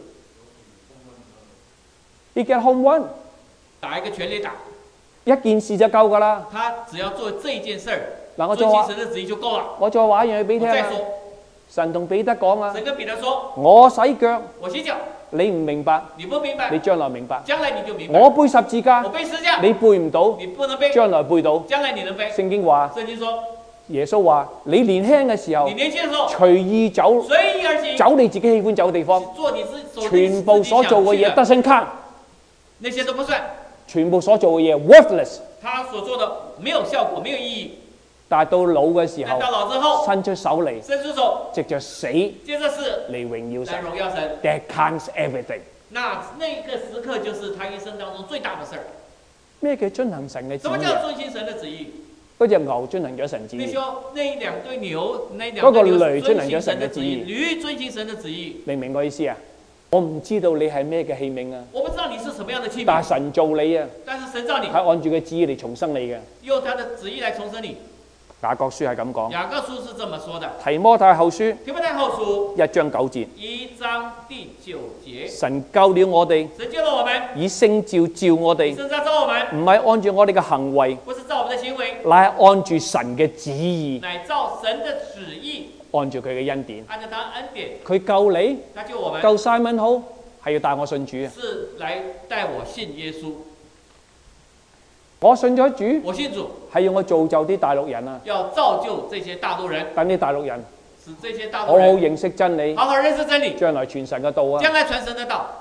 You get home run，
打一個全壘打，
一件事就夠㗎啦。
他只要做這一件事兒，
嗱，我再話，
遵行神的旨意就夠了。
我再話一樣嘢俾你聽啊。
我再說，
神同彼得講啊，
神跟彼得說，
我洗腳，
我洗腳，
你唔明白，
你不明白，
你將來明白。
將來你就明白。
我背十字架
我，背十字架，
你背唔到，
你不能背，
將來背到。
將來你能背。
聖經話，
聖經說，
耶穌話：你年輕嘅時候
你，年輕的時候
隨意走，
隨意而行，
走你自己喜歡走嘅地方，
做你自己
全部所做嘅嘢 doesn't count，
那些都不算，
全部所做嘅嘢 worthless。
他所做的沒有效果，沒有意義。
但係到老嘅時候，
但到老之後，
伸出手嚟，
伸出手，
藉着死
接着是
嚟榮耀神
來榮耀神。
，that counts everything。
那那個時刻就是他一生當中最大的事兒。
咩叫遵行神嘅旨
什麼
意啊？
叫遵行神的旨意？
嗰隻牛遵行咗神旨意，
弟兄，那兩對牛，那兩
嗰個
對牛
驢遵行咗
是遵行神
神嘅旨意
的旨意，驢遵行神的旨意。
明唔明我意思啊？我唔知道你係咩嘅器皿啊，
我不知道你是什麼樣的器皿，
但係神造你啊，
但是神造你，
係按住佢旨意嚟重生你嘅。
用他的旨意來重生你。
雅各書係咁講，
雅各書是這麼說的，
提摩太後書
提摩太後書
一章九節，
一章第九節，
神救了我哋，
神救了我們，
以聖召召我哋，
聖召召我們，
唔係按住我哋嘅行為，
不是照我們的行為，
乃係按住神嘅旨意，
乃照神的旨意，
按住佢嘅恩典。
按照他恩典，
佢救你，
他救我們，
救 Simon 好，係要帶我信主啊！
是來帶我信耶穌。
我信咗主，
我信主，
係要我造就啲大陸人啊，
要造就這些大陸人，
等啲大陸人
使這些大
好好
陸人
認識真理，
好好認識真理，
將來傳神嘅道啊！
將來傳神的道。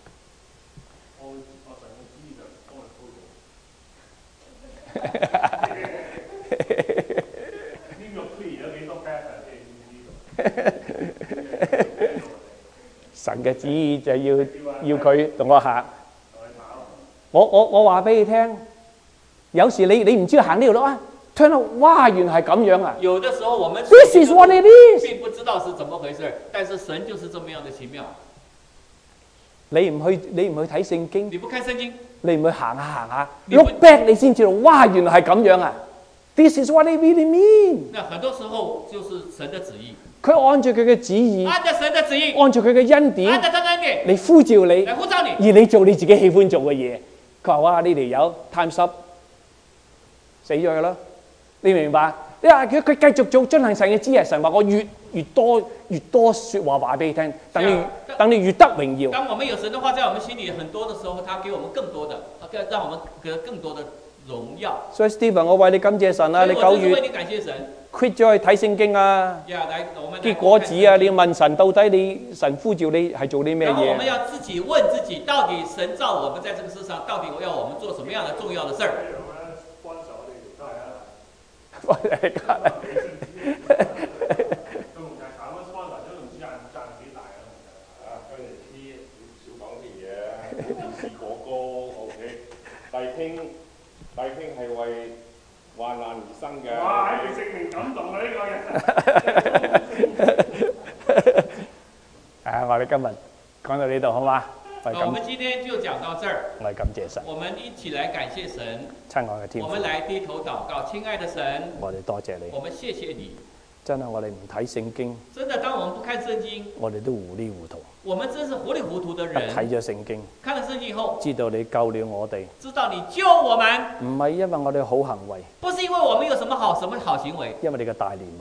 神嘅旨意就要要佢同我行。我我我話俾你聽，有時你你唔知道行呢條路啊，聽到哇原來係咁樣啊
有的時候我們
！This is what it is。
並不知道是怎麼回事，但是神就是這麼樣的奇妙。
你唔去你唔去睇聖經，
你不看聖經，
你唔去行下行下
你不
，look back 你先知道，哇原來係咁樣啊！This is what it really mean。
那很多時候就是神的旨意，
佢按照佢嘅旨意，
按照神的旨意，
按照佢嘅恩典
按照他的恩典
嚟呼召你，
來呼召你，
而你做你自己喜歡做嘅嘢。佢話：哇！呢條友 time's up，死咗佢啦！你明白？你話佢佢繼續做遵行神嘅旨意，神話我越越多越多説話話俾你聽，等你等你越得榮耀。
當我們有神的話在我們心裡很多的時候，他給我們更多的，他讓我們得更多的榮耀。
所以 Stephen，我為你感謝神啊！你九月
為你感謝神
quit 咗去睇聖經啊！
呀，來我們
結果子啊！你要問神到底你神呼召你係做啲咩
然後我們
嘢？
要自己問自己，到底神造我們在這個世上，到底要我們做什麼樣的重要的事兒？
我哋家
弟兄，弟兄係為患難而生嘅。
哇！佢聖靈感動啊！呢個人。
啊！我哋今日講到呢度好嗎？我哋
好，我
感
們今天就講到這兒，
我哋感謝神，
我們一起來感謝神，
親愛嘅天父
我們，來低頭禱告，親愛的神，
我哋多謝你。
我們謝謝你。
真係我哋唔睇聖經，
真的，當我們不看聖經，
我哋都糊里糊塗。
我們真是糊里糊塗的
一睇
人。
咗聖經，
看了聖經以後，
知道你救了我哋，
知道你救我們，
唔係因為我哋好行為，
不是因為我們有什麼好什麼好行為，
因為你嘅大憐憫，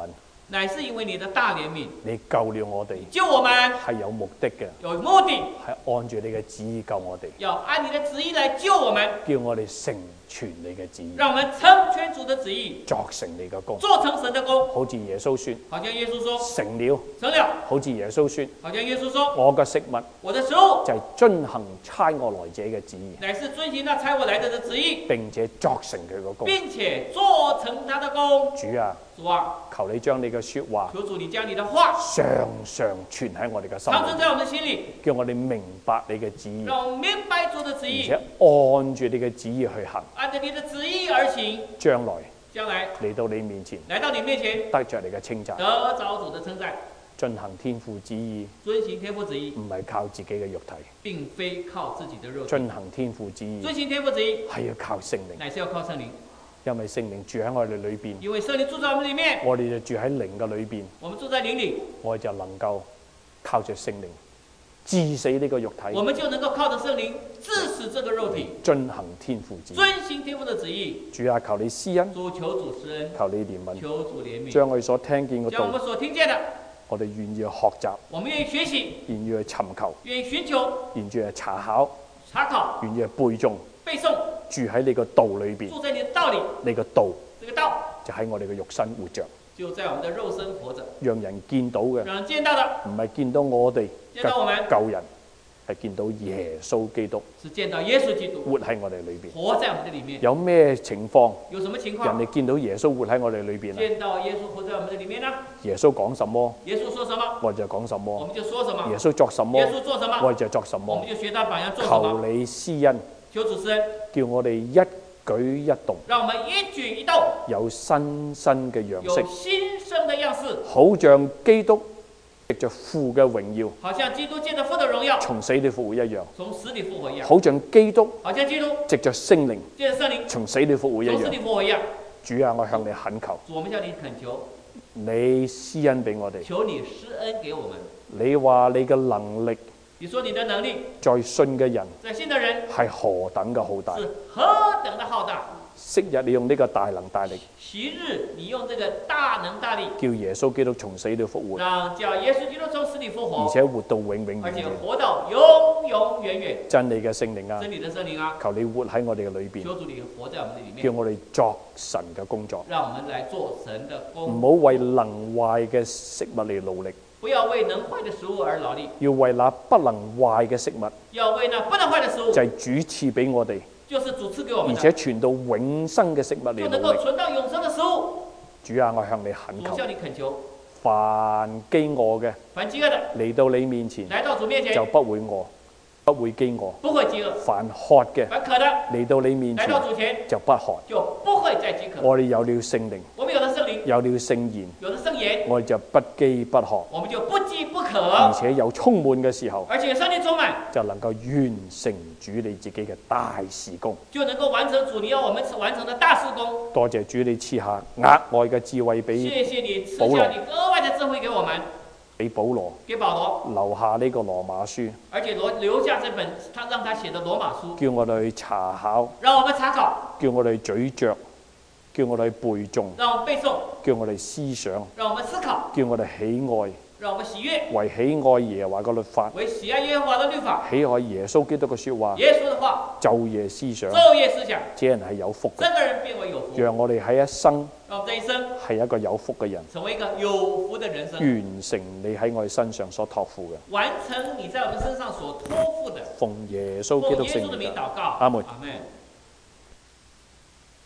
乃是因為你的大憐憫，
你救了我哋，
救我們
係有目的嘅，
有目的，
係按住你嘅旨意救我哋，
要按你的旨意來救我們，
叫我哋成全你嘅旨意，
讓我們成全主的旨意，
作成你嘅功。
做成神的功。
好似耶穌說，
好像耶穌說
成了；
成了，
好似耶穌說，
好像耶穌說
我嘅食物
我的食物
就係遵行差我來者嘅旨意，
乃是遵行那差我來者的旨意，
並且作成佢嘅功。
並且做成他的功。
主啊，
主啊，
求你將你嘅說話
求主你將你的話
常常存喺我哋嘅心裏，
常存在我們心裏，
叫我哋明白你嘅旨意，
讓我們明白主的旨意，
而且按住你嘅旨意去行。
按照你的旨意而行，
將來
將來
嚟到你面前，
來到你面前，
得着你嘅稱讚，
得着主的稱讚，
進行天父旨意，
遵行天父旨意，
唔係靠自己嘅肉體，
並非靠自己的肉體，
進行天父旨意
遵行天父旨意，
係要靠聖靈，
乃是要靠聖靈，
因為聖靈住喺我哋裏邊，
因為聖靈住在我們裏面，
我哋就住喺靈嘅裏邊，
我們住在靈裏，
我哋就能夠靠着聖靈治死呢個肉體，
我們就能夠靠着聖靈治死這個肉體，
進行天父旨意。
遵行天父的旨意。
主啊，求你施恩，
主求主施恩，
求你憐憫，
求主憐憫，
將我哋所聽見嘅道，
將我們所聽見的，
我哋願意去學習，
我們願意學習，
願意去尋求，
願意尋求，
願意去查考，
查考，
願意去背誦，
背誦，
住喺你個道裏邊，
住在你的道裏，
你個道
這個道
就喺我哋嘅肉身活着，
就在我們的肉身活着，
讓人見到嘅
讓人見到的
唔係見到我哋
見到我們
嘅救人，係見到耶穌基督
是見到耶穌基督
活喺我哋裏邊。
活在我們的裏面。
有咩情況，
有什麼情
人
況？
哋見到耶穌活喺我哋裏邊啊？
見到耶穌活在我們的裏面呢？
耶穌講什麼，
耶穌說什麼，
我哋就講什
我
麼；
們就說什麼；
耶穌作什麼，
耶穌做什麼，
我哋就作什麼。
我們就學他榜樣做什
求
麼。
你施恩，
求主施恩，
叫我哋一舉一動
讓我們一舉一動
有新生嘅樣式
有，新生的樣式，
好像基督藉着父嘅榮耀
好像基督借着父的榮耀
從死裏復活一樣，
從死裏復活一樣，
好像基督
好像基督
藉着聖靈
借着聖靈
從死裏復活一
從死裏
樣。
復活一樣。
主啊，我向你懇求，
主，我們向你懇求，
你施恩俾我哋。
求你施恩給我們。
你話你嘅能力
你說你的能力
在信嘅人
在信的人
係何等嘅浩大。
是何等的浩大。
昔日你用呢個大能大力，
昔日你用這個大能大力，
叫耶穌基督從死裏復活，
讓叫耶穌基督從死裏復活，
而且活到永永
而且
遠遠。
活到永永遠遠。
真理嘅聖靈啊，
真理的聖靈啊，
求你活喺我哋嘅裏邊，
求主你活在我們的裏面，
叫我哋作神嘅工作，
讓我們來做神的
唔
工，
好為能壞嘅食物嚟努力，
不要為能壞的食物而勞力，
要為那不能壞嘅食物，
要為那不能壞的食物，
就係主賜俾我哋，
就是主賜給我們的，
而且傳到永生嘅食物嚟
就能
努力。
夠存到永生的食物。
主啊，我向你懇求
主向，你懇求，
凡飢餓嘅
凡飢餓的
嚟到你面前
來到主面前
就不會餓，不會飢餓；
不會飢餓，
凡渴嘅
凡渴的
嚟到你面
來
前
到主前
就不渴。
就不會再飢渴。
我哋有了聖靈，
我們有了聖靈，
有了聖言，
有了聖言，
我哋就不飢不渴，
我們就不飢不
而
渴，
且有充滿嘅時候，
而且聖靈充滿，
就能夠完成主你自己嘅大事工。
就能夠完成主你要我們完成的大事工。
多謝主你賜下額外嘅智慧俾
謝謝你賜
保羅
下你額外的智慧給我們，
俾保羅
給保羅，
留下呢個羅馬書，
而且羅留下這本他讓他寫的羅馬書，
叫我哋去查考，
讓我們查考，
叫我哋咀嚼，叫我哋背誦，
讓我們背誦，
叫我哋思想，
讓我們思考，
叫我哋喜愛，
讓我們喜悅，
為喜愛耶和華嘅律法，
為喜愛耶和華的律法，
喜愛耶穌基督嘅説話，
耶穌的話，
晝夜思想，
晝夜思想，
這人係有福嘅。
這個人變為有福，
讓我哋喺一生
讓我們這一生
係一個有福嘅人，
成為一個有福的人生，
完成你喺我哋身上所託付嘅。
完成你在我們身上所託付的。
奉耶穌基督聖名
奉耶穌的名禱告，
阿門。
阿門。